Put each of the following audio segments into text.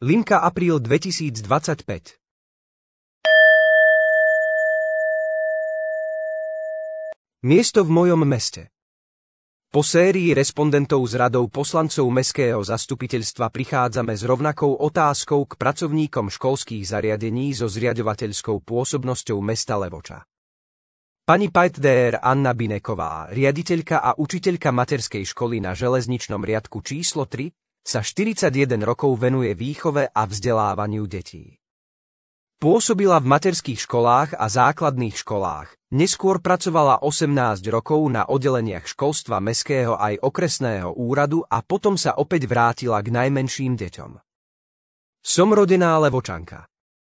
Limka apríl 2025. Miesto v mojom meste. Po sérii respondentov z radou poslancov Mestského zastupiteľstva prichádzame s rovnakou otázkou k pracovníkom školských zariadení so zriaďovateľskou pôsobnosťou mesta Levoča. Pani Pajtdér Anna Bineková, riaditeľka a učiteľka materskej školy na železničnom riadku číslo 3, sa 41 rokov venuje výchove a vzdelávaniu detí. Pôsobila v materských školách a základných školách, neskôr pracovala 18 rokov na oddeleniach školstva mestského aj okresného úradu a potom sa opäť vrátila k najmenším deťom. Som rodená Levočanka.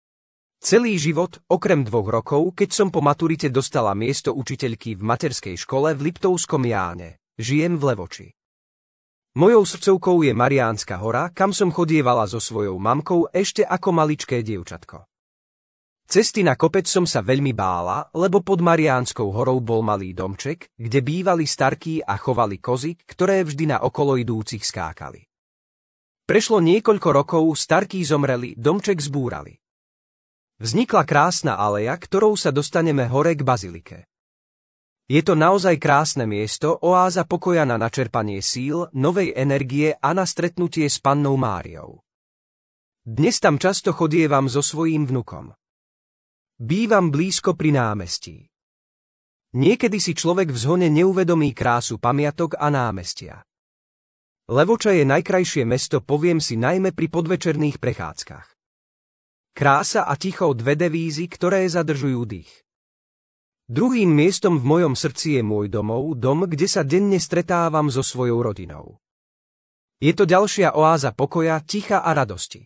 Celý život, okrem 2 rokov, keď som po maturite dostala miesto učiteľky v materskej škole v Liptovskom Jáne, žijem v Levoči. Mojou srdcovkou je Mariánska hora, kam som chodievala so svojou mamkou ešte ako maličké dievčatko. Cesty na kopec som sa veľmi bála, lebo pod Mariánskou horou bol malý domček, kde bývali starkí a chovali kozy, ktoré vždy na okolo idúcich skákali. Prešlo niekoľko rokov, starkí zomreli, domček zbúrali. Vznikla krásna aleja, ktorou sa dostaneme hore k bazilike. Je to naozaj krásne miesto, oáza pokoja na načerpanie síl, novej energie a na stretnutie s Pannou Máriou. Dnes tam často chodievam so svojím vnukom. Bývam blízko pri námestí. Niekedy si človek v zhone neuvedomí krásu pamiatok a námestia. Levoča je najkrajšie mesto, poviem si najmä pri podvečerných prechádzkach. Krása a ticho, 2 devízy, ktoré zadržujú dých. Druhým miestom v mojom srdci je môj domov, dom, kde sa denne stretávam so svojou rodinou. Je to ďalšia oáza pokoja, ticha a radosti.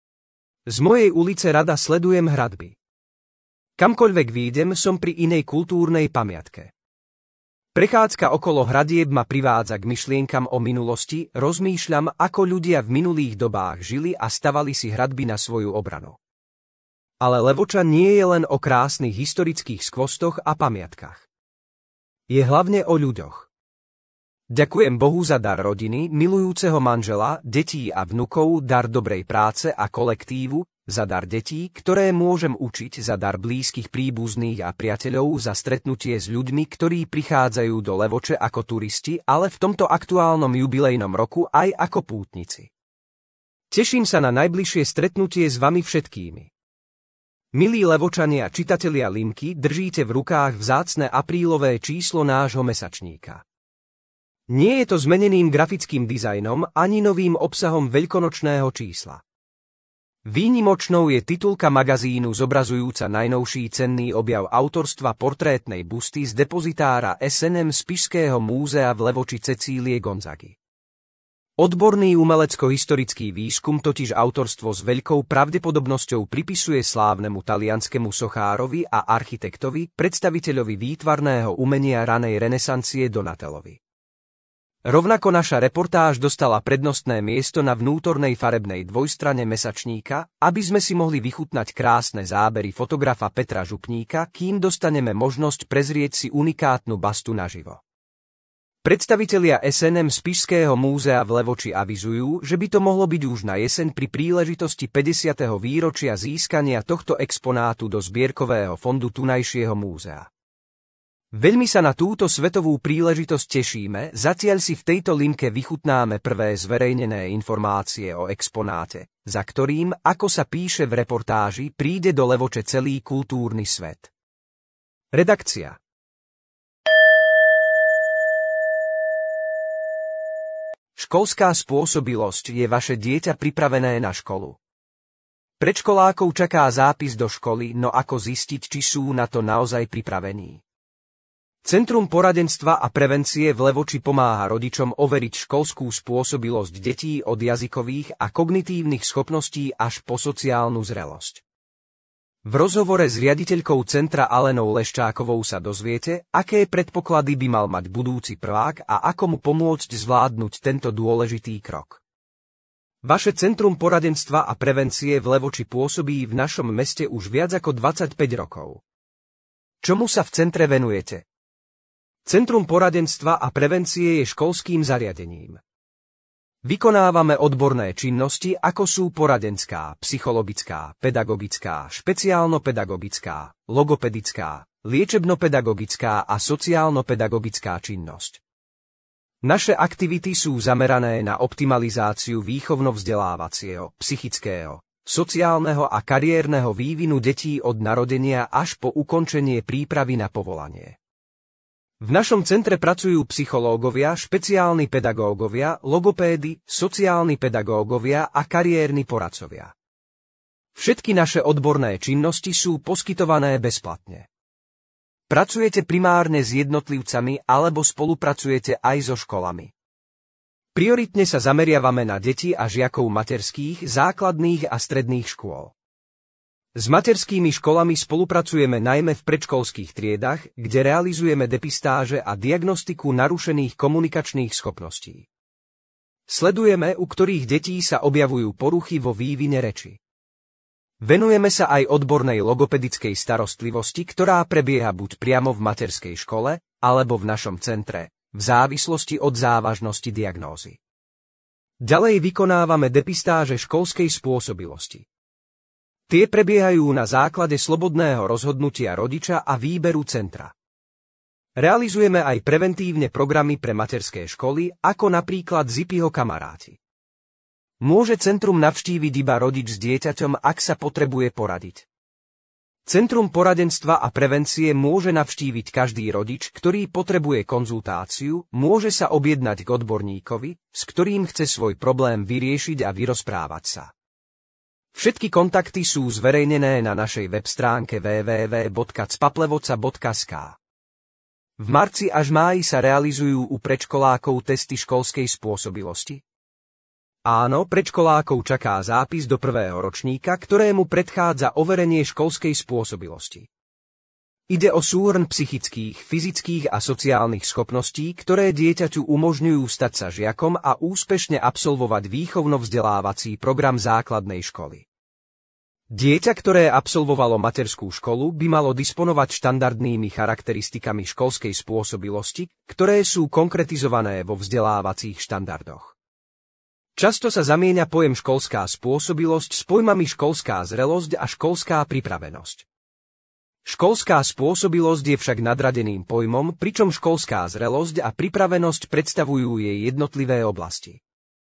Z mojej ulice rada sledujem hradby. Kamkoľvek výjdem, som pri inej kultúrnej pamiatke. Prechádzka okolo hradieb ma privádza k myšlienkam o minulosti, rozmýšľam, ako ľudia v minulých dobách žili a stavali si hradby na svoju obranu. Ale Levoča nie je len o krásnych historických skvostoch a pamiatkách. Je hlavne o ľuďoch. Ďakujem Bohu za dar rodiny, milujúceho manžela, detí a vnukov, dar dobrej práce a kolektívu, za dar detí, ktoré môžem učiť, za dar blízkych príbuzných a priateľov, za stretnutie s ľuďmi, ktorí prichádzajú do Levoče ako turisti, ale v tomto aktuálnom jubilejnom roku aj ako pútnici. Teším sa na najbližšie stretnutie s vami všetkými. Milí Levočania, čitatelia Limky, držíte v rukách vzácne aprílové číslo nášho mesačníka. Nie je to zmeneným grafickým dizajnom ani novým obsahom veľkonočného čísla. Výnimočnou je titulka magazínu zobrazujúca najnovší cenný objav autorstva portrétnej busty z depozitára SNM Spišského múzea v Levoči Cecílie Gonzagy. Odborný umelecko-historický výskum totiž autorstvo s veľkou pravdepodobnosťou pripisuje slávnemu talianskému sochárovi a architektovi, predstaviteľovi výtvarného umenia ranej renesancie Donatellovi. Rovnako naša reportáž dostala prednostné miesto na vnútornej farebnej dvojstrane mesačníka, aby sme si mohli vychutnať krásne zábery fotografa Petra Župníka, kým dostaneme možnosť prezrieť si unikátnu bastu naživo. Predstavitelia SNM Spišského múzea v Levoči avizujú, že by to mohlo byť už na jeseň pri príležitosti 50. výročia získania tohto exponátu do zbierkového fondu tunajšieho múzea. Veľmi sa na túto svetovú príležitosť tešíme, zatiaľ si v tejto limke vychutnáme prvé zverejnené informácie o exponáte, za ktorým, ako sa píše v reportáži, príde do Levoče celý kultúrny svet. Redakcia. Školská spôsobilosť. Je vaše dieťa pripravené na školu? Predškolákov čaká zápis do školy, no ako zistiť, či sú na to naozaj pripravení? Centrum poradenstva a prevencie v Levoči pomáha rodičom overiť školskú spôsobilosť detí od jazykových a kognitívnych schopností až po sociálnu zrelosť. V rozhovore s riaditeľkou centra Alenou Leščákovou sa dozviete, aké predpoklady by mal mať budúci prvák a ako mu pomôcť zvládnuť tento dôležitý krok. Vaše Centrum poradenstva a prevencie v Levoči pôsobí v našom meste už viac ako 25 rokov. Čomu sa v centre venujete? Centrum poradenstva a prevencie je školským zariadením. Vykonávame odborné činnosti, ako sú poradenská, psychologická, pedagogická, špeciálno-pedagogická, logopedická, liečebno-pedagogická a sociálno-pedagogická činnosť. Naše aktivity sú zamerané na optimalizáciu výchovno-vzdelávacieho, psychického, sociálneho a kariérneho vývinu detí od narodenia až po ukončenie prípravy na povolanie. V našom centre pracujú psychológovia, špeciálni pedagógovia, logopédy, sociálni pedagógovia a kariérni poradcovia. Všetky naše odborné činnosti sú poskytované bezplatne. Pracujete primárne s jednotlivcami alebo spolupracujete aj so školami. Prioritne sa zameriavame na deti a žiakov materských, základných a stredných škôl. S materskými školami spolupracujeme najmä v predškolských triedach, kde realizujeme depistáže a diagnostiku narušených komunikačných schopností. Sledujeme, u ktorých detí sa objavujú poruchy vo vývine reči. Venujeme sa aj odbornej logopedickej starostlivosti, ktorá prebieha buď priamo v materskej škole, alebo v našom centre, v závislosti od závažnosti diagnózy. Ďalej vykonávame depistáže školskej spôsobilosti. Tie prebiehajú na základe slobodného rozhodnutia rodiča a výberu centra. Realizujeme aj preventívne programy pre materské školy, ako napríklad Zipiho kamaráti. Môže centrum navštíviť iba rodič s dieťaťom, ak sa potrebuje poradiť. Centrum poradenstva a prevencie môže navštíviť každý rodič, ktorý potrebuje konzultáciu, môže sa objednať k odborníkovi, s ktorým chce svoj problém vyriešiť a vyrozprávať sa. Všetky kontakty sú zverejnené na našej web stránke www.cpaplevoca.sk. V marci až máji sa realizujú u predškolákov testy školskej spôsobilosti. Áno, predškolákov čaká zápis do prvého ročníka, ktorému predchádza overenie školskej spôsobilosti. Ide o súhrn psychických, fyzických a sociálnych schopností, ktoré dieťaťu umožňujú stať sa žiakom a úspešne absolvovať výchovno-vzdelávací program základnej školy. Dieťa, ktoré absolvovalo materskú školu, by malo disponovať štandardnými charakteristikami školskej spôsobilosti, ktoré sú konkretizované vo vzdelávacích štandardoch. Často sa zamieňa pojem školská spôsobilosť s pojmami školská zrelosť a školská pripravenosť. Školská spôsobilosť je však nadradeným pojmom, pričom školská zrelosť a pripravenosť predstavujú jej jednotlivé oblasti.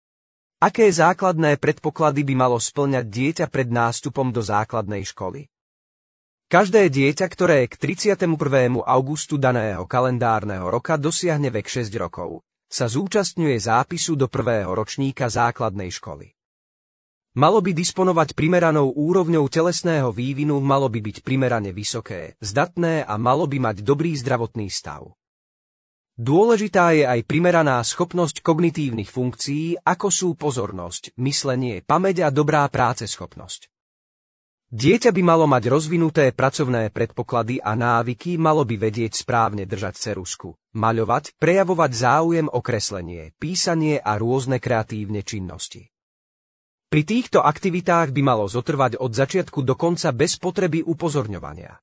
Aké základné predpoklady by malo spĺňať dieťa pred nástupom do základnej školy? Každé dieťa, ktoré k 31. augustu daného kalendárneho roka dosiahne vek 6 rokov, sa zúčastňuje zápisu do prvého ročníka základnej školy. Malo by disponovať primeranou úrovňou telesného vývinu, malo by byť primerane vysoké, zdatné a malo by mať dobrý zdravotný stav. Dôležitá je aj primeraná schopnosť kognitívnych funkcií, ako sú pozornosť, myslenie, pamäť a dobrá práceschopnosť. Dieťa by malo mať rozvinuté pracovné predpoklady a návyky, malo by vedieť správne držať ceruzku, maľovať, prejavovať záujem o kreslenie, písanie a rôzne kreatívne činnosti. Pri týchto aktivitách by malo zotrvať od začiatku do konca bez potreby upozorňovania.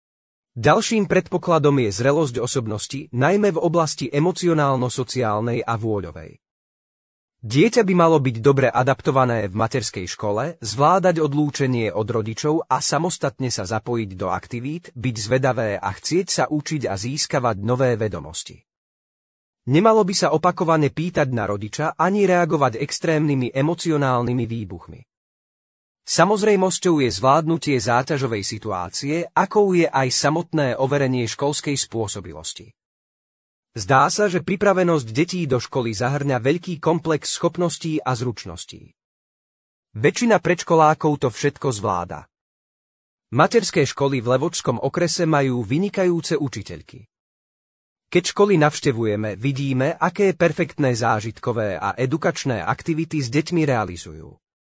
Ďalším predpokladom je zrelosť osobnosti, najmä v oblasti emocionálno-sociálnej a vôľovej. Dieťa by malo byť dobre adaptované v materskej škole, zvládať odlúčenie od rodičov a samostatne sa zapojiť do aktivít, byť zvedavé a chcieť sa učiť a získavať nové vedomosti. Nemalo by sa opakovane pýtať na rodiča ani reagovať extrémnymi emocionálnymi výbuchmi. Samozrejmosťou je zvládnutie záťažovej situácie, akou je aj samotné overenie školskej spôsobilosti. Zdá sa, že pripravenosť detí do školy zahŕňa veľký komplex schopností a zručností. Väčšina predškolákov to všetko zvláda. Materské školy v Levočskom okrese majú vynikajúce učiteľky. Keď školy navštevujeme, vidíme, aké perfektné zážitkové a edukačné aktivity s deťmi realizujú.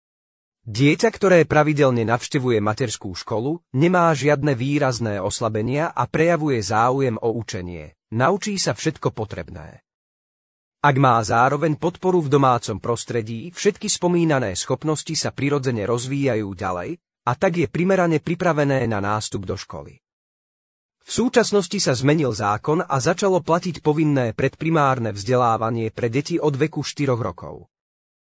Dieťa, ktoré pravidelne navštevuje materskú školu, nemá žiadne výrazné oslabenia a prejavuje záujem o učenie. Naučí sa všetko potrebné. Ak má zároveň podporu v domácom prostredí, všetky spomínané schopnosti sa prirodzene rozvíjajú ďalej, a tak je primerane pripravené na nástup do školy. V súčasnosti sa zmenil zákon a začalo platiť povinné predprimárne vzdelávanie pre deti od veku 4 rokov.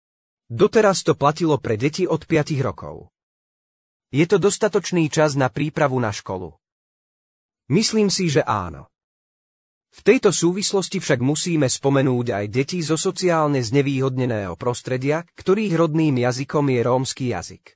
Doteraz to platilo pre deti od 5 rokov. Je to dostatočný čas na prípravu na školu? Myslím si, že áno. V tejto súvislosti však musíme spomenúť aj deti zo sociálne znevýhodneného prostredia, ktorých rodným jazykom je rómsky jazyk.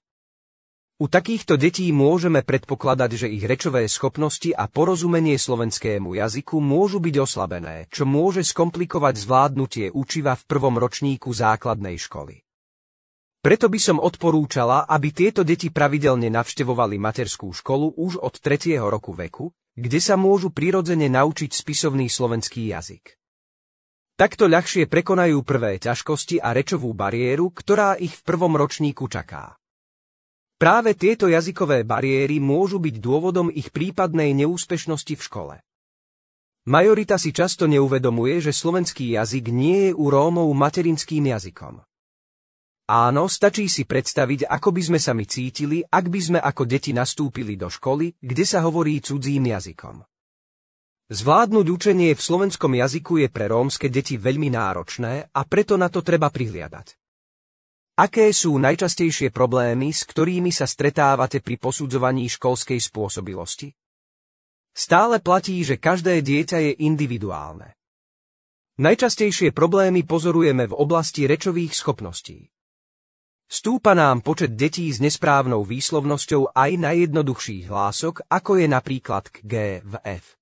U takýchto detí môžeme predpokladať, že ich rečové schopnosti a porozumenie slovenskému jazyku môžu byť oslabené, čo môže skomplikovať zvládnutie učiva v prvom ročníku základnej školy. Preto by som odporúčala, aby tieto deti pravidelne navštevovali materskú školu už od 3. roku veku, kde sa môžu prirodzene naučiť spisovný slovenský jazyk. Takto ľahšie prekonajú prvé ťažkosti a rečovú bariéru, ktorá ich v prvom ročníku čaká. Práve tieto jazykové bariéry môžu byť dôvodom ich prípadnej neúspešnosti v škole. Majorita si často neuvedomuje, že slovenský jazyk nie je u Rómov materinským jazykom. Áno, stačí si predstaviť, ako by sme sa my cítili, ak by sme ako deti nastúpili do školy, kde sa hovorí cudzím jazykom. Zvládnuť učenie v slovenskom jazyku je pre rómske deti veľmi náročné a preto na to treba prihliadať. Aké sú najčastejšie problémy, s ktorými sa stretávate pri posudzovaní školskej spôsobilosti? Stále platí, že každé dieťa je individuálne. Najčastejšie problémy pozorujeme v oblasti rečových schopností. Stúpa nám počet detí s nesprávnou výslovnosťou aj najjednoduchších hlások, ako je napríklad k, g, v, f.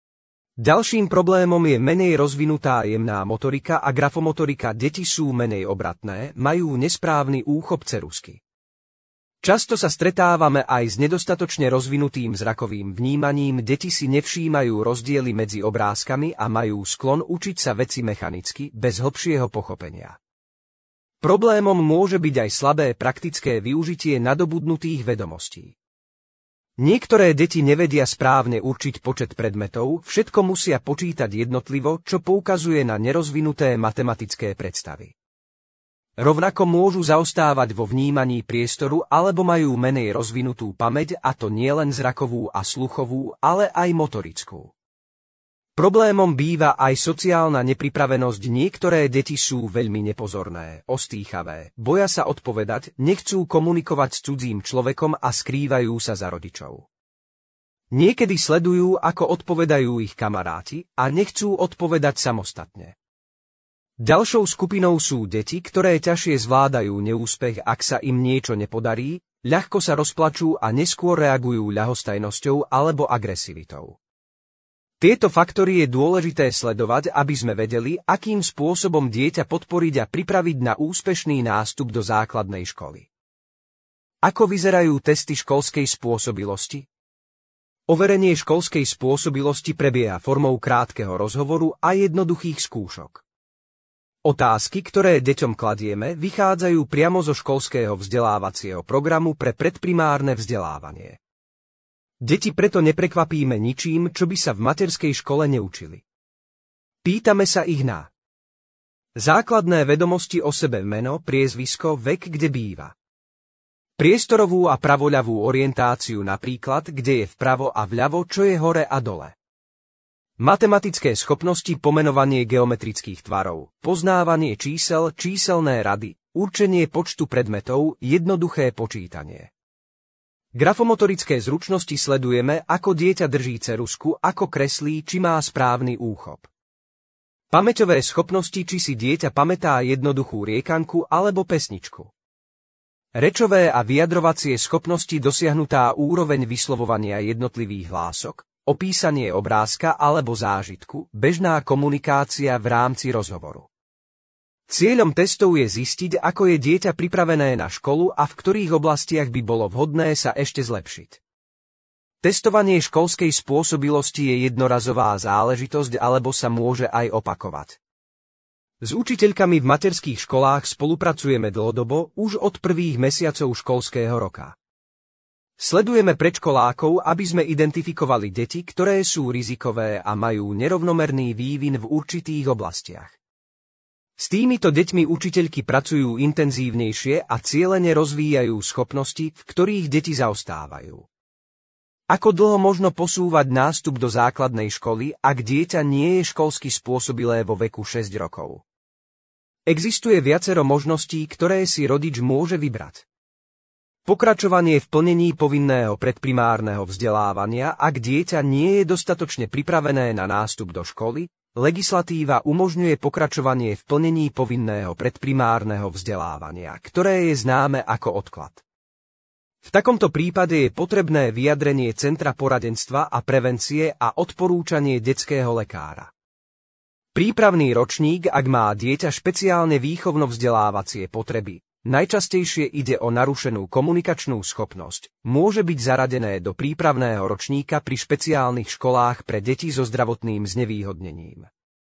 Ďalším problémom je menej rozvinutá jemná motorika a grafomotorika. Deti sú menej obratné, majú nesprávny úchop ceruzky. Často sa stretávame aj s nedostatočne rozvinutým zrakovým vnímaním. Deti si nevšímajú rozdiely medzi obrázkami a majú sklon učiť sa veci mechanicky, bez hlbšieho pochopenia. Problémom môže byť aj slabé praktické využitie nadobudnutých vedomostí. Niektoré deti nevedia správne určiť počet predmetov, všetko musia počítať jednotlivo, čo poukazuje na nerozvinuté matematické predstavy. Rovnako môžu zaostávať vo vnímaní priestoru alebo majú menej rozvinutú pamäť, a to nielen zrakovú a sluchovú, ale aj motorickú. Problémom býva aj sociálna nepripravenosť. Niektoré deti sú veľmi nepozorné, ostýchavé, boja sa odpovedať, nechcú komunikovať s cudzím človekom a skrývajú sa za rodičov. Niekedy sledujú, ako odpovedajú ich kamaráti a nechcú odpovedať samostatne. Ďalšou skupinou sú deti, ktoré ťažšie zvládajú neúspech, ak sa im niečo nepodarí, ľahko sa rozplačú a neskôr reagujú ľahostajnosťou alebo agresivitou. Tieto faktory je dôležité sledovať, aby sme vedeli, akým spôsobom dieťa podporiť a pripraviť na úspešný nástup do základnej školy. Ako vyzerajú testy školskej spôsobilosti? Overenie školskej spôsobilosti prebieha formou krátkeho rozhovoru a jednoduchých skúšok. Otázky, ktoré deťom kladieme, vychádzajú priamo zo školského vzdelávacieho programu pre predprimárne vzdelávanie. Deti preto neprekvapíme ničím, čo by sa v materskej škole neučili. Pýtame sa ich na základné vedomosti o sebe: meno, priezvisko, vek, kde býva. Priestorovú a pravoľavú orientáciu, napríklad, kde je vpravo a vľavo, čo je hore a dole. Matematické schopnosti: pomenovanie geometrických tvarov, poznávanie čísel, číselné rady, určenie počtu predmetov, jednoduché počítanie. Grafomotorické zručnosti: sledujeme, ako dieťa drží ceruzku, ako kreslí, či má správny úchop. Pamäťové schopnosti: či si dieťa pamätá jednoduchú riekanku alebo pesničku. Rečové a vyjadrovacie schopnosti: dosiahnutá úroveň vyslovovania jednotlivých hlások, opísanie obrázka alebo zážitku, bežná komunikácia v rámci rozhovoru. Cieľom testov je zistiť, ako je dieťa pripravené na školu a v ktorých oblastiach by bolo vhodné sa ešte zlepšiť. Testovanie školskej spôsobilosti je jednorazová záležitosť alebo sa môže aj opakovať. S učiteľkami v materských školách spolupracujeme dlhodobo, už od prvých mesiacov školského roka. Sledujeme predškolákov, aby sme identifikovali deti, ktoré sú rizikové a majú nerovnomerný vývin v určitých oblastiach. S týmito deťmi učiteľky pracujú intenzívnejšie a cielene rozvíjajú schopnosti, v ktorých deti zaostávajú. Ako dlho možno posúvať nástup do základnej školy, ak dieťa nie je školsky spôsobilé vo veku 6 rokov? Existuje viacero možností, ktoré si rodič môže vybrať. Pokračovanie v plnení povinného predprimárneho vzdelávania, ak dieťa nie je dostatočne pripravené na nástup do školy, legislatíva umožňuje pokračovanie v plnení povinného predprimárneho vzdelávania, ktoré je známe ako odklad. V takomto prípade je potrebné vyjadrenie Centra poradenstva a prevencie a odporúčanie detského lekára. Prípravný ročník, ak má dieťa špeciálne výchovno-vzdelávacie potreby, najčastejšie ide o narušenú komunikačnú schopnosť, môže byť zaradené do prípravného ročníka pri špeciálnych školách pre deti so zdravotným znevýhodnením.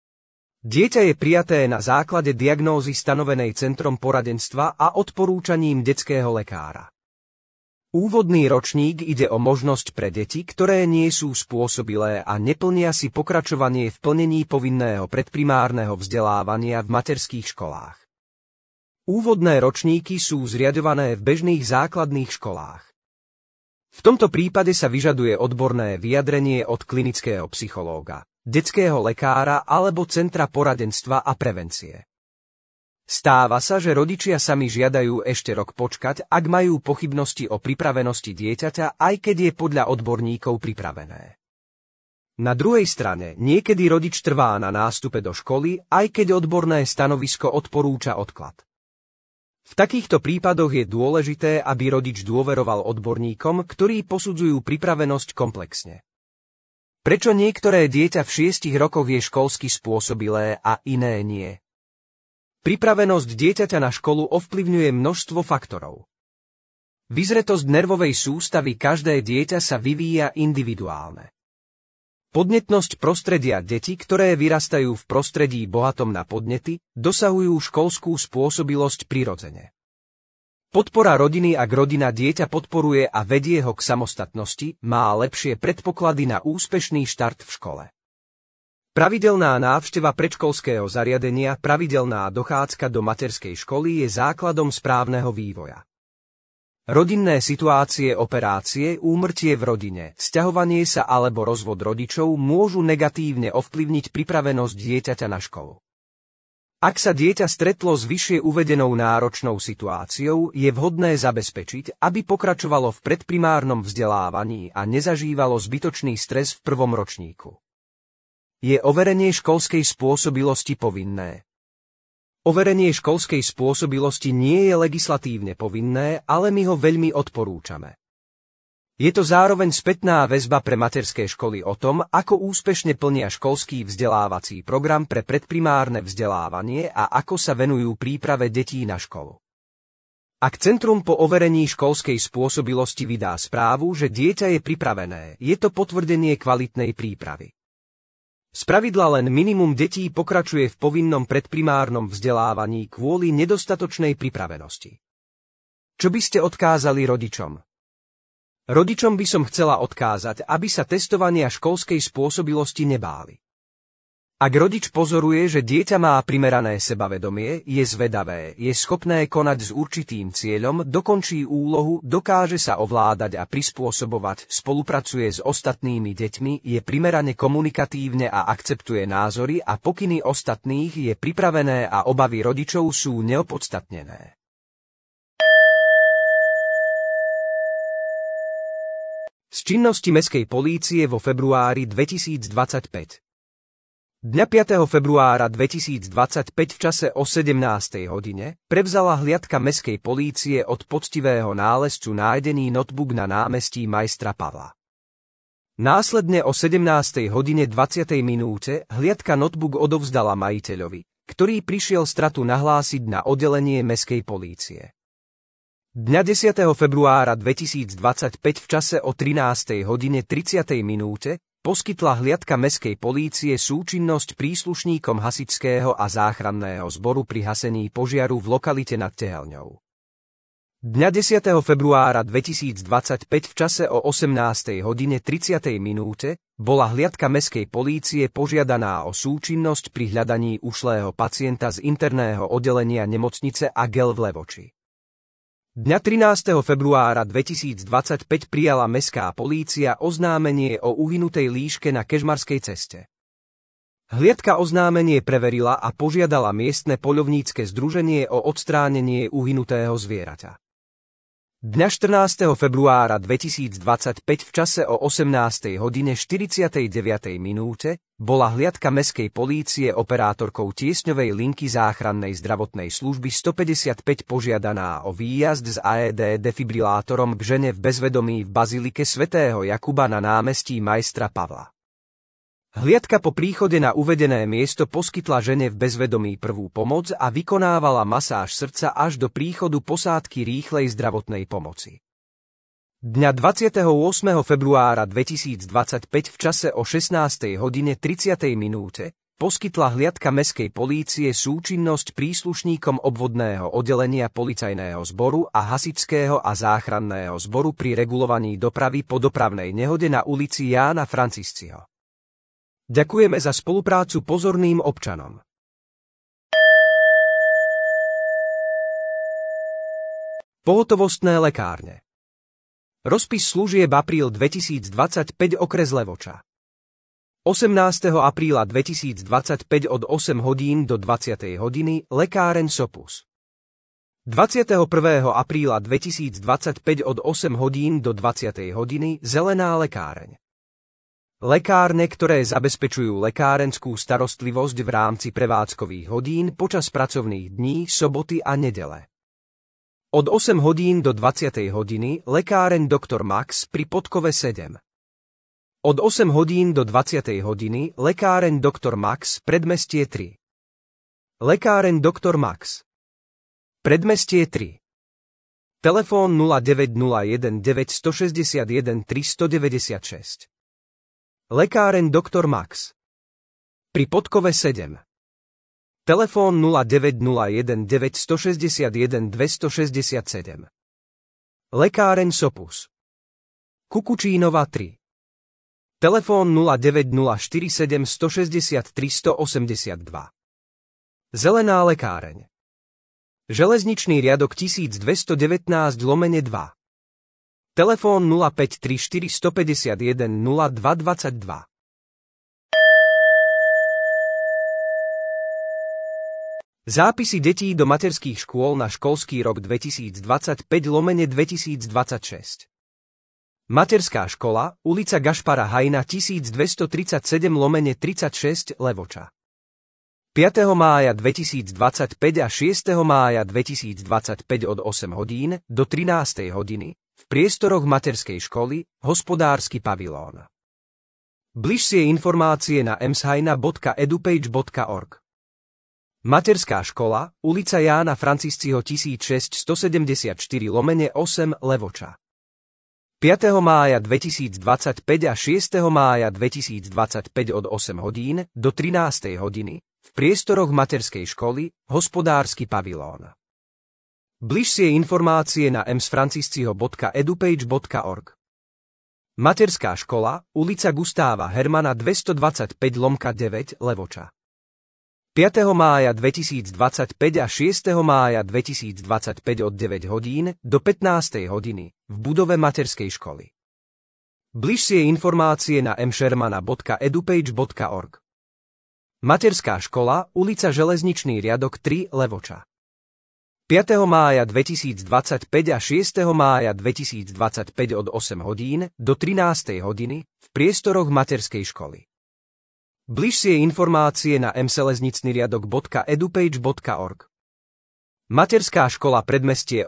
Dieťa je prijaté na základe diagnózy stanovenej Centrom poradenstva a odporúčaním detského lekára. Úvodný ročník ide o možnosť pre deti, ktoré nie sú spôsobilé a neplnia si pokračovanie v plnení povinného predprimárneho vzdelávania v materských školách. Úvodné ročníky sú zriaďované v bežných základných školách. V tomto prípade sa vyžaduje odborné vyjadrenie od klinického psychológa, detského lekára alebo Centra poradenstva a prevencie. Stáva sa, že rodičia sami žiadajú ešte rok počkať, ak majú pochybnosti o pripravenosti dieťaťa, aj keď je podľa odborníkov pripravené. Na druhej strane, niekedy rodič trvá na nástupe do školy, aj keď odborné stanovisko odporúča odklad. V takýchto prípadoch je dôležité, aby rodič dôveroval odborníkom, ktorí posudzujú pripravenosť komplexne. Prečo niektoré dieťa v 6 rokoch je školsky spôsobilé a iné nie? Pripravenosť dieťaťa na školu ovplyvňuje množstvo faktorov. Vyzretosť nervovej sústavy každé dieťa sa vyvíja individuálne. Podnetnosť prostredia detí, ktoré vyrastajú v prostredí bohatom na podnety, dosahujú školskú spôsobilosť prirodzene. Podpora rodiny, ak rodina dieťa podporuje a vedie ho k samostatnosti, má lepšie predpoklady na úspešný štart v škole. Pravidelná návšteva predškolského zariadenia, pravidelná dochádzka do materskej školy je základom správneho vývoja. Rodinné situácie, operácie, úmrtie v rodine, sťahovanie sa alebo rozvod rodičov môžu negatívne ovplyvniť pripravenosť dieťaťa na školu. Ak sa dieťa stretlo s vyššie uvedenou náročnou situáciou, je vhodné zabezpečiť, aby pokračovalo v predprimárnom vzdelávaní a nezažívalo zbytočný stres v prvom ročníku. Je overenie školskej spôsobilosti povinné? Overenie školskej spôsobilosti nie je legislatívne povinné, ale my ho veľmi odporúčame. Je to zároveň spätná väzba pre materské školy o tom, ako úspešne plnia školský vzdelávací program pre predprimárne vzdelávanie a ako sa venujú príprave detí na školu. Ak centrum po overení školskej spôsobilosti vydá správu, že dieťa je pripravené, je to potvrdenie kvalitnej prípravy. Spravidla len minimum detí pokračuje v povinnom predprimárnom vzdelávaní kvôli nedostatočnej pripravenosti. Čo by ste odkázali rodičom? Rodičom by som chcela odkázať, aby sa testovania školskej spôsobilosti nebáli. Ak rodič pozoruje, že dieťa má primerané sebavedomie, je zvedavé, je schopné konať s určitým cieľom, dokončí úlohu, dokáže sa ovládať a prispôsobovať, spolupracuje s ostatnými deťmi, je primerane komunikatívne a akceptuje názory a pokyny ostatných, je pripravené a obavy rodičov sú neopodstatnené. Z činnosti mestskej polície vo februári 2025. Dňa 5. februára 2025 v čase o 17. hodine prevzala hliadka mestskej polície od poctivého nálezcu nájdený notebook na námestí Majstra Pavla. Následne o 17. hodine 20. minúte hliadka notebook odovzdala majiteľovi, ktorý prišiel stratu nahlásiť na oddelenie mestskej polície. Dňa 10. februára 2025 v čase o 13. hodine 30. minúte poskytla hliadka mestskej polície súčinnosť príslušníkom hasičského a záchranného zboru pri hasení požiaru v lokalite nad Tehelňou. Dňa 10. februára 2025 v čase o 18. hodine 30. minúte bola hliadka mestskej polície požiadaná o súčinnosť pri hľadaní ušlého pacienta z interného oddelenia nemocnice Agel v Levoči. Dňa 13. februára 2025 prijala mestská polícia oznámenie o uhynutej líške na Kežmarskej ceste. Hliadka oznámenie preverila a požiadala miestne poľovnícke združenie o odstránenie uhynutého zvieraťa. Dňa 14. februára 2025 v čase o 18:49 minúte bola hliadka mestskej polície operátorkou tiesňovej linky záchrannej zdravotnej služby 155 požiadaná o výjazd s AED defibrilátorom k žene v bezvedomí v bazilike svätého Jakuba na námestí majstra Pavla. Hliadka po príchode na uvedené miesto poskytla žene v bezvedomí prvú pomoc a vykonávala masáž srdca až do príchodu posádky rýchlej zdravotnej pomoci. Dňa 28. februára 2025 v čase o 16:30 minúte poskytla hliadka mestskej polície súčinnosť príslušníkom obvodného oddelenia policajného zboru a hasičského a záchranného zboru pri regulovaní dopravy po dopravnej nehode na ulici Jána Francisciho. Ďakujeme za spoluprácu pozorným občanom. Pohotovostné lekárne. Rozpis služieb apríl 2025 okres Levoča. 18. apríla 2025 od 8 hodín do 20. hodiny lekáreň Sopus. 21. apríla 2025 od 8 hodín do 20. hodiny zelená lekáreň. Lekárne, ktoré zabezpečujú lekárenskú starostlivosť v rámci prevádzkových hodín počas pracovných dní, soboty a nedele. Od 8 hodín do 20. hodiny lekáreň Dr. Max pri Podkove 7. Od 8 hodín do 20. hodiny lekáreň Dr. Max Predmestie 3. Lekáreň Dr. Max Predmestie 3. Telefón 0901 961 396. Lekáreň Dr. Max pri Podkove 7. Telefón 0901 961 267. Lekáreň Sopus Kukučínova 3. Telefón 0904 763 182. Zelená lekáreň Železničný riadok 1219/2. Telefón 0534 151 0222. Zápisy detí do materských škôl na školský rok 2025/2026. Materská škola, ulica Gašpara Hajna 1237/36 Levoča. 5. mája 2025 a 6. mája 2025 od 8 hodín do 13. hodiny v priestoroch materskej školy, hospodársky pavilón. Bližšie informácie na emshajna.edupage.org. Materská škola, ulica Jána Francisciho 1674/8 Levoča. 5. mája 2025 a 6. mája 2025 od 8 hodín do 13. hodiny v priestoroch materskej školy, hospodársky pavilón. Bližšie informácie na emsfrancisciho.edupage.org. Materská škola, ulica Gustáva Hermana 225/9 Levoča. 5. mája 2025 a 6. mája 2025 od 9 hodín do 15. hodiny v budove materskej školy. Bližšie informácie na mshermana.edupage.org. Materská škola, ulica Železničný riadok 3 Levoča. 5. mája 2025 a 6. mája 2025 od 8 hodín do 13. hodiny v priestoroch materskej školy. Bližšie informácie na mseleznicnyriadok.edupage.org. Materská škola Predmestie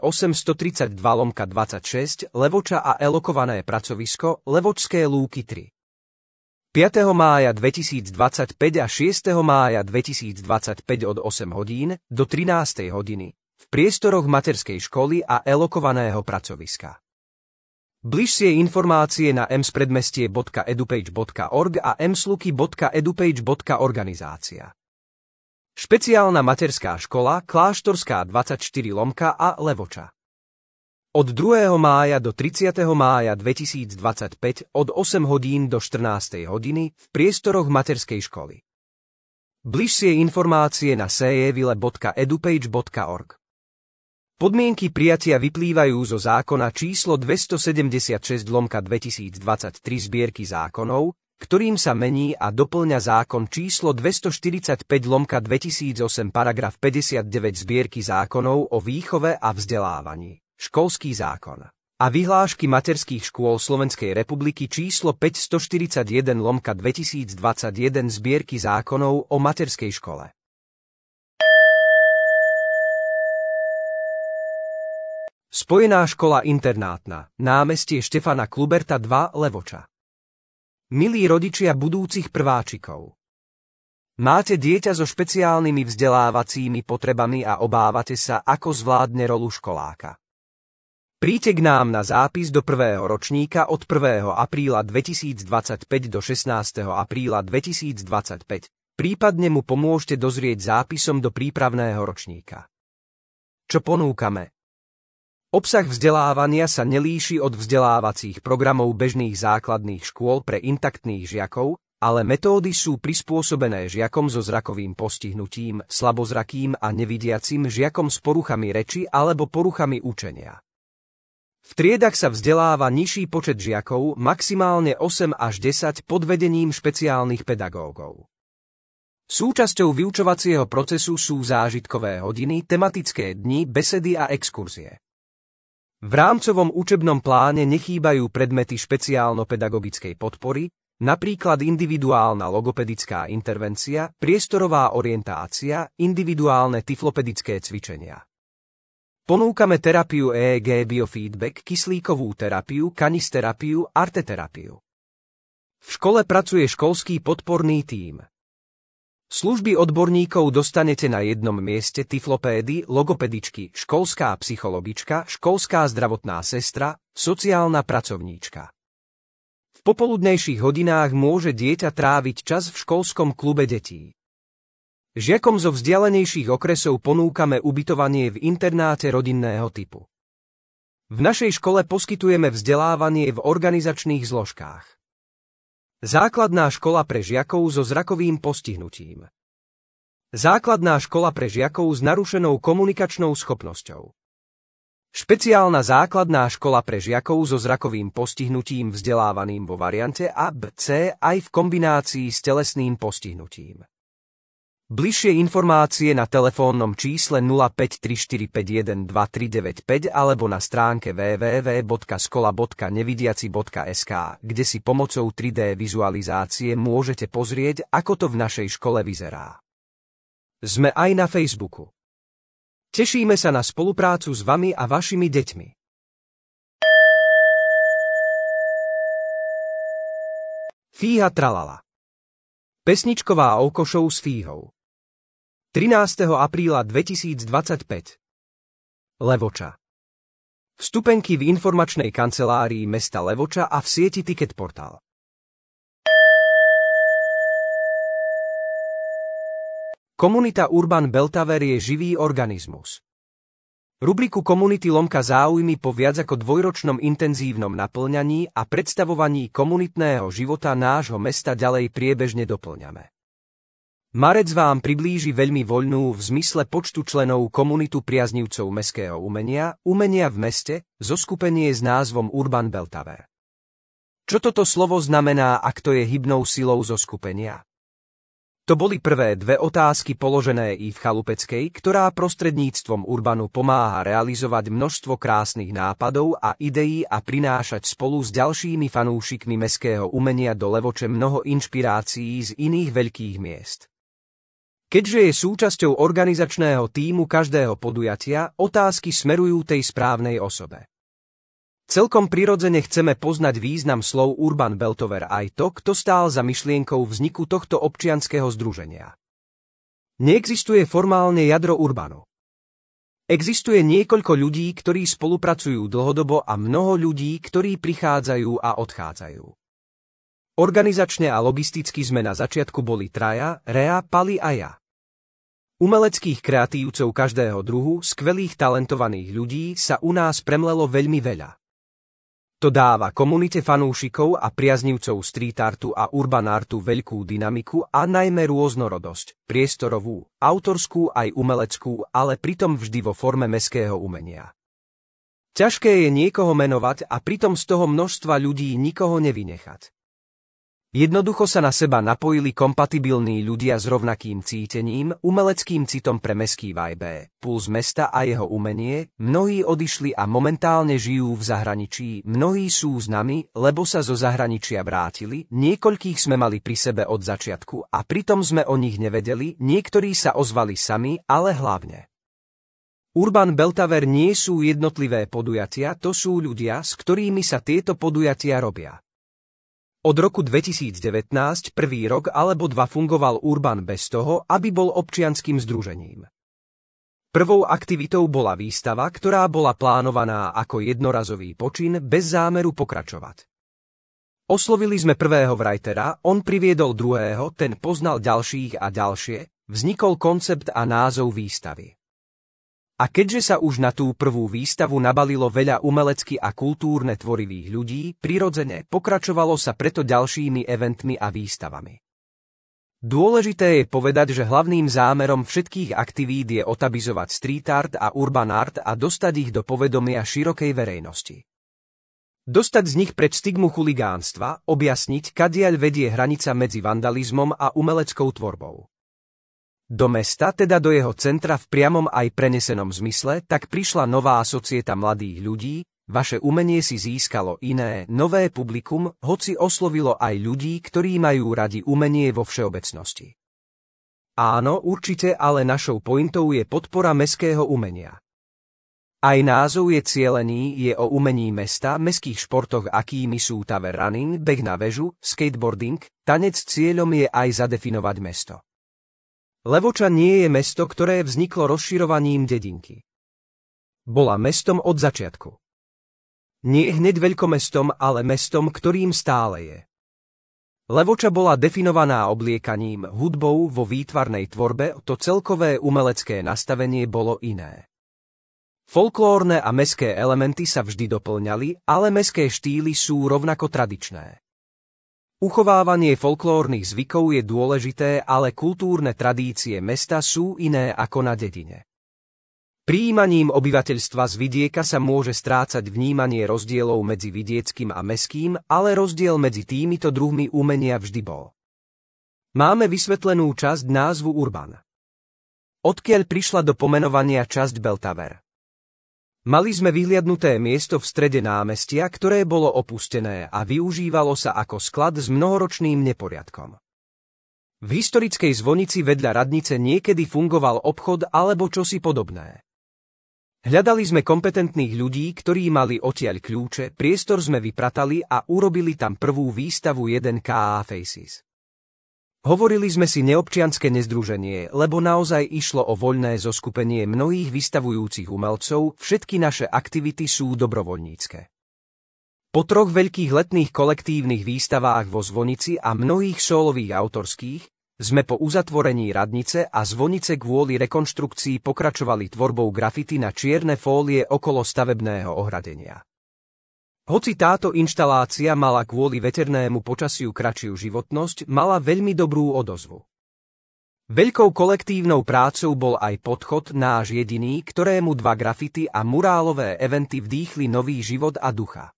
832/26 Levoča a elokované pracovisko Levočské lúky 3. 5. mája 2025 a 6. mája 2025 od 8 hodín do 13. hodiny v priestoroch materskej školy a elokovaného pracoviska. Bližšie informácie na emspredmestie.edupage.org a emsluky.edupage.organizácia. Špeciálna materská škola Kláštorská 24 a Levoča. Od 2. mája do 30. mája 2025 od 8 hodín do 14. hodiny v priestoroch materskej školy. Bližšie informácie na sejevile.edupage.org. Podmienky prijatia vyplývajú zo zákona číslo 276/2023 zbierky zákonov, ktorým sa mení a doplňa zákon číslo 245/2008 paragraf 59 zbierky zákonov o výchove a vzdelávaní, školský zákon, a vyhlášky materských škôl Slovenskej republiky číslo 541/2021 zbierky zákonov o materskej škole. Spojená škola internátna, námestie Štefana Kluberta 2, Levoča. Milí rodičia budúcich prváčikov. Máte dieťa so špeciálnymi vzdelávacími potrebami a obávate sa, ako zvládne rolu školáka. Príďte k nám na zápis do prvého ročníka od 1. apríla 2025 do 16. apríla 2025, prípadne mu pomôžte dozrieť zápisom do prípravného ročníka. Čo ponúkame? Obsah vzdelávania sa nelíši od vzdelávacích programov bežných základných škôl pre intaktných žiakov, ale metódy sú prispôsobené žiakom so zrakovým postihnutím, slabozrakým a nevidiacim žiakom s poruchami reči alebo poruchami učenia. V triedach sa vzdeláva nižší počet žiakov, maximálne 8 až 10 pod vedením špeciálnych pedagógov. Súčasťou vyučovacieho procesu sú zážitkové hodiny, tematické dni, besedy a exkurzie. V rámcovom učebnom pláne nechýbajú predmety špeciálno-pedagogickej podpory, napríklad individuálna logopedická intervencia, priestorová orientácia, individuálne tyflopedické cvičenia. Ponúkame terapiu EEG biofeedback, kyslíkovú terapiu, kanisterapiu, arteterapiu. V škole pracuje školský podporný tím. Služby odborníkov dostanete na jednom mieste: tyflopédy, logopedičky, školská psychologička, školská zdravotná sestra, sociálna pracovníčka. V popoludnejších hodinách môže dieťa tráviť čas v školskom klube detí. Žiakom zo vzdialenejších okresov ponúkame ubytovanie v internáte rodinného typu. V našej škole poskytujeme vzdelávanie v organizačných zložkách. Základná škola pre žiakov so zrakovým postihnutím. Základná škola pre žiakov s narušenou komunikačnou schopnosťou. Špeciálna základná škola pre žiakov so zrakovým postihnutím vzdelávaným vo variante A, B, C aj v kombinácii s telesným postihnutím. Bližšie informácie na telefónnom čísle 0534512395 alebo na stránke www.skola.nevidiaci.sk, kde si pomocou 3D vizualizácie môžete pozrieť, ako to v našej škole vyzerá. Sme aj na Facebooku. Tešíme sa na spoluprácu s vami a vašimi deťmi. Fíha tralala. Pesničková okošov s fíhou. 13. apríla 2025. Levoča. Vstupenky v informačnej kancelárii mesta Levoča a v sieti Ticket Portal. Komunita Urban Beltaver je živý organizmus. Rubriku Komunity lomka záujmy po viac ako dvojročnom intenzívnom naplňaní a predstavovaní komunitného života nášho mesta ďalej priebežne doplňame. Marec vám priblíži veľmi voľnú v zmysle počtu členov komunitu priaznivcov mestského umenia, umenia v meste, zoskupenie s názvom Urban Beltaver. Čo toto slovo znamená, ak to je hybnou silou zoskupenia? To boli prvé dve otázky položené i v Chalupeckej, ktorá prostredníctvom Urbanu pomáha realizovať množstvo krásnych nápadov a ideí a prinášať spolu s ďalšími fanúšikmi mestského umenia do Levoče mnoho inšpirácií z iných veľkých miest. Keďže je súčasťou organizačného tímu každého podujatia, otázky smerujú tej správnej osobe. Celkom prirodzene chceme poznať význam slov Urban Beltaver aj to, kto stál za myšlienkou vzniku tohto občianskeho združenia. Neexistuje formálne jadro Urbanu. Existuje niekoľko ľudí, ktorí spolupracujú dlhodobo a mnoho ľudí, ktorí prichádzajú a odchádzajú. Organizačne a logisticky sme na začiatku boli traja, Rea, Pali a ja. Umeleckých kreatívcov každého druhu, skvelých talentovaných ľudí sa u nás premlelo veľmi veľa. To dáva komunite fanúšikov a priaznivcov street artu a urban artu veľkú dynamiku a najmä rôznorodosť, priestorovú, autorskú aj umeleckú, ale pritom vždy vo forme mestského umenia. Ťažké je niekoho menovať a pritom z toho množstva ľudí nikoho nevynechať. Jednoducho sa na seba napojili kompatibilní ľudia s rovnakým cítením, umeleckým citom pre mestský vibe, puls mesta a jeho umenie, mnohí odišli a momentálne žijú v zahraničí, mnohí sú s nami, lebo sa zo zahraničia vrátili, niekoľkých sme mali pri sebe od začiatku a pritom sme o nich nevedeli, niektorí sa ozvali sami, ale hlavne. Urban Beltaver nie sú jednotlivé podujatia, to sú ľudia, s ktorými sa tieto podujatia robia. Od roku 2019 prvý rok alebo dva fungoval Urban bez toho, aby bol občianskym združením. Prvou aktivitou bola výstava, ktorá bola plánovaná ako jednorazový počin bez zámeru pokračovať. Oslovili sme prvého writera, on priviedol druhého, ten poznal ďalších a ďalšie, vznikol koncept a názov výstavy. A keďže sa už na tú prvú výstavu nabalilo veľa umelecky a kultúrne tvorivých ľudí, prirodzene pokračovalo sa preto ďalšími eventmi a výstavami. Dôležité je povedať, že hlavným zámerom všetkých aktivít je otabizovať street art a urban art a dostať ich do povedomia širokej verejnosti. Dostať z nich pred stigmu chuligánstva, objasniť, kadiaľ vedie hranica medzi vandalizmom a umeleckou tvorbou. Do mesta, teda do jeho centra v priamom aj prenesenom zmysle, tak prišla nová societa mladých ľudí, vaše umenie si získalo iné, nové publikum, hoci oslovilo aj ľudí, ktorí majú radi umenie vo všeobecnosti. Áno, určite, ale našou pointou je podpora mestského umenia. Aj názov je cielený, je o umení mesta, mestských športoch, akými sú tower running, beh na väžu, skateboarding, tanec, cieľom je aj zadefinovať mesto. Levoča nie je mesto, ktoré vzniklo rozširovaním dedinky. Bola mestom od začiatku. Nie hneď veľkomestom, ale mestom, ktorým stále je. Levoča bola definovaná obliekaním, hudbou vo výtvarnej tvorbe, to celkové umelecké nastavenie bolo iné. Folklórne a mestské elementy sa vždy doplňali, ale mestské štýly sú rovnako tradičné. Uchovávanie folklórnych zvykov je dôležité, ale kultúrne tradície mesta sú iné ako na dedine. Prijímaním obyvateľstva z vidieka sa môže strácať vnímanie rozdielov medzi vidieckým a mestským, ale rozdiel medzi týmito druhmi umenia vždy bol. Máme vysvetlenú časť názvu Urban. Odkiaľ prišla do pomenovania časť Beltaver? Mali sme vyhliadnuté miesto v strede námestia, ktoré bolo opustené a využívalo sa ako sklad s mnohoročným neporiadkom. V historickej zvonici vedľa radnice niekedy fungoval obchod alebo čosi podobné. Hľadali sme kompetentných ľudí, ktorí mali odtiaľ kľúče, priestor sme vypratali a urobili tam prvú výstavu 1K Faces. Hovorili sme si neobčianske nezdruženie, lebo naozaj išlo o voľné zoskupenie mnohých vystavujúcich umelcov, všetky naše aktivity sú dobrovoľnícke. Po 3 veľkých letných kolektívnych výstavách vo Zvonici a mnohých sólových autorských, sme po uzatvorení radnice a Zvonice kvôli rekonštrukcii pokračovali tvorbou grafity na čierne fólie okolo stavebného ohradenia. Hoci táto inštalácia mala kvôli veternému počasiu kratšiu životnosť, mala veľmi dobrú odozvu. Veľkou kolektívnou prácou bol aj podchod náš jediný, ktorému 2 grafity a murálové eventy vdýchli nový život a ducha.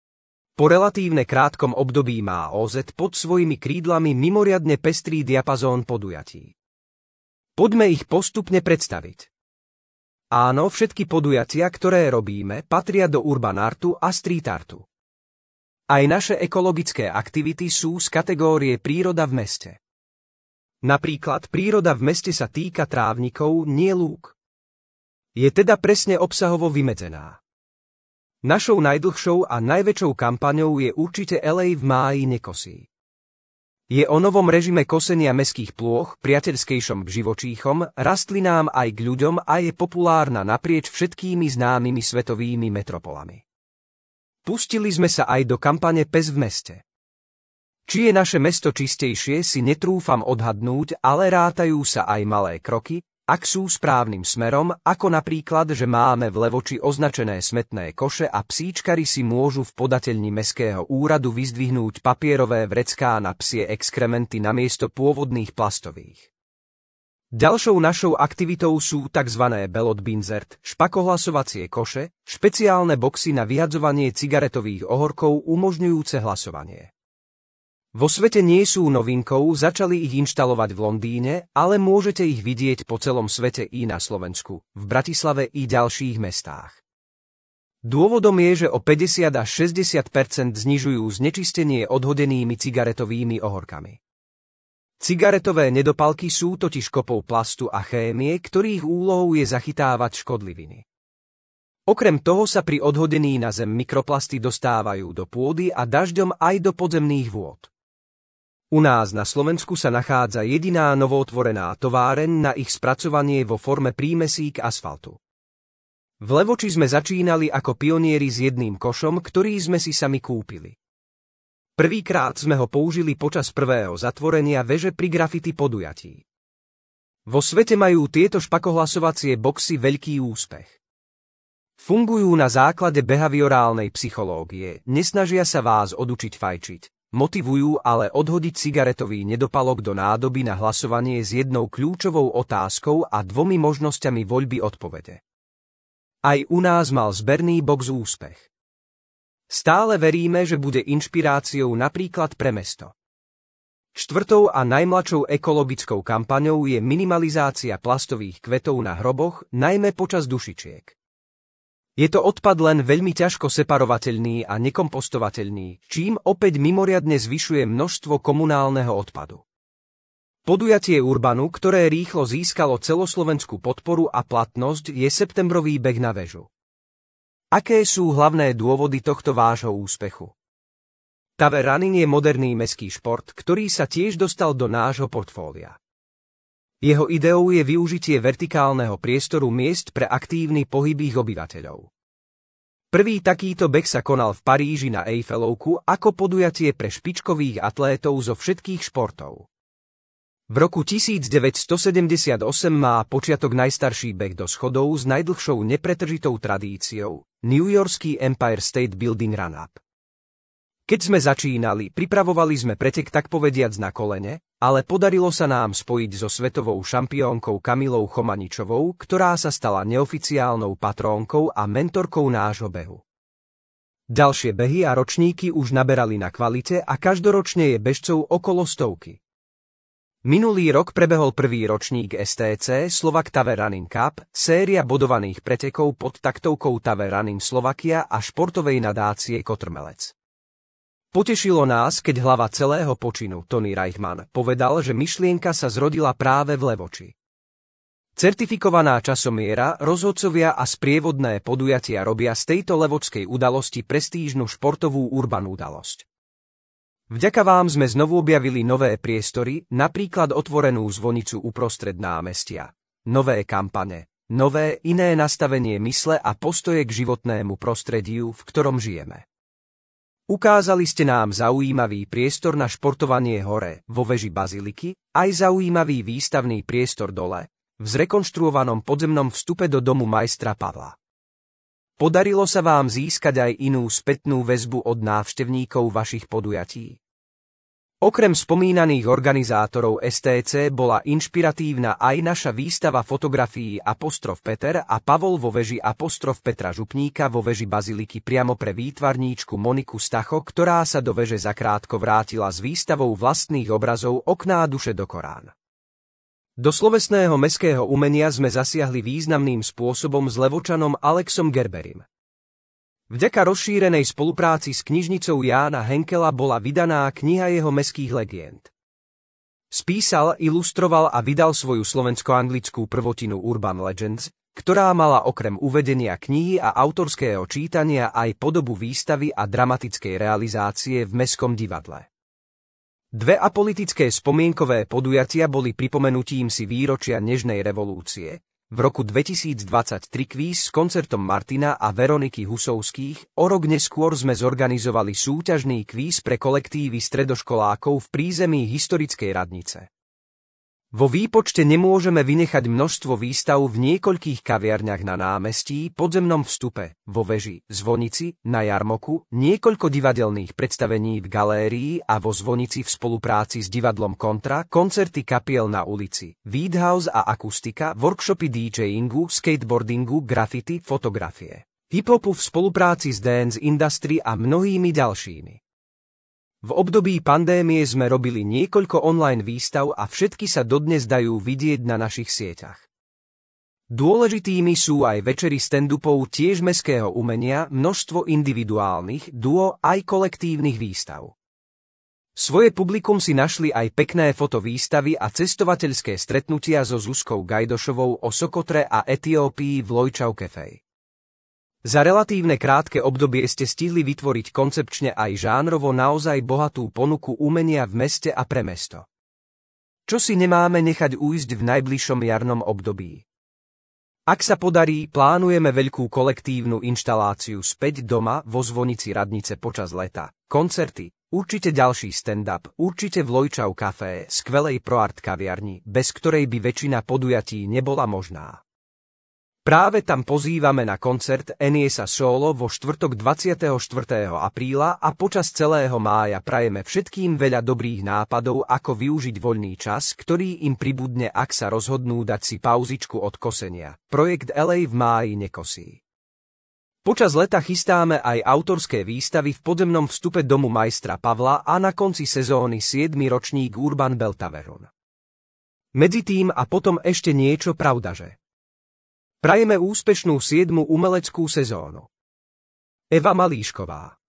Po relatívne krátkom období má OZ pod svojimi krídlami mimoriadne pestrý diapazón podujatí. Poďme ich postupne predstaviť. Áno, všetky podujatia, ktoré robíme, patria do urban artu a street artu. Aj naše ekologické aktivity sú z kategórie príroda v meste. Napríklad príroda v meste sa týka trávnikov, nie lúk. Je teda presne obsahovo vymedzená. Našou najdlhšou a najväčšou kampaňou je určite LA v máji nekosí. Je o novom režime kosenia mestských plôch, priateľskejšom k živočíchom, rastlinám aj k ľuďom a je populárna naprieč všetkými známymi svetovými metropolami. Pustili sme sa aj do kampane Pes v meste. Či je naše mesto čistejšie, si netrúfam odhadnúť, ale rátajú sa aj malé kroky, ak sú správnym smerom, ako napríklad, že máme v Levoči označené smetné koše a psíčkari si môžu v podateľni mestského úradu vyzdvihnúť papierové vrecká na psie exkrementy namiesto pôvodných plastových. Ďalšou našou aktivitou sú tzv. Ballot Binzert, špakohlasovacie koše, špeciálne boxy na vyhadzovanie cigaretových ohorkov umožňujúce hlasovanie. Vo svete nie sú novinkou, začali ich inštalovať v Londýne, ale môžete ich vidieť po celom svete i na Slovensku, v Bratislave i ďalších mestách. Dôvodom je, že o 50 až 60% znižujú znečistenie odhodenými cigaretovými ohorkami. Cigaretové nedopalky sú totiž kopou plastu a chémie, ktorých úlohou je zachytávať škodliviny. Okrem toho sa pri odhodení na zem mikroplasty dostávajú do pôdy a dažďom aj do podzemných vôd. U nás na Slovensku sa nachádza jediná novootvorená továreň na ich spracovanie vo forme prímesí k asfaltu. V Levoči sme začínali ako pionieri s jedným košom, ktorý sme si sami kúpili. Prvýkrát sme ho použili počas prvého zatvorenia veže pri graffiti podujatí. Vo svete majú tieto špakohlasovacie boxy veľký úspech. Fungujú na základe behaviorálnej psychológie, nesnažia sa vás odučiť fajčiť. Motivujú ale odhodiť cigaretový nedopalok do nádoby na hlasovanie s jednou kľúčovou otázkou a 2 možnosťami voľby odpovede. Aj u nás mal zberný box úspech. Stále veríme, že bude inšpiráciou napríklad pre mesto. 4. a najmladšou ekologickou kampaňou je minimalizácia plastových kvetov na hroboch, najmä počas dušičiek. Je to odpad len veľmi ťažko separovateľný a nekompostovateľný, čím opäť mimoriadne zvyšuje množstvo komunálneho odpadu. Podujatie Urbanu, ktoré rýchlo získalo celoslovenskú podporu a platnosť, je septembrový beh na väžu. Aké sú hlavné dôvody tohto vášho úspechu? Tave running je moderný mestský šport, ktorý sa tiež dostal do nášho portfólia. Jeho ideou je využitie vertikálneho priestoru miest pre aktívny pohyb ich obyvateľov. Prvý takýto beh sa konal v Paríži na Eiffelovku ako podujatie pre špičkových atlétov zo všetkých športov. V roku 1978 má počiatok najstarší beh do schodov s najdlhšou nepretržitou tradíciou, Newyorský Empire State Building Run-Up. Keď sme začínali, pripravovali sme pretek tak povediac na kolene, ale podarilo sa nám spojiť so svetovou šampiónkou Kamilou Chomaničovou, ktorá sa stala neoficiálnou patrónkou a mentorkou nášho behu. Ďalšie behy a ročníky už naberali na kvalite a každoročne je bežcov okolo 100. Minulý rok prebehol prvý ročník STC Slovak Tave Running Cup, séria bodovaných pretekov pod taktovkou Tave Running Slovakia a športovej nadácie Kotrmelec. Potešilo nás, keď hlava celého počinu Tony Reichman povedal, že myšlienka sa zrodila práve v Levoči. Certifikovaná časomiera, rozhodcovia a sprievodné podujatia robia z tejto levočskej udalosti prestížnu športovú urban udalosť. Vďaka vám sme znovu objavili nové priestory, napríklad otvorenú zvonicu uprostred námestia, nové kampane, nové iné nastavenie mysle a postoje k životnému prostrediu, v ktorom žijeme. Ukázali ste nám zaujímavý priestor na športovanie hore, vo veži Baziliky, aj zaujímavý výstavný priestor dole, v zrekonštruovanom podzemnom vstupe do domu majstra Pavla. Podarilo sa vám získať aj inú spätnú väzbu od návštevníkov vašich podujatí? Okrem spomínaných organizátorov STC bola inšpiratívna aj naša výstava fotografií apostrof Peter a Pavol vo veži apostrof Petra Župníka vo veži Baziliky priamo pre výtvarníčku Moniku Stacho, ktorá sa do veže zakrátko vrátila s výstavou vlastných obrazov Okná duše do Korán. Do slovesného mestského umenia sme zasiahli významným spôsobom s Levočanom Alexom Gerberim. Vďaka rozšírenej spolupráci s knižnicou Jána Henkela bola vydaná kniha jeho mestských legend. Spísal, ilustroval a vydal svoju slovensko-anglickú prvotinu Urban Legends, ktorá mala okrem uvedenia knihy a autorského čítania aj podobu výstavy a dramatickej realizácie v Mestskom divadle. 2 apolitické spomienkové podujatia boli pripomenutím si výročia Nežnej revolúcie. V roku 2023 kvíz s koncertom Martina a Veroniky Husovských, o rok neskôr sme zorganizovali súťažný kvíz pre kolektívy stredoškolákov v prízemí historickej radnice. Vo výpočte nemôžeme vynechať množstvo výstav v niekoľkých kaviarniach na námestí, podzemnom vstupe, vo veži, zvonici, na jarmoku, niekoľko divadelných predstavení v galérii a vo zvonici v spolupráci s divadlom Kontra, koncerty kapiel na ulici, Weedhouse a akustika, workshopy DJingu, skateboardingu, graffiti, fotografie, hiphopu v spolupráci s Dance Industry a mnohými ďalšími. V období pandémie sme robili niekoľko online výstav a všetky sa dodnes dajú vidieť na našich sieťach. Dôležitými sú aj večery stand-upov tiež mestského umenia, množstvo individuálnych, duo aj kolektívnych výstav. Svoje publikum si našli aj pekné fotovýstavy a cestovateľské stretnutia so Zuzkou Gajdošovou o Sokotre a Etiópii v Lojčau Cafe. Za relatívne krátke obdobie ste stihli vytvoriť koncepčne aj žánrovo naozaj bohatú ponuku umenia v meste a pre mesto. Čo si nemáme nechať ujsť v najbližšom jarnom období? Ak sa podarí, plánujeme veľkú kolektívnu inštaláciu späť doma vo zvonici radnice počas leta, koncerty, určite ďalší stand-up, určite v Lojčau Café, skvelej ProArt kaviarni, bez ktorej by väčšina podujatí nebola možná. Práve tam pozývame na koncert Eniesa Solo vo štvrtok 24. apríla a počas celého mája prajeme všetkým veľa dobrých nápadov, ako využiť voľný čas, ktorý im pribudne, ak sa rozhodnú dať si pauzičku od kosenia. Projekt LA v máji nekosí. Počas leta chystáme aj autorské výstavy v podzemnom vstupe domu majstra Pavla a na konci sezóny 7. ročník Urban Bell Tavern. Medzi tým a potom ešte niečo, pravdaže. Prajeme úspešnú 7. umeleckú sezónu. Eva Malíšková.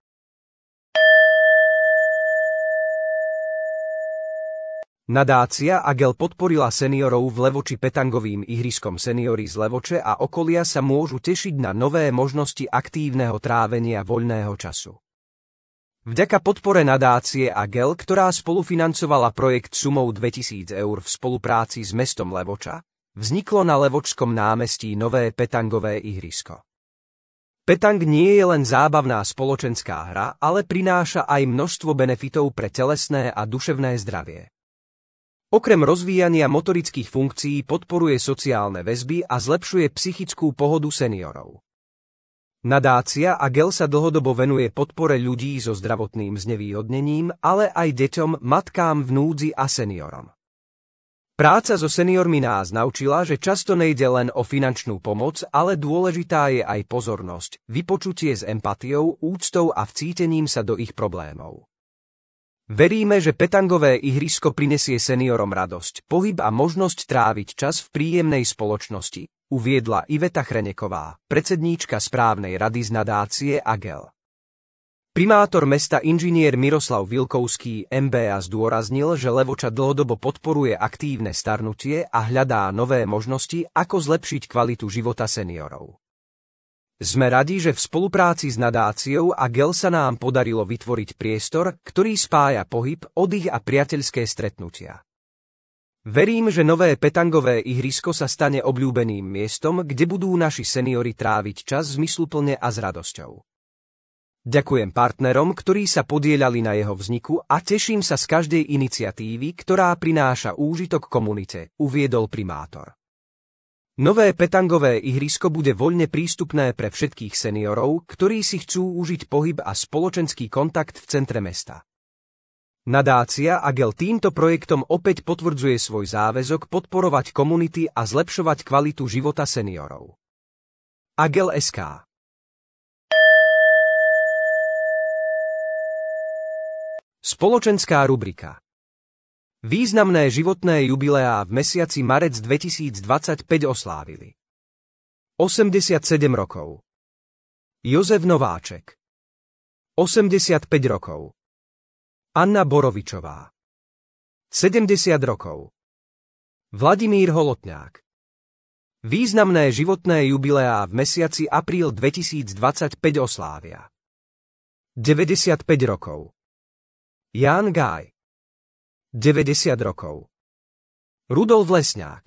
Nadácia AGEL podporila seniorov v Levoči petangovým ihriskom. Seniori z Levoče a okolia sa môžu tešiť na nové možnosti aktívneho trávenia voľného času. Vďaka podpore nadácie AGEL, ktorá spolufinancovala projekt sumou 2000 eur v spolupráci s mestom Levoča, vzniklo na Levočskom námestí nové petangové ihrisko. Petang nie je len zábavná spoločenská hra, ale prináša aj množstvo benefitov pre telesné a duševné zdravie. Okrem rozvíjania motorických funkcií podporuje sociálne väzby a zlepšuje psychickú pohodu seniorov. Nadácia AGEL sa dlhodobo venuje podpore ľudí so zdravotným znevýhodnením, ale aj deťom, matkám v núdzi a seniorom. Práca so seniormi nás naučila, že často nejde len o finančnú pomoc, ale dôležitá je aj pozornosť, vypočutie s empatiou, úctou a vcítením sa do ich problémov. Veríme, že petangové ihrisko prinesie seniorom radosť, pohyb a možnosť tráviť čas v príjemnej spoločnosti, uviedla Iveta Chreneková, predsedníčka správnej rady z nadácie AGEL. Primátor mesta inžinier Miroslav Vilkovský MBA zdôraznil, že Levoča dlhodobo podporuje aktívne starnutie a hľadá nové možnosti, ako zlepšiť kvalitu života seniorov. Sme radi, že v spolupráci s nadáciou AGEL sa nám podarilo vytvoriť priestor, ktorý spája pohyb, oddych a priateľské stretnutia. Verím, že nové petangové ihrisko sa stane obľúbeným miestom, kde budú naši seniori tráviť čas zmysluplne a s radosťou. Ďakujem partnerom, ktorí sa podieľali na jeho vzniku a teším sa z každej iniciatívy, ktorá prináša úžitok komunite, uviedol primátor. Nové petangové ihrisko bude voľne prístupné pre všetkých seniorov, ktorí si chcú užiť pohyb a spoločenský kontakt v centre mesta. Nadácia AGEL týmto projektom opäť potvrdzuje svoj záväzok podporovať komunity a zlepšovať kvalitu života seniorov. AGEL.sk. Spoločenská rubrika. Významné životné jubileá v mesiaci marec 2025 oslávili. 87 rokov. Jozef Nováček. 85 rokov. Anna Borovičová. 70 rokov. Vladimír Holotňák. Významné životné jubileá v mesiaci apríl 2025 oslávia. 95 rokov. Ján Gáj. 90 rokov. Rudolf Lesňák.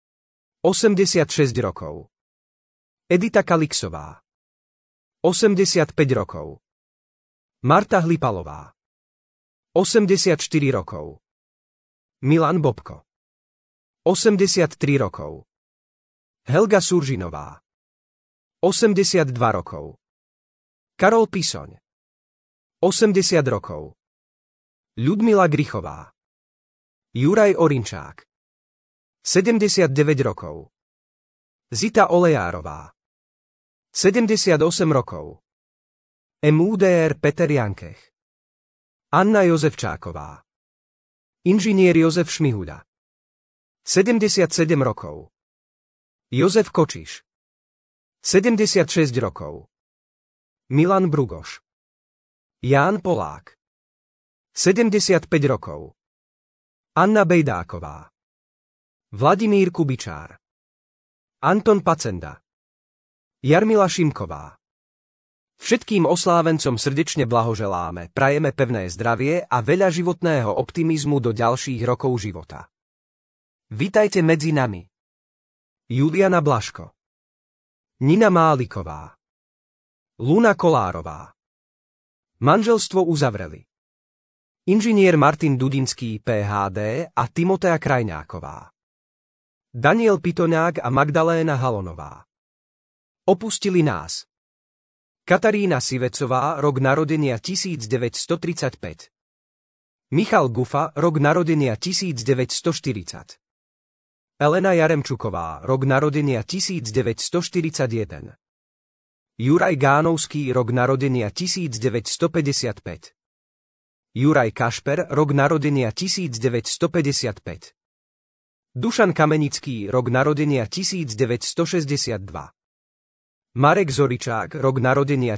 86 rokov. Edita Kalixová. 85 rokov. Marta Hlipalová. 84 rokov. Milan Bobko. 83 rokov. Helga Suržinová. 82 rokov. Karol Pisoň. 80 rokov. Ľudmila Grichová. Juraj Orinčák. 79 rokov. Zita Olejárová. 78 rokov. MUDR Peter Jankech. Anna Jozefčáková. Inžinier Jozef Šmihuľa. 77 rokov. Jozef Kočiš. 76 rokov. Milan Brugoš. Ján Polák. 75 rokov. Anna Bejdáková. Vladimír Kubičár. Anton Pacenda. Jarmila Šimková. Všetkým oslávencom srdečne blahoželáme, prajeme pevné zdravie a veľa životného optimizmu do ďalších rokov života. Vitajte medzi nami. Juliana Blaško. Nina Máliková. Luna Kolárová. Manželstvo uzavreli inžinier Martin Dudinský PhD a Timotea Krajňáková. Daniel Pitoňák a Magdaléna Halonová. Opustili nás Katarína Sivecová, rok narodenia 1935. Michal Gufa, rok narodenia 1940. Elena Jaremčuková, rok narodenia 1941. Juraj Gánovský, rok narodenia 1955. Juraj Kašper, rok narodenia 1955. Dušan Kamenický, rok narodenia 1962. Marek Zoričák, rok narodenia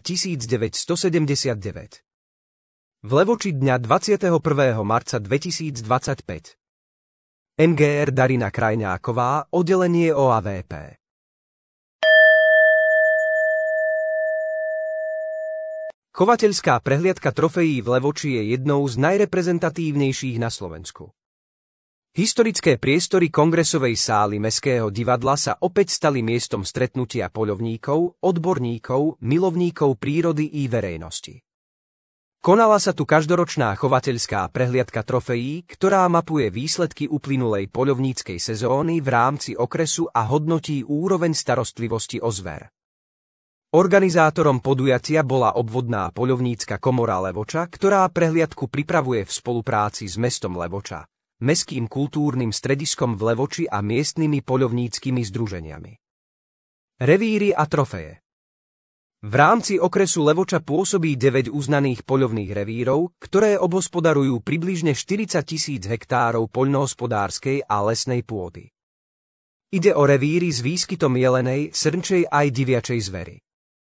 1979. V Levoči dňa 21. marca 2025. MGR Darina Krajňáková, oddelenie OAVP. Chovateľská prehliadka trofejí v Levoči je jednou z najreprezentatívnejších na Slovensku. Historické priestory kongresovej sály Mestského divadla sa opäť stali miestom stretnutia poľovníkov, odborníkov, milovníkov prírody i verejnosti. Konala sa tu každoročná chovateľská prehliadka trofejí, ktorá mapuje výsledky uplynulej poľovníckej sezóny v rámci okresu a hodnotí úroveň starostlivosti o zver. Organizátorom podujatia bola obvodná poľovnícka komora Levoča, ktorá prehliadku pripravuje v spolupráci s mestom Levoča, Mestským kultúrnym strediskom v Levoči a miestnymi poľovníckymi združeniami. Revíry a trofeje. V rámci okresu Levoča pôsobí 9 uznaných poľovných revírov, ktoré obhospodarujú približne 40 000 hektárov poľnohospodárskej a lesnej pôdy. Ide o revíry s výskytom jelenej, srnčej aj diviačej zvery.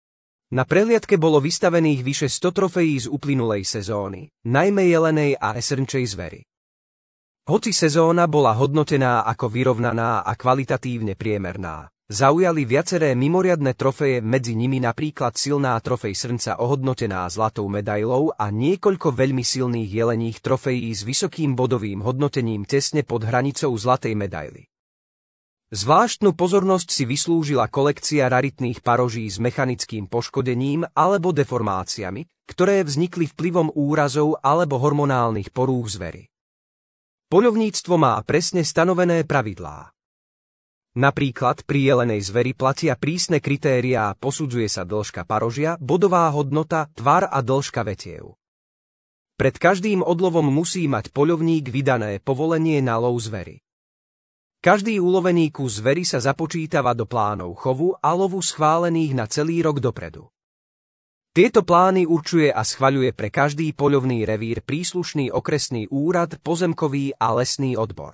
Na prehliadke bolo vystavených vyše 100 trofejí z uplynulej sezóny, najmä jelenej a srnčej zvery. Hoci sezóna bola hodnotená ako vyrovnaná a kvalitatívne priemerná, zaujali viaceré mimoriadne trofeje, medzi nimi napríklad silná trofej srnca ohodnotená zlatou medailou a niekoľko veľmi silných jeleních trofejí s vysokým bodovým hodnotením tesne pod hranicou zlatej medaily. Zvláštnu pozornosť si vyslúžila kolekcia raritných paroží s mechanickým poškodením alebo deformáciami, ktoré vznikli vplyvom úrazov alebo hormonálnych porúch zvery. Poľovníctvo má presne stanovené pravidlá. Napríklad pri jelenej zveri platia prísne kritériá, posudzuje sa dĺžka parožia, bodová hodnota, tvar a dĺžka vetiev. Pred každým odlovom musí mať poľovník vydané povolenie na lov zvery. Každý ulovený kus zvery sa započítava do plánov chovu a lovu schválených na celý rok dopredu. Tieto plány určuje a schvaľuje pre každý poľovný revír príslušný okresný úrad, pozemkový a lesný odbor.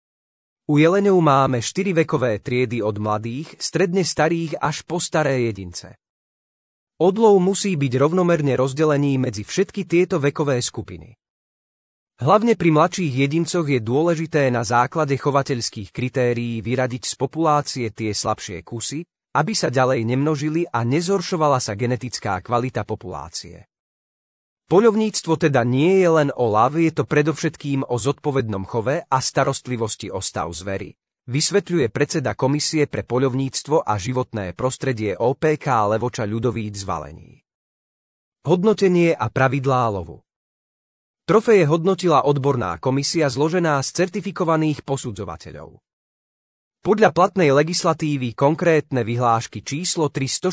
U jeleňov máme 4 vekové triedy od mladých, stredne starých až po staré jedince. Odlov musí byť rovnomerne rozdelený medzi všetky tieto vekové skupiny. Hlavne pri mladších jedincoch je dôležité na základe chovateľských kritérií vyradiť z populácie tie slabšie kusy, aby sa ďalej nemnožili a nezhoršovala sa genetická kvalita populácie. Poľovníctvo teda nie je len o love, je to predovšetkým o zodpovednom chove a starostlivosti o stav zvery, vysvetľuje predseda Komisie pre poľovníctvo a životné prostredie OPK Levoča Ľudovít Zvalení. Hodnotenie a pravidlá lovu. Trofeje hodnotila odborná komisia zložená z certifikovaných posudzovateľov. Podľa platnej legislatívy konkrétne vyhlášky číslo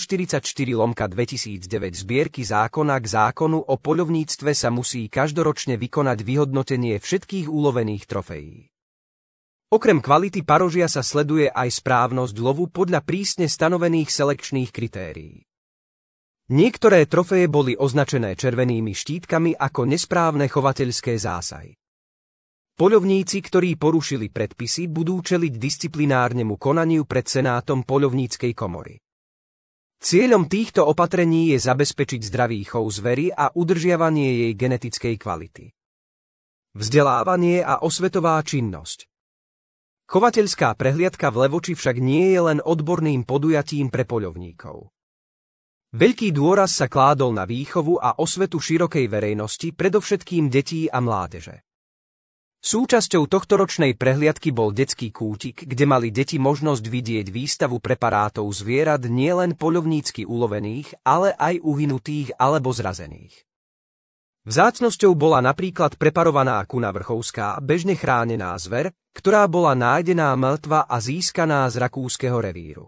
344/2009 zbierky zákona k zákonu o poľovníctve sa musí každoročne vykonať vyhodnotenie všetkých ulovených trofejí. Okrem kvality parožia sa sleduje aj správnosť lovu podľa prísne stanovených selekčných kritérií. Niektoré trofeje boli označené červenými štítkami ako nesprávne chovateľské zásahy. Poľovníci, ktorí porušili predpisy, budú čeliť disciplinárnemu konaniu pred Senátom poľovníckej komory. Cieľom týchto opatrení je zabezpečiť zdravý chov zvery a udržiavanie jej genetickej kvality. Vzdelávanie a osvetová činnosť. Chovateľská prehliadka v Levoči však nie je len odborným podujatím pre poľovníkov. Veľký dôraz sa kládol na výchovu a osvetu širokej verejnosti, predovšetkým detí a mládeže. Súčasťou tohtoročnej prehliadky bol detský kútik, kde mali deti možnosť vidieť výstavu preparátov zvierat nielen poľovnícky ulovených, ale aj uhynutých alebo zrazených. Vzácnosťou bola napríklad preparovaná kuna vrchovská, bežne chránená zver, ktorá bola nájdená mŕtva a získaná z rakúskeho revíru.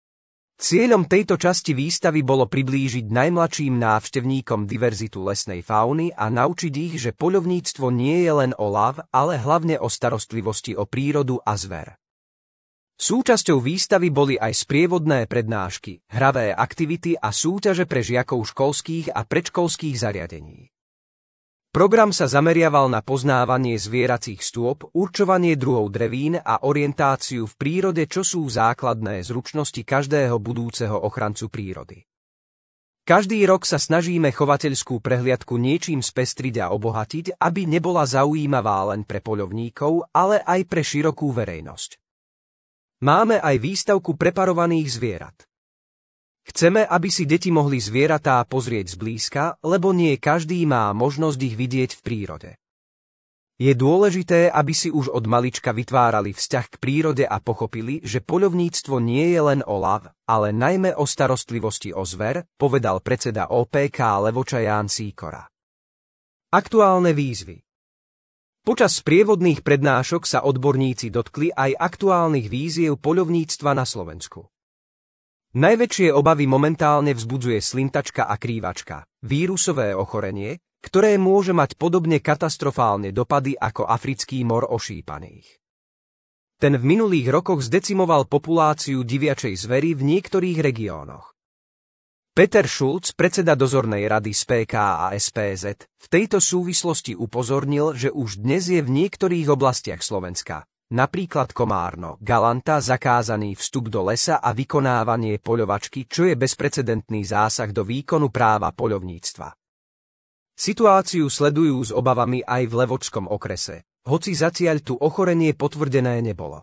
Cieľom tejto časti výstavy bolo priblížiť najmladším návštevníkom diverzitu lesnej fauny a naučiť ich, že poľovníctvo nie je len o lav, ale hlavne o starostlivosti o prírodu a zver. Súčasťou výstavy boli aj sprievodné prednášky, hravé aktivity a súťaže pre žiakov školských a predškolských zariadení. Program sa zameriaval na poznávanie zvieracích stôp, určovanie druhov drevín a orientáciu v prírode, čo sú základné zručnosti každého budúceho ochrancu prírody. Každý rok sa snažíme chovateľskú prehliadku niečím spestriť a obohatiť, aby nebola zaujímavá len pre poľovníkov, ale aj pre širokú verejnosť. Máme aj výstavku preparovaných zvierat. Chceme, aby si deti mohli zvieratá pozrieť zblízka, lebo nie každý má možnosť ich vidieť v prírode. Je dôležité, aby si už od malička vytvárali vzťah k prírode a pochopili, že poľovníctvo nie je len o lav, ale najmä o starostlivosti o zver, povedal predseda OPK Levoča Ján Sýkora. Aktuálne výzvy. Počas sprievodných prednášok sa odborníci dotkli aj aktuálnych výziev poľovníctva na Slovensku. Najväčšie obavy momentálne vzbudzuje slintačka a krývačka, vírusové ochorenie, ktoré môže mať podobne katastrofálne dopady ako africký mor ošípaných. Ten v minulých rokoch zdecimoval populáciu diviačej zvery v niektorých regiónoch. Peter Schulz, predseda dozornej rady z PK a SPZ, v tejto súvislosti upozornil, že už dnes je v niektorých oblastiach Slovenska, napríklad Komárno, Galanta, zakázaný vstup do lesa a vykonávanie poľovačky, čo je bezprecedentný zásah do výkonu práva poľovníctva. Situáciu sledujú s obavami aj v Levočskom okrese, hoci zatiaľ tu ochorenie potvrdené nebolo.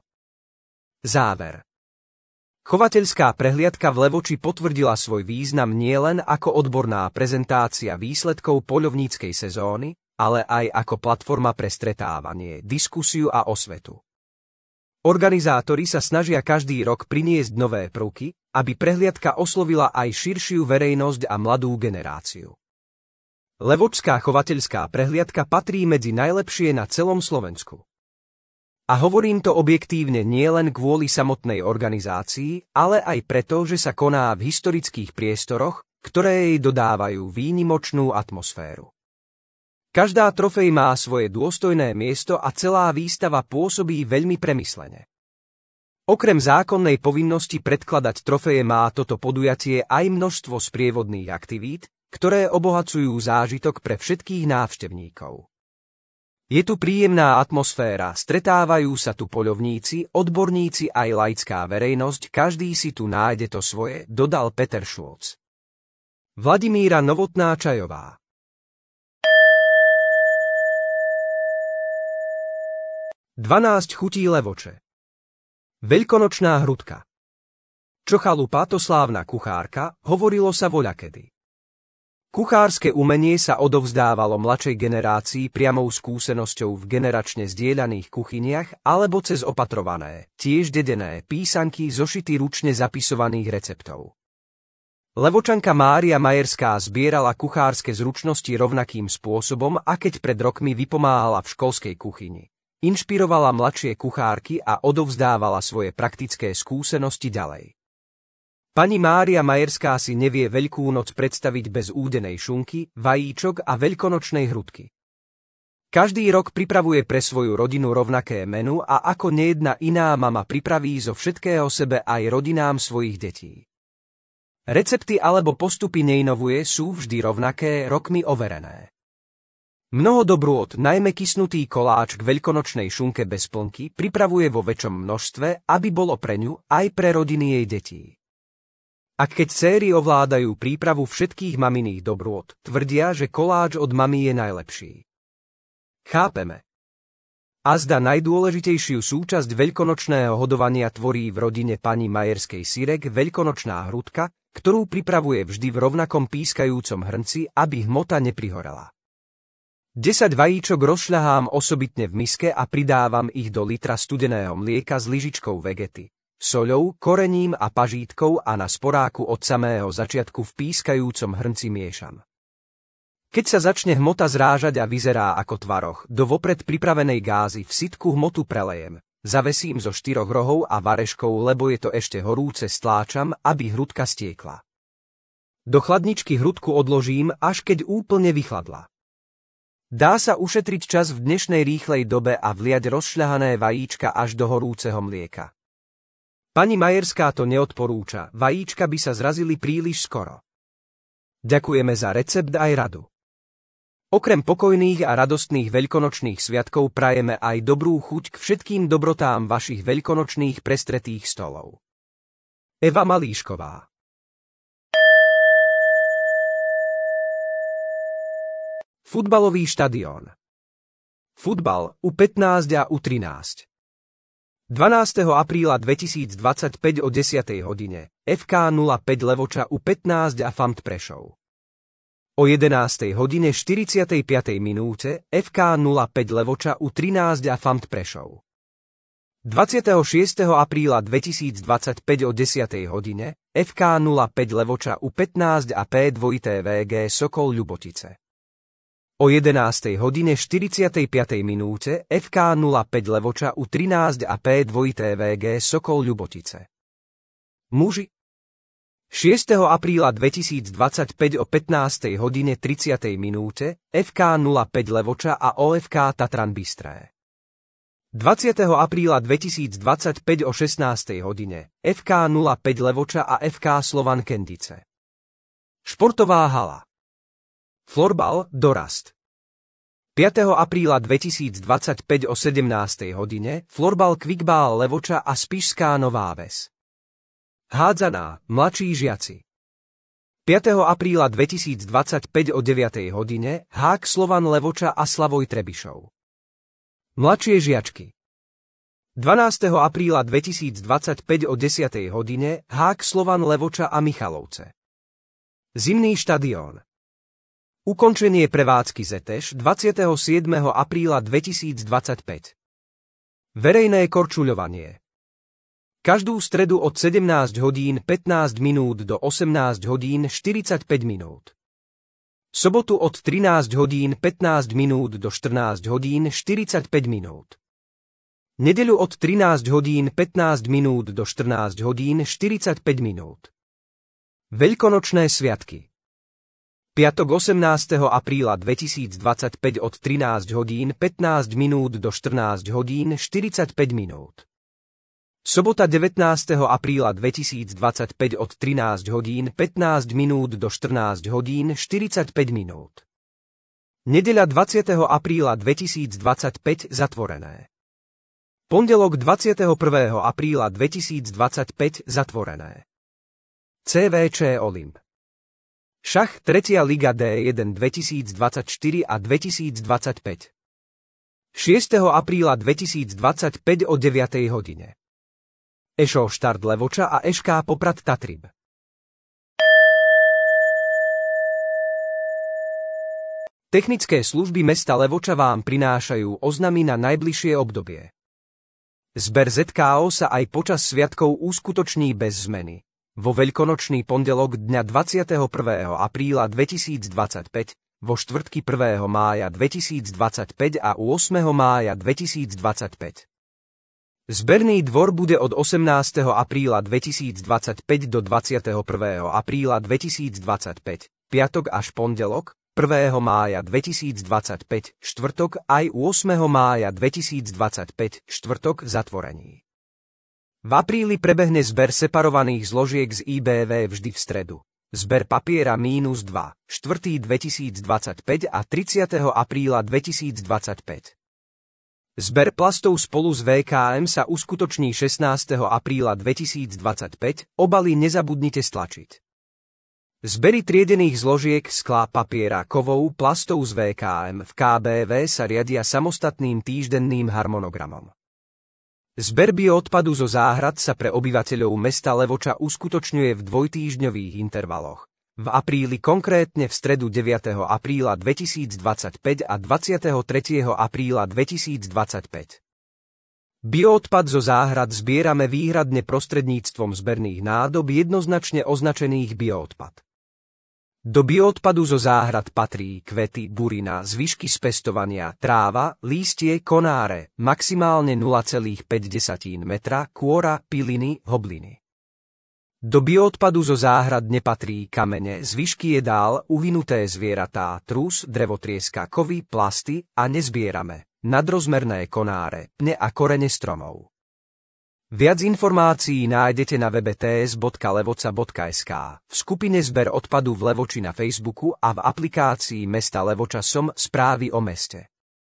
Záver. Chovateľská prehliadka v Levoči potvrdila svoj význam nielen ako odborná prezentácia výsledkov poľovníckej sezóny, ale aj ako platforma pre stretávanie, diskusiu a osvetu. Organizátori sa snažia každý rok priniesť nové prvky, aby prehliadka oslovila aj širšiu verejnosť a mladú generáciu. Levočská chovateľská prehliadka patrí medzi najlepšie na celom Slovensku. A hovorím to objektívne nielen kvôli samotnej organizácii, ale aj preto, že sa koná v historických priestoroch, ktoré jej dodávajú výnimočnú atmosféru. Každá trofej má svoje dôstojné miesto a celá výstava pôsobí veľmi premyslene. Okrem zákonnej povinnosti predkladať trofeje má toto podujatie aj množstvo sprievodných aktivít, ktoré obohacujú zážitok pre všetkých návštevníkov. Je tu príjemná atmosféra, stretávajú sa tu poľovníci, odborníci aj laická verejnosť, každý si tu nájde to svoje, dodal Peter Schulz. Vladimíra Novotná-Čajová. Dvanásť chutí Levoče. Veľkonočná hrudka. Čo chalupa, to slávna kuchárka, hovorilo sa voľakedy. Kuchárske umenie sa odovzdávalo mladšej generácii priamou skúsenosťou v generačne zdieľaných kuchyniach alebo cez opatrované, tiež dedené písanky zošity ručne zapisovaných receptov. Levočanka Mária Majerská zbierala kuchárske zručnosti rovnakým spôsobom, a keď pred rokmi vypomáhala v školskej kuchyni. Inšpirovala mladšie kuchárky a odovzdávala svoje praktické skúsenosti ďalej. Pani Mária Majerská si nevie Veľkú noc predstaviť bez údenej šunky, vajíčok a veľkonočnej hrudky. Každý rok pripravuje pre svoju rodinu rovnaké menu a ako nejedna iná mama pripraví zo všetkého sebe aj rodinám svojich detí. Recepty alebo postupy nejnovuje sú vždy rovnaké, rokmi overené. Mnoho dobrôt, najmä kysnutý koláč k veľkonočnej šunke bez plnky, pripravuje vo väčšom množstve, aby bolo pre ňu aj pre rodiny jej detí. Ak keď céry ovládajú prípravu všetkých maminých dobrôt, tvrdia, že koláč od mami je najlepší. Chápeme. Azda najdôležitejšiu súčasť veľkonočného hodovania tvorí v rodine pani Majerskej sirek veľkonočná hrudka, ktorú pripravuje vždy v rovnakom pískajúcom hrnci, aby hmota neprihorela. 10 vajíčok rozšľahám osobitne v miske a pridávam ich do litra studeného mlieka s lyžičkou vegety, soľou, korením a pažítkou a na sporáku od samého začiatku v pískajúcom hrnci miešam. Keď sa začne hmota zrážať a vyzerá ako tvaroh, do vopred pripravenej gázy v sytku hmotu prelejem, zavesím zo 4 rohov a vareškou, lebo je to ešte horúce, stláčam, aby hrudka stiekla. Do chladničky hrudku odložím, až keď úplne vychladla. Dá sa ušetriť čas v dnešnej rýchlej dobe a vliať rozšľahané vajíčka až do horúceho mlieka. Pani Majerská to neodporúča, vajíčka by sa zrazili príliš skoro. Ďakujeme za recept aj radu. Okrem pokojných a radostných veľkonočných sviatkov prajeme aj dobrú chuť k všetkým dobrotám vašich veľkonočných prestretých stolov. Eva Malíšková. Futbalový štadión. Futbal U15 a U13. 12. apríla 2025 o 10. hodine FK 05 Levoča U15 a FAMT Prešov. O 11. hodine 45. minúte FK 05 Levoča U13 a FAMT Prešov. 26. apríla 2025 o 10. hodine FK 05 Levoča U15 a P2VG Sokol Ľubotice. O 11. hodine 45. minúte FK 05 Levoča U13 a P2VG Sokol Ľubotice. Muži. 6. apríla 2025 o 15. hodine 30. minúte FK 05 Levoča a OFK Tatran Bystré. 20. apríla 2025 o 16. hodine FK 05 Levoča a FK Slovan Kendice. Športová hala. Florbal Dorast. 5. apríla 2025 o 17. hodine Florbal Quickball Levoča a Spišská Nová Ves. Hádzaná, mladší žiaci. 5. apríla 2025 o 9. hodine Hák Slovan Levoča a Slavoj Trebišov. Mladšie žiačky. 12. apríla 2025 o 10. hodine Hák Slovan Levoča a Michalovce. Zimný štadión. Ukončenie prevádzky ZETEŠ 27. apríla 2025. Verejné korčuľovanie. Každú stredu od 17 hodín 15 minút do 18 hodín 45 minút. Sobotu od 13 hodín 15 minút do 14 hodín 45 minút. Nedeľu od 13 hodín 15 minút do 14 hodín 45 minút. Veľkonočné sviatky. Piatok 18. apríla 2025 od 13 hodín 15 minút do 14 hodín 45 minút. Sobota 19. apríla 2025 od 13 hodín 15 minút do 14 hodín 45 minút. Nedeľa 20. apríla 2025 zatvorené. Pondelok 21. apríla 2025 zatvorené. CVČ Olymp. Šach 3. Liga D1 2024 a 2025. 6. apríla 2025 o 9. hodine. Ešo Štart Levoča a Ešká Poprad Tatrib. Technické služby mesta Levoča vám prinášajú oznamy na najbližšie obdobie. Zber ZKO sa aj počas sviatkov uskutoční bez zmeny. Vo veľkonočný pondelok dňa 21. apríla 2025, vo štvrtky 1. mája 2025 a 8. mája 2025. Zberný dvor bude od 18. apríla 2025 do 21. apríla 2025, piatok až pondelok, 1. mája 2025, štvrtok aj 8. mája 2025, štvrtok zatvorení. V apríli prebehne zber separovaných zložiek z IBV vždy v stredu. Zber papiera -2, 4. 2025 a 30. apríla 2025. Zber plastov spolu s VKM sa uskutoční 16. apríla 2025, obaly nezabudnite stlačiť. Zbery triedených zložiek skla, papiera, kovov, plastov z VKM v KBV sa riadia samostatným týždenným harmonogramom. Zber bioodpadu zo záhrad sa pre obyvateľov mesta Levoča uskutočňuje v dvojtýždňových intervaloch. V apríli, konkrétne v stredu 9. apríla 2025 a 23. apríla 2025. Bioodpad zo záhrad zbierame výhradne prostredníctvom zberných nádob jednoznačne označených bioodpad. Do bioodpadu zo záhrad patrí kvety, burina, zvyšky z pestovania, tráva, lístie, konáre, maximálne 0,5 metra, kôra, piliny, hobliny. Do bioodpadu zo záhrad nepatrí kamene, zvyšky jedál, uvinuté zvieratá, trus, drevotrieska, kovy, plasty a nezbierame nadrozmerné konáre, pne a korene stromov. Viac informácií nájdete na webe ts.levoca.sk, v skupine Zber odpadu v Levoči na Facebooku a v aplikácii mesta Levoča správy o meste.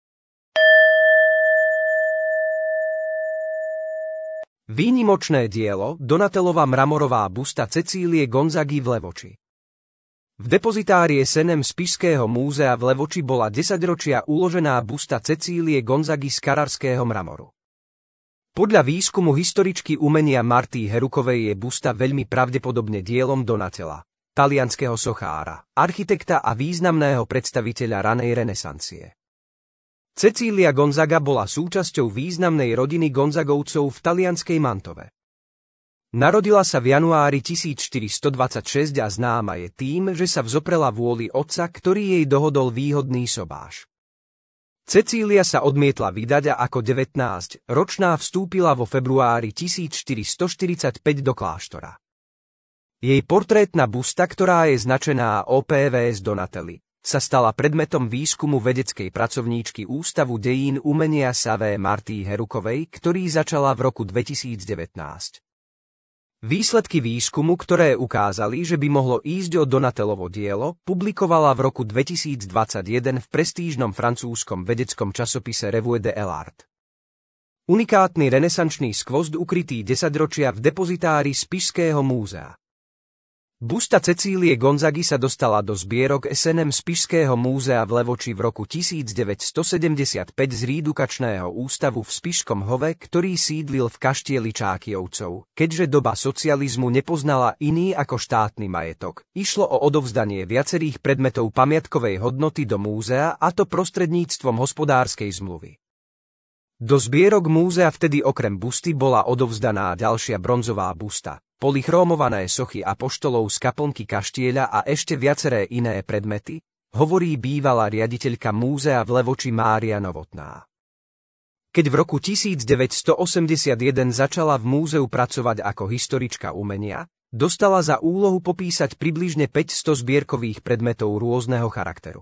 Výnimočné dielo Donatelova mramorová busta Cecílie Gonzagy v Levoči. V depozitárii SNM Spišského múzea v Levoči bola 10 ročia uložená busta Cecílie Gonzagy z kararského mramoru. Podľa výskumu historičky umenia Marty Herukovej je busta veľmi pravdepodobne dielom Donatela, talianskeho sochára, architekta a významného predstaviteľa ranej renesancie. Cecília Gonzaga bola súčasťou významnej rodiny Gonzagovcov v talianskej Mantove. Narodila sa v januári 1426 a známa je tým, že sa vzoprela vôli otca, ktorý jej dohodol výhodný sobáš. Cecília sa odmietla vydať a ako 19-ročná vstúpila vo februári 1445 do kláštora. Jej portrétna busta, ktorá je značená OPVS Donatelli, sa stala predmetom výskumu vedeckej pracovníčky Ústavu dejín umenia Savé Marty Herukovej, ktorý začala v roku 2019. Výsledky výskumu, ktoré ukázali, že by mohlo ísť o Donatelovo dielo, publikovala v roku 2021 v prestížnom francúzskom vedeckom časopise Revue de l'Art. Unikátny renesančný skvozd ukrytý 10 ročia v depozitári Spišského múzea. Busta Cecílie Gonzagy sa dostala do zbierok SNM Spišského múzea v Levoči v roku 1975 z Rýdukačného ústavu v Spišskom Hove, ktorý sídlil v kaštieli Čákyovcov. Keďže doba socializmu nepoznala iný ako štátny majetok, išlo o odovzdanie viacerých predmetov pamiatkovej hodnoty do múzea, a to prostredníctvom hospodárskej zmluvy. Do zbierok múzea vtedy okrem busty bola odovzdaná ďalšia bronzová busta, polychromované sochy apoštolov z kaplnky kaštieľa a ešte viaceré iné predmety, hovorí bývalá riaditeľka múzea v Levoči Mária Novotná. Keď v roku 1981 začala v múzeu pracovať ako historička umenia, dostala za úlohu popísať približne 500 zbierkových predmetov rôzneho charakteru.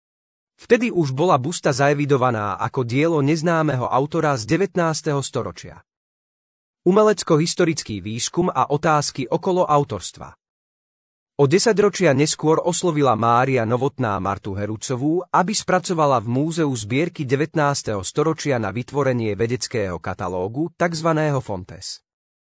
Vtedy už bola busta zaevidovaná ako dielo neznámeho autora z 19. storočia. Umelecko-historický výskum a otázky okolo autorstva. O 10 ročia neskôr oslovila Mária Novotná Martu Herucovú, aby spracovala v múzeu zbierky 19. storočia na vytvorenie vedeckého katalógu, tzv. Fontes.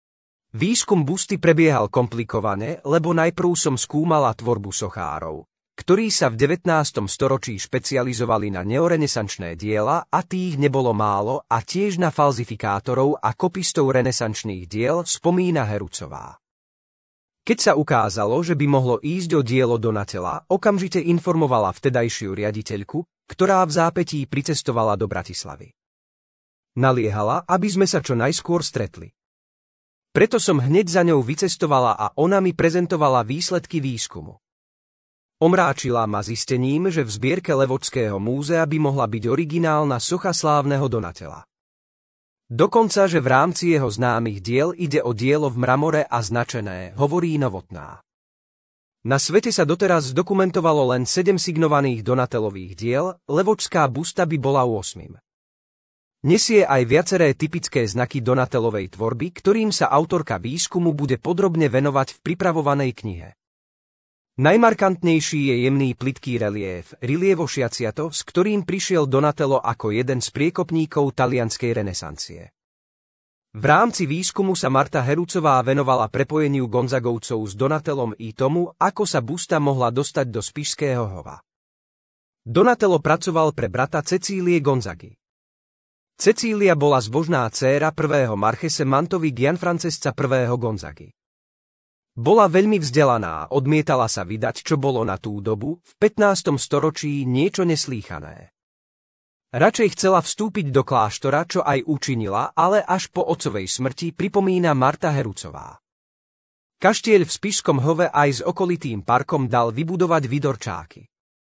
Výskum busty prebiehal komplikovane, lebo najprv som skúmala tvorbu sochárov, ktorí sa v 19. storočí špecializovali na neorenesančné diela, a tých nebolo málo, a tiež na falzifikátorov a kopistov renesančných diel, spomína Herucová. Keď sa ukázalo, že by mohlo ísť o dielo Donatela, okamžite informovala vtedajšiu riaditeľku, ktorá v zápätí pricestovala do Bratislavy. Naliehala, aby sme sa čo najskôr stretli. Preto som hneď za ňou vycestovala a ona mi prezentovala výsledky výskumu. Omráčila ma zistením, že v zbierke Levočského múzea by mohla byť originálna socha slávneho Donatela. Dokonca, že v rámci jeho známych diel ide o dielo v mramore a značené, hovorí Novotná. Na svete sa doteraz zdokumentovalo len 7 signovaných Donatelových diel, levočská busta by bola 8. Nesie aj viaceré typické znaky Donatellovej tvorby, ktorým sa autorka výskumu bude podrobne venovať v pripravovanej knihe. Najmarkantnejší je jemný plytký reliéf, Rilievo Sciacciato, s ktorým prišiel Donatello ako jeden z priekopníkov talianskej renesancie. V rámci výskumu sa Marta Herucová venovala prepojeniu Gonzagovcov s Donatellom i tomu, ako sa busta mohla dostať do Spišského hova. Donatello pracoval pre brata Cecílie Gonzagy. Cecília bola zbožná dcéra prvého marchese Mantovi Gianfrancesca I. Gonzagy. Bola veľmi vzdelaná a odmietala sa vydať, čo bolo na tú dobu, v 15. storočí, niečo neslýchané. Radšej chcela vstúpiť do kláštora, čo aj učinila, ale až po otcovej smrti, pripomína Marta Herucová. Kaštieľ v Spišskom hove aj s okolitým parkom dal vybudovať Vidor Čáky.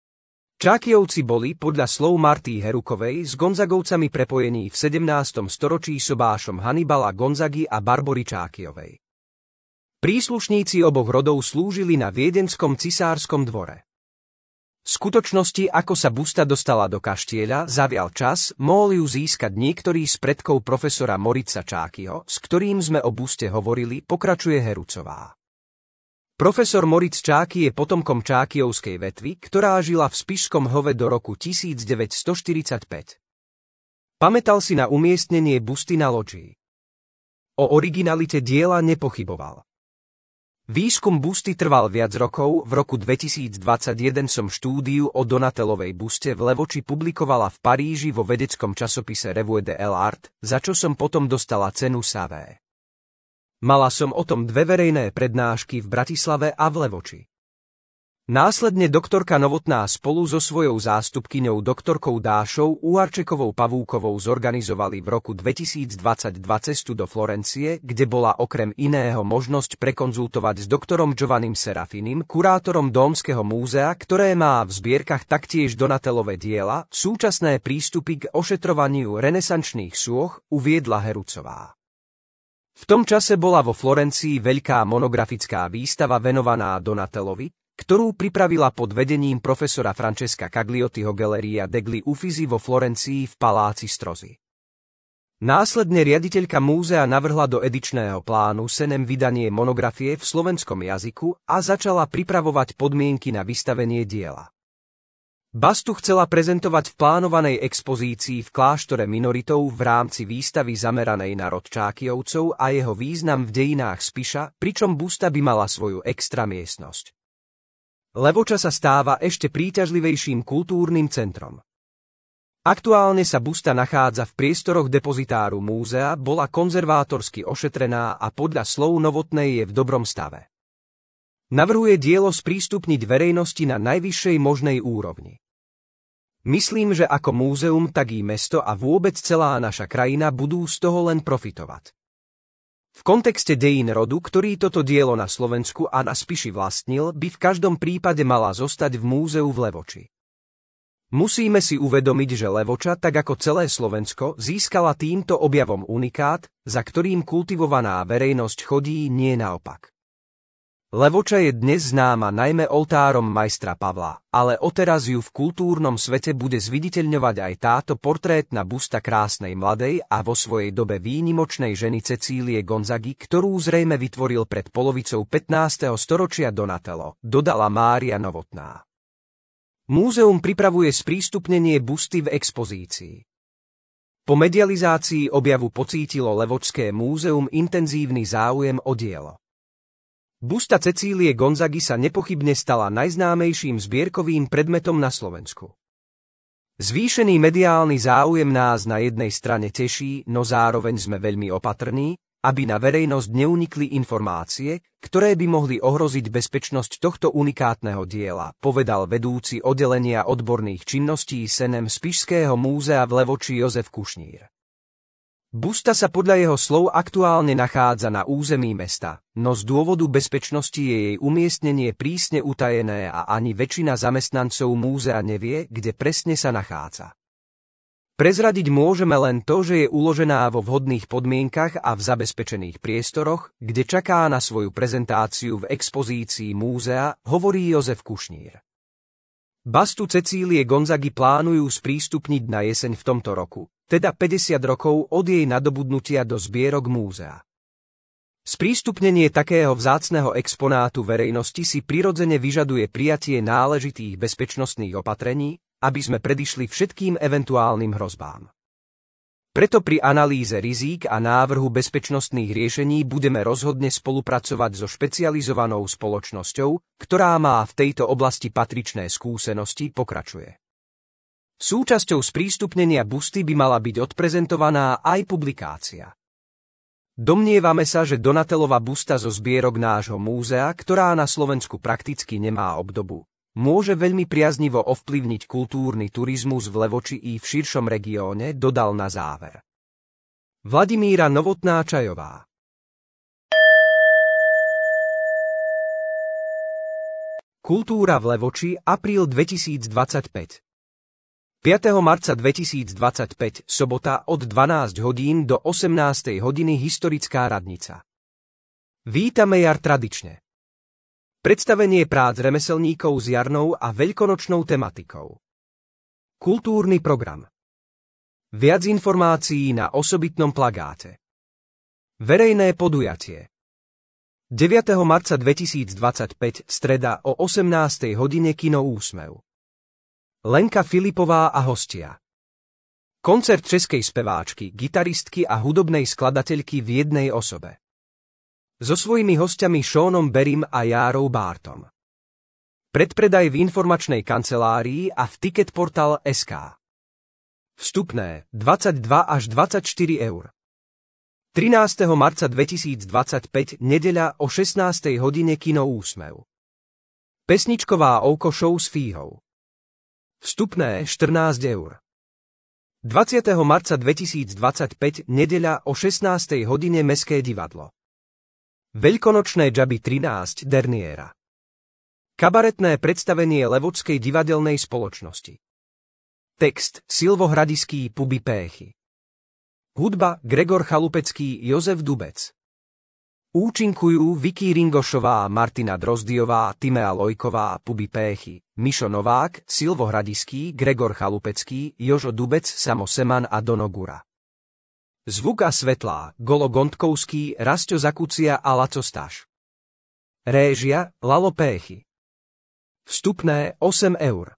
Čákyovci boli, podľa slov Marty Herukovej, s Gonzagovcami prepojení v 17. storočí sobášom Hannibala Gonzagy a Barbory Čákyovej. Príslušníci oboch rodov slúžili na viedenskom cisárskom dvore. V skutočnosti, ako sa busta dostala do kaštieľa, zavial čas, mohol ju získať niektorý z predkov profesora Moritza Čákyho, s ktorým sme o buste hovorili, pokračuje Herucová. Profesor Moritz Čáky je potomkom Čákyovskej vetvy, ktorá žila v Spišskom hove do roku 1945. Pamätal si na umiestnenie busty na loďii. O originalite diela nepochyboval. Výskum busty trval viac rokov, v roku 2021 som štúdiu o Donatellovej buste v Levoči publikovala v Paríži vo vedeckom časopise Revue de l'Art, za čo som potom dostala cenu Savé. Mala som o tom 2 verejné prednášky v Bratislave a v Levoči. Následne doktorka Novotná spolu so svojou zástupkyňou doktorkou Dášou Uharčekovou Pavúkovou zorganizovali v roku 2022 cestu do Florencie, kde bola okrem iného možnosť prekonzultovať s doktorom Giovannim Serafinim, kurátorom Dómskeho múzea, ktoré má v zbierkach taktiež Donatellove diela, súčasné prístupy k ošetrovaniu renesančných sôch, uviedla Herucová. V tom čase bola vo Florencii veľká monografická výstava venovaná Donatellovi, ktorú pripravila pod vedením profesora Francesca Cagliottiho Galleria degli Uffizi vo Florencii v Paláci Strozzi. Následne riaditeľka múzea navrhla do edičného plánu Senem vydanie monografie v slovenskom jazyku a začala pripravovať podmienky na vystavenie diela. Bastu chcela prezentovať v plánovanej expozícii v kláštore minoritov v rámci výstavy zameranej na rod Čákyovcov a jeho význam v dejinách Spiša, pričom busta by mala svoju extra miestnosť. Levoča sa stáva ešte príťažlivejším kultúrnym centrom. Aktuálne sa busta nachádza v priestoroch depozitáru múzea, bola konzervátorsky ošetrená a podľa slov Novotnej je v dobrom stave. Navrhuje dielo sprístupniť verejnosti na najvyššej možnej úrovni. Myslím, že ako múzeum, tak i mesto a vôbec celá naša krajina budú z toho len profitovať. V kontexte dejín rodu, ktorý toto dielo na Slovensku a na Spiši vlastnil, by v každom prípade mala zostať v múzeu v Levoči. Musíme si uvedomiť, že Levoča, tak ako celé Slovensko, získala týmto objavom unikát, za ktorým kultivovaná verejnosť chodí, nie naopak. Levoča je dnes známa najmä oltárom majstra Pavla, ale odteraz ju v kultúrnom svete bude zviditeľňovať aj táto portrétna busta krásnej mladej a vo svojej dobe výnimočnej ženy Cecílie Gonzagy, ktorú zrejme vytvoril pred polovicou 15. storočia Donatello, dodala Mária Novotná. Múzeum pripravuje sprístupnenie busty v expozícii. Po medializácii objavu pocítilo Levočské múzeum intenzívny záujem o dielo. Busta Cecílie Gonzagy sa nepochybne stala najznámejším zbierkovým predmetom na Slovensku. Zvýšený mediálny záujem nás na jednej strane teší, no zároveň sme veľmi opatrní, aby na verejnosť neunikli informácie, ktoré by mohli ohroziť bezpečnosť tohto unikátneho diela, povedal vedúci oddelenia odborných činností Senem Spišského múzea v Levoči Jozef Kušnír. Busta sa podľa jeho slov aktuálne nachádza na území mesta, no z dôvodu bezpečnosti je jej umiestnenie prísne utajené a ani väčšina zamestnancov múzea nevie, kde presne sa nachádza. Prezradiť môžeme len to, že je uložená vo vhodných podmienkach a v zabezpečených priestoroch, kde čaká na svoju prezentáciu v expozícii múzea, hovorí Jozef Kušnír. Bastu Cecílie Gonzagy plánujú sprístupniť na jeseň v tomto roku, teda 50 rokov od jej nadobudnutia do zbierok múzea. Sprístupnenie takého vzácneho exponátu verejnosti si prirodzene vyžaduje prijatie náležitých bezpečnostných opatrení, aby sme predišli všetkým eventuálnym hrozbám. Preto pri analýze rizík a návrhu bezpečnostných riešení budeme rozhodne spolupracovať so špecializovanou spoločnosťou, ktorá má v tejto oblasti patričné skúsenosti, pokračuje. Súčasťou sprístupnenia busty by mala byť odprezentovaná aj publikácia. Domnievame sa, že Donatelova busta zo zbierok nášho múzea, ktorá na Slovensku prakticky nemá obdobu, môže veľmi priaznivo ovplyvniť kultúrny turizmus v Levoči i v širšom regióne, dodal na záver. Vladimíra Novotná-Čajová. Kultúra v Levoči, apríl 2025. 5. marca 2025, sobota od 12 hodín do 18 hodiny historická radnica. Vítame jar tradične. Predstavenie prác remeselníkov s jarnou a veľkonočnou tematikou. Kultúrny program. Viac informácií na osobitnom plagáte. Verejné podujatie. 9. marca 2025, streda o 18 hodine kino Úsmev. Lenka Filipová a hostia. Koncert českej speváčky, gitaristky a hudobnej skladateľky v jednej osobe. So svojimi hostiami Seanom Berrym a Járou Bártom. Predpredaj v informačnej kancelárii a v Ticketportal.sk. Vstupné 22 až 24 eur. 13. marca 2025, nedeľa o 16. hodine kino Úsmev. Pesničková Ouko show s Fíhou. Vstupné 14 eur. 20. marca 2025, nedeľa o 16. hodine Mestské divadlo. Veľkonočné džaby 13 Derniera. Kabaretné predstavenie Levočskej divadelnej spoločnosti. Text Silvo Hradiský, Puby Péchy. Hudba Gregor Chalupecký, Jozef Dubec. Účinkujú Vicky Ringošová, Martina Drozdiová, Timea Lojková, Puby Péchy, Mišo Novák, Silvo Hradiský, Gregor Chalupecký, Jožo Dubec, Samo Seman a Dono Gura. Zvuk a svetlá Golo Gontkovský, Rasťo Zakucia a Laco Staš. Réžia Lalo Péchy. Vstupné 8 eur.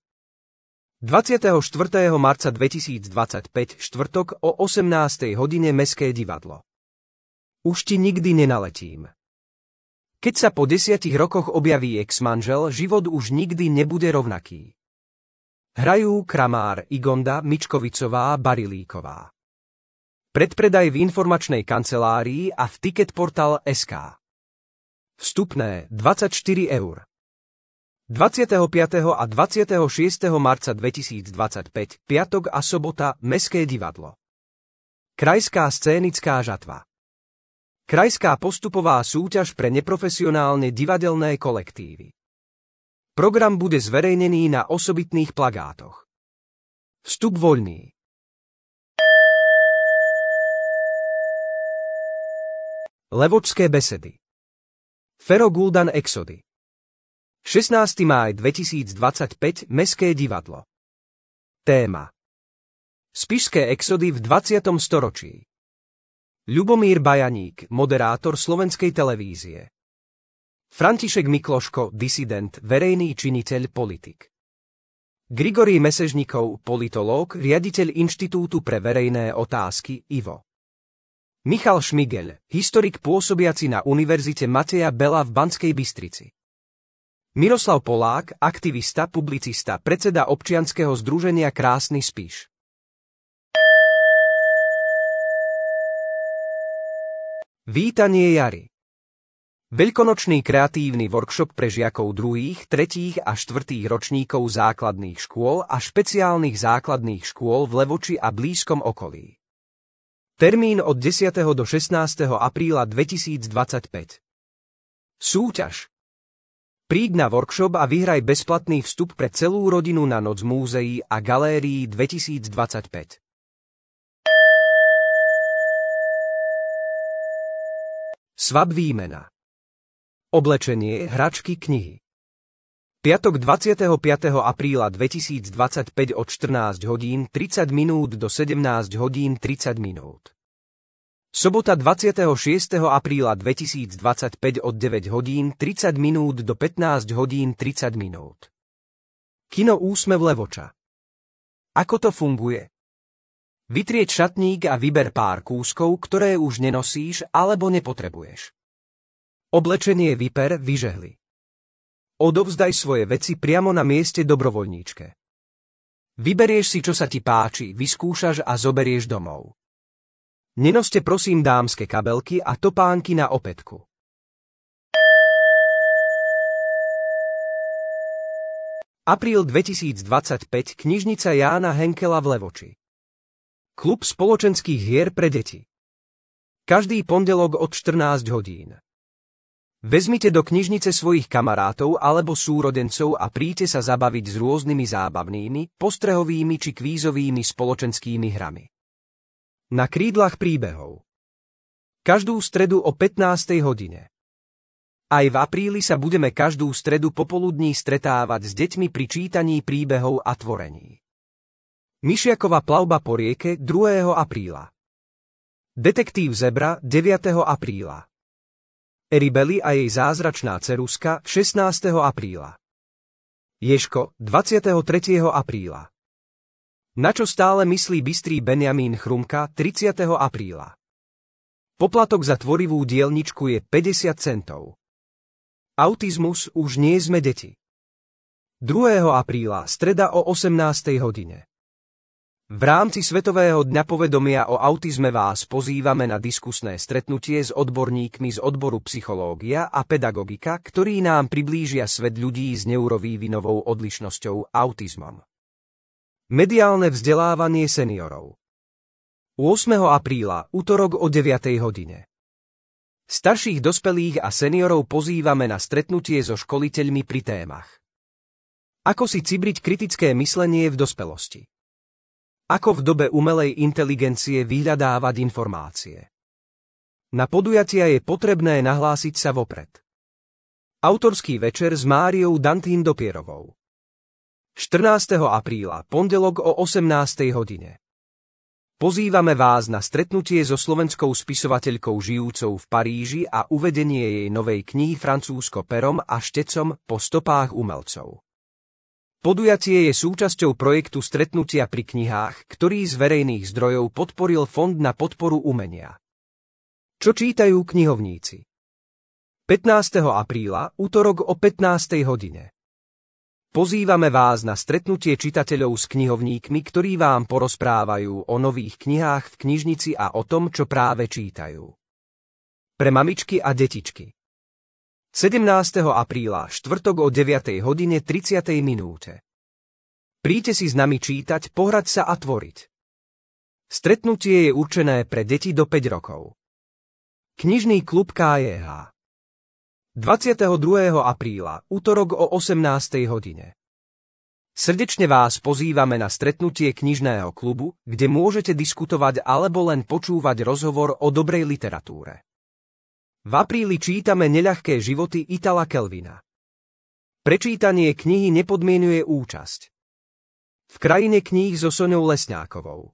24. marca 2025, štvrtok o 18. hodine Mestské divadlo. Už ti nikdy nenaletím. Keď sa po 10 rokoch objaví ex-manžel, život už nikdy nebude rovnaký. Hrajú Kramár, Igonda, Mičkovicová, Barilíková. Predpredaj v informačnej kancelárii a v Ticketportal.sk. Vstupné 24 eur. 25. a 26. marca 2025, piatok a sobota, Mestské divadlo. Krajská scénická žatva. Krajská postupová súťaž pre neprofesionálne divadelné kolektívy. Program bude zverejnený na osobitných plagátoch. Vstup voľný. Levočské besedy. Fero Guldan exody. 16. máj 2025, Mestské divadlo. Téma. Spišské exody v 20. storočí. Ľubomír Bajaník, moderátor slovenskej televízie. František Mikloško, disident, verejný činiteľ, politik. Grigory Mesežníkov, politológ, riaditeľ Inštitútu pre verejné otázky, IVO. Michal Šmigel, historik pôsobiaci na Univerzite Mateja Bela v Banskej Bystrici. Miroslav Polák, aktivista, publicista, predseda občianskeho združenia Krásny Spiš. Vítanie jary. Veľkonočný kreatívny workshop pre žiakov 2., 3. a 4. ročníkov základných škôl a špeciálnych základných škôl v Levoči a blízkom okolí. Termín od 10. do 16. apríla 2025. Súťaž. Príď na workshop a vyhraj bezplatný vstup pre celú rodinu na noc múzeí a galérii 2025. Svab výmena. Oblečenie, hračky, knihy. Piatok 25. apríla 2025 od 14 hodín 30 minút do 17 hodín 30 minút. Sobota 26. apríla 2025 od 9 hodín 30 minút do 15 hodín 30 minút. Kino Úsmev Levoča. Ako to funguje? Vytrieť šatník a vyber pár kúskov, ktoré už nenosíš alebo nepotrebuješ. Oblečenie vyper, vyžehli. Odovzdaj svoje veci priamo na mieste dobrovoľníčke. Vyberieš si, čo sa ti páči, vyskúšaš a zoberieš domov. Nenoste prosím dámske kabelky a topánky na opätku. Apríl 2025 Knižnica Jána Henkela v Levoči. Klub spoločenských hier pre deti. Každý pondelok od 14 hodín. Vezmite do knižnice svojich kamarátov alebo súrodencov a príďte sa zabaviť s rôznymi zábavnými, postrehovými či kvízovými spoločenskými hrami. Na krídlach príbehov. Každú stredu o 15. hodine. Aj v apríli sa budeme každú stredu popoludní stretávať s deťmi pri čítaní príbehov a tvorení. Myšiakova plavba po rieke 2. apríla. Detektív Zebra 9. apríla. Eribeli a jej zázračná ceruska 16. apríla. Ježko 23. apríla. Na čo stále myslí bystrý Benjamín Chrumka 30. apríla. Poplatok za tvorivú dielničku je 50 centov. Autizmus už nie sme deti. 2. apríla, streda o 18. hodine. V rámci Svetového dňa povedomia o autizme vás pozývame na diskusné stretnutie s odborníkmi z odboru psychológia a pedagogika, ktorí nám priblížia svet ľudí s neurovývinovou odlišnosťou autizmom. Mediálne vzdelávanie seniorov. 8. apríla, utorok o 9. hodine. Starších dospelých a seniorov pozývame na stretnutie so školiteľmi pri témach. Ako si cibriť kritické myslenie v dospelosti? Ako v dobe umelej inteligencie vyhľadávať informácie? Na podujatia je potrebné nahlásiť sa vopred. Autorský večer s Máriou Dantín-Dopierovou. 14. apríla, pondelok o 18. hodine. Pozývame vás na stretnutie so slovenskou spisovateľkou žijúcou v Paríži a uvedenie jej novej knihy Francúzsko perom a štecom po stopách umelcov. Podujatie je súčasťou projektu Stretnutia pri knihách, ktorý z verejných zdrojov podporil Fond na podporu umenia. Čo čítajú knihovníci? 15. apríla, utorok o 15. hodine. Pozývame vás na stretnutie čitateľov s knihovníkmi, ktorí vám porozprávajú o nových knihách v knižnici a o tom, čo práve čítajú. Pre mamičky a detičky. 17. apríla, štvrtok o 9. hodine 30. minúte. Príďte si s nami čítať, pohrať sa a tvoriť. Stretnutie je určené pre deti do 5 rokov. Knižný klub KJH. 22. apríla, utorok o 18. hodine. Srdečne vás pozývame na stretnutie knižného klubu, kde môžete diskutovať alebo len počúvať rozhovor o dobrej literatúre. V apríli čítame Neľahké životy Itala Kelvina. Prečítanie knihy nepodmienuje účasť. V krajine kníh so Soňou Lesňákovou.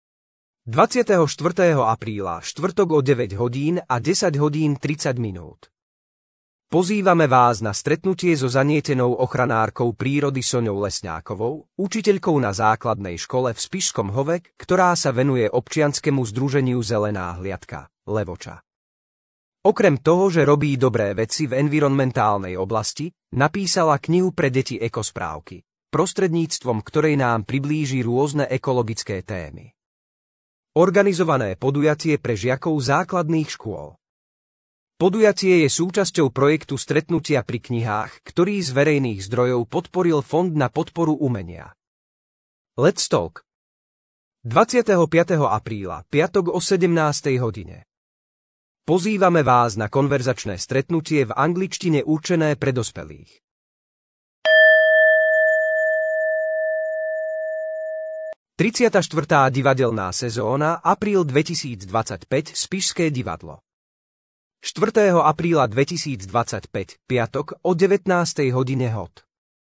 24. apríla, štvrtok o 9 hodín a 10 hodín 30 minút. Pozývame vás na stretnutie so zanietenou ochranárkou prírody Soňou Lesňákovou, učiteľkou na základnej škole v Spišskom Hove, ktorá sa venuje občianskemu združeniu Zelená hliadka, Levoča. Okrem toho, že robí dobré veci v environmentálnej oblasti, napísala knihu pre deti Ekosprávky, prostredníctvom ktorej nám priblíži rôzne ekologické témy. Organizované podujatie pre žiakov základných škôl. Podujatie je súčasťou projektu Stretnutia pri knihách, ktorý z verejných zdrojov podporil Fond na podporu umenia. Let's Talk. 25. apríla, piatok o 17. hodine. Pozývame vás na konverzačné stretnutie v angličtine určené pre dospelých. Tridsiata štvrtá divadelná sezóna, apríl 2025, Spišské divadlo. 4. apríla 2025, piatok o 19. hodine hod.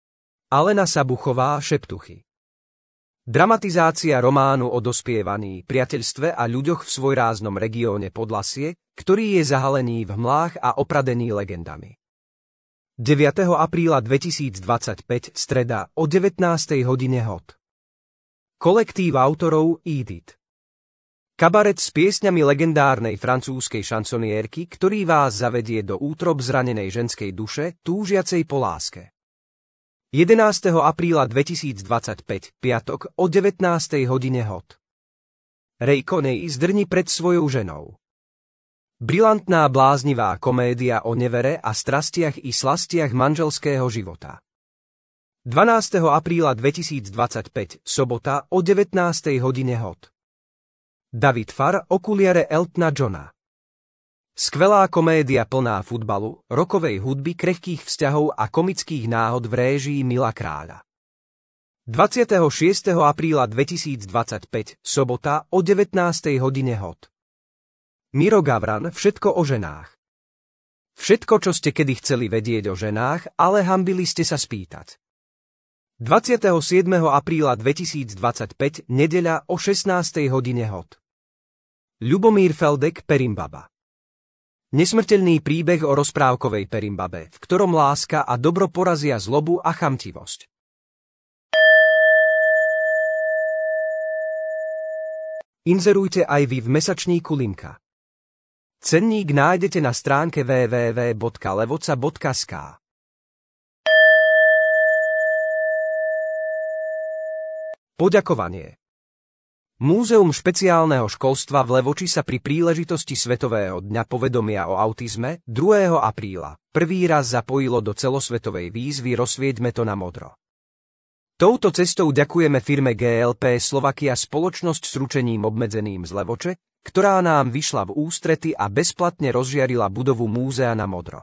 Alena Sabuchová, Šeptuchy. Dramatizácia románu o dospievaní, priateľstve a ľuďoch v svojráznom regióne Podlasie, ktorý je zahalený v mlách a opradený legendami. 9. apríla 2025, streda, o 19. hodine hod. Kolektív autorov Edith. Kabaret s piesňami legendárnej francúzskej šansonierky, ktorý vás zavedie do útrob zranenej ženskej duše, túžiacej po láske. 11. apríla 2025, piatok, o 19. hodine hod. Ray Coney zdrni pred svojou ženou. Brilantná bláznivá komédia o nevere a strastiach i slastiach manželského života. 12. apríla 2025, sobota, o 19. hodine hod. David Farr, okuliare Eltona Johna. Skvelá komédia plná futbalu, rockovej hudby, krehkých vzťahov a komických náhod v réžii Mila Kráľa. 26. apríla 2025, sobota, o 19. hodine hod. Miro Gavran, všetko o ženách. Všetko, čo ste kedy chceli vedieť o ženách, ale hanbili ste sa spýtať. 27. apríla 2025, nedeľa, o 16. hodine hod. Ľubomír Feldek, Perimbaba. Nesmrteľný príbeh o rozprávkovej Perimbabe, v ktorom láska a dobro porazia zlobu a chamtivosť. Inzerujte aj vy v mesačníku Limka. Cenník nájdete na stránke www.levoca.sk. Poďakovanie. Múzeum špeciálneho školstva v Levoči sa pri príležitosti Svetového dňa povedomia o autizme 2. apríla prvý raz zapojilo do celosvetovej výzvy Rozsvieťme to na modro. Touto cestou ďakujeme firme GLP Slovakia spoločnosť s ručením obmedzeným z Levoče, ktorá nám vyšla v ústrety a bezplatne rozžiarila budovu múzea na modro.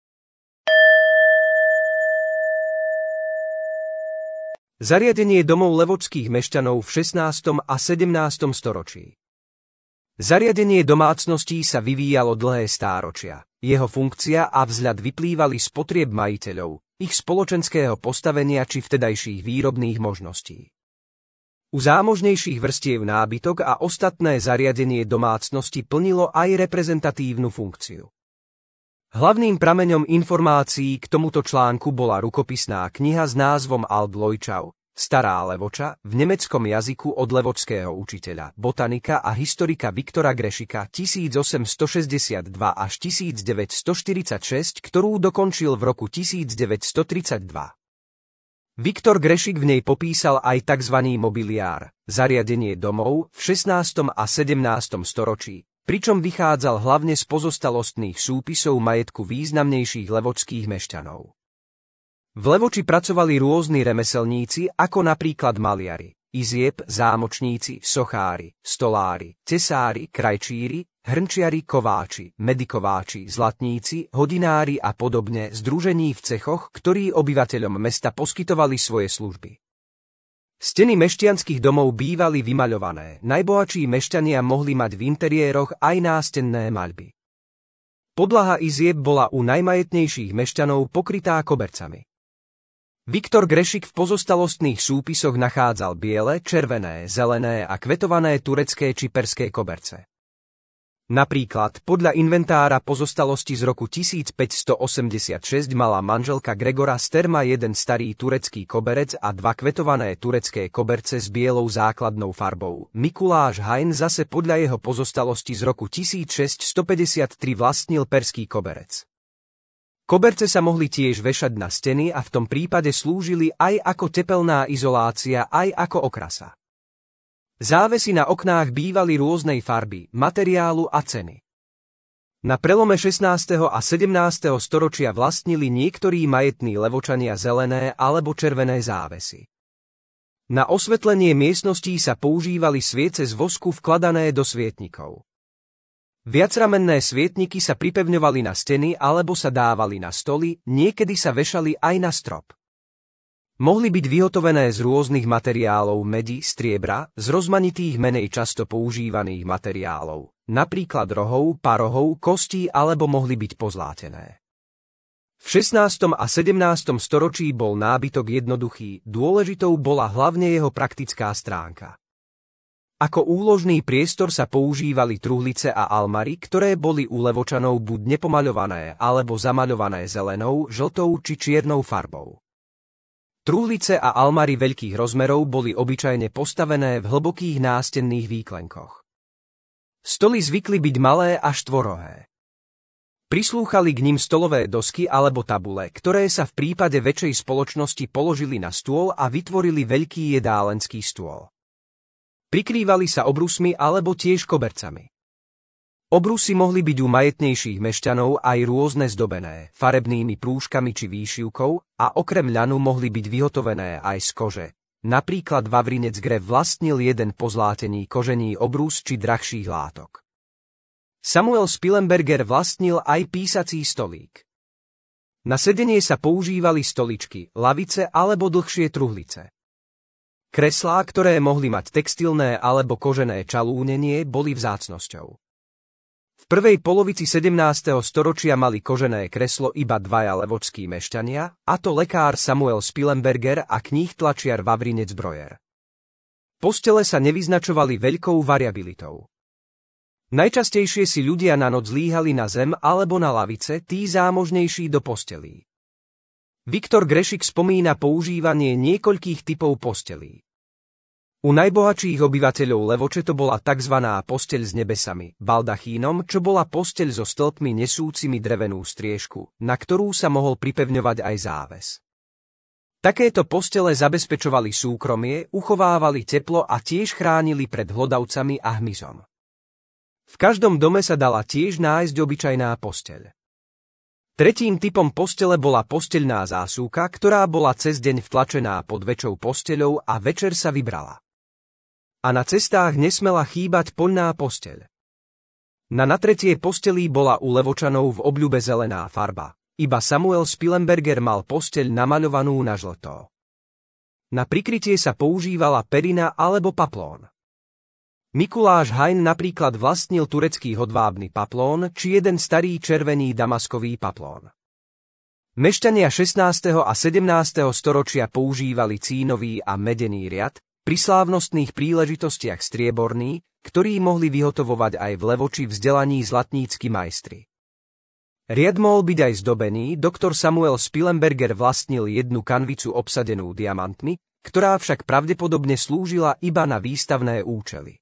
Zariadenie domov levočských mešťanov v 16. a 17. storočí. Zariadenie domácností sa vyvíjalo dlhé stáročia. Jeho funkcia a vzhľad vyplývali z potrieb majiteľov, ich spoločenského postavenia či vtedajších výrobných možností. U zámožnejších vrstiev nábytok a ostatné zariadenie domácnosti plnilo aj reprezentatívnu funkciu. Hlavným prameňom informácií k tomuto článku bola rukopisná kniha s názvom Alt Leučau, Stará Levoča, v nemeckom jazyku od levočského učiteľa, botanika a historika Viktora Grešika 1862 až 1946, ktorú dokončil v roku 1932. Viktor Grešik v nej popísal aj tzv. Mobiliár, zariadenie domov v 16. a 17. storočí, pričom vychádzal hlavne z pozostalostných súpisov majetku významnejších levočských mešťanov. V Levoči pracovali rôzni remeselníci, ako napríklad maliari, izieb, zámočníci, sochári, stolári, tesári, krajčíri, hrnčiari, kováči, medikováči, zlatníci, hodinári a podobne združení v cechoch, ktorí obyvateľom mesta poskytovali svoje služby. Steny mešťanských domov bývali vymaľované, najbohatší mešťania mohli mať v interiéroch aj nástenné maľby. Podlaha izieb bola u najmajetnejších mešťanov pokrytá kobercami. Viktor Grešik v pozostalostných súpisoch nachádzal biele, červené, zelené a kvetované turecké či perské koberce. Napríklad, podľa inventára pozostalosti z roku 1586 mala manželka Gregora Sterma jeden starý turecký koberec a dva kvetované turecké koberce s bielou základnou farbou. Mikuláš Hain zase podľa jeho pozostalosti z roku 1653 vlastnil perský koberec. Koberce sa mohli tiež vešať na steny a v tom prípade slúžili aj ako tepelná izolácia, aj ako okrasa. Závesy na oknách bývali rôznej farby, materiálu a ceny. Na prelome 16. a 17. storočia vlastnili niektorí majetní Levočania zelené alebo červené závesy. Na osvetlenie miestností sa používali sviece z vosku vkladané do svietnikov. Viacramenné svietniky sa pripevňovali na steny alebo sa dávali na stoly, niekedy sa vešali aj na strop. Mohli byť vyhotovené z rôznych materiálov medi, striebra, z rozmanitých menej často používaných materiálov, napríklad rohov, parohov, kostí alebo mohli byť pozlátené. V 16. a 17. storočí bol nábytok jednoduchý, dôležitou bola hlavne jeho praktická stránka. Ako úložný priestor sa používali truhlice a almary, ktoré boli u Levočanov buď nepomaľované alebo zamaľované zelenou, žltou či čiernou farbou. Truhlice a almary veľkých rozmerov boli obyčajne postavené v hlbokých nástenných výklenkoch. Stoly zvykli byť malé a štvorohé. Prislúchali k nim stolové dosky alebo tabule, ktoré sa v prípade väčšej spoločnosti položili na stôl a vytvorili veľký jedálenský stôl. Prikrývali sa obrusmi alebo tiež kobercami. Obrusy mohli byť u majetnejších mešťanov aj rôzne zdobené, farebnými prúžkami či výšivkou a okrem ľanu mohli byť vyhotovené aj z kože. Napríklad Vavrinec Grev vlastnil jeden pozlátený kožený obrus či drahších látok. Samuel Spilenberger vlastnil aj písací stolík. Na sedenie sa používali stoličky, lavice alebo dlhšie truhlice. Kreslá, ktoré mohli mať textilné alebo kožené čalúnenie, boli vzácnosťou. V prvej polovici 17. storočia mali kožené kreslo iba dvaja levočskí mešťania, a to lekár Samuel Spilenberger a kníhtlačiar Vavrinec Brojer. Postele sa nevyznačovali veľkou variabilitou. Najčastejšie si ľudia na noc zlíhali na zem alebo na lavice, tí zámožnejší do postelí. Viktor Grešik spomína používanie niekoľkých typov postelí. U najbohatších obyvateľov Levoče to bola tzv. Posteľ s nebesami, baldachínom, čo bola posteľ so stĺpmi nesúcimi drevenú striežku, na ktorú sa mohol pripevňovať aj záves. Takéto postele zabezpečovali súkromie, uchovávali teplo a tiež chránili pred hlodavcami a hmyzom. V každom dome sa dala tiež nájsť obyčajná posteľ. Tretím typom postele bola posteľná zásuvka, ktorá bola cez deň vtlačená pod väčšou posteľou a večer sa vybrala. A na cestách nesmela chýbať poľná posteľ. Na natretie postelí bola u Levočanov v obľube zelená farba. Iba Samuel Spilenberger mal posteľ namaľovanú na žlto. Na prikrytie sa používala perina alebo paplón. Mikuláš Hain napríklad vlastnil turecký hodvábny paplón či jeden starý červený damaskový paplón. Mešťania 16. a 17. storočia používali cínový a medený riad, pri slávnostných príležitostiach strieborný, ktorý mohli vyhotovovať aj v Levoči vzdelaní zlatnícky majstri. Riad mohol byť aj zdobený, doktor Samuel Spilenberger vlastnil jednu kanvicu obsadenú diamantmi, ktorá však pravdepodobne slúžila iba na výstavné účely.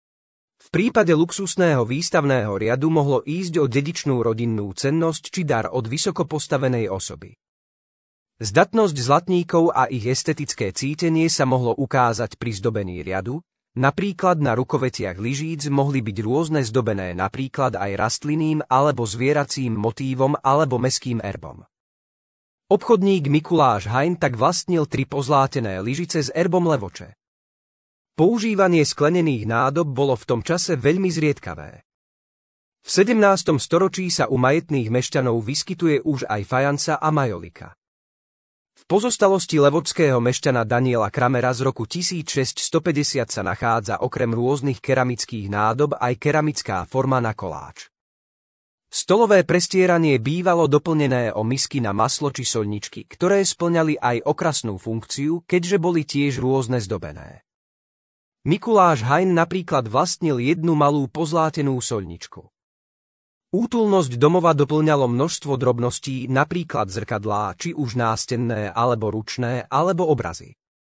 V prípade luxusného výstavného riadu mohlo ísť o dedičnú rodinnú cennosť či dar od vysoko postavenej osoby. Zdatnosť zlatníkov a ich estetické cítenie sa mohlo ukázať pri zdobení riadu, napríklad na rukovetiach lyžíc mohli byť rôzne zdobené napríklad aj rastlinným alebo zvieracím motívom alebo meským erbom. Obchodník Mikuláš Hain tak vlastnil 3 pozlátené lyžice s erbom Levoče. Používanie sklenených nádob bolo v tom čase veľmi zriedkavé. V 17. storočí sa u majetných mešťanov vyskytuje už aj fajanca a majolika. V pozostalosti levočského mešťana Daniela Kramera z roku 1650 sa nachádza okrem rôznych keramických nádob aj keramická forma na koláč. Stolové prestieranie bývalo doplnené o misky na maslo či soľničky, ktoré spĺňali aj okrasnú funkciu, keďže boli tiež rôzne zdobené. Mikuláš Hain napríklad vlastnil jednu malú pozlátenú soľničku. Útulnosť domova doplňalo množstvo drobností, napríklad zrkadlá, či už nástenné alebo ručné, alebo obrazy.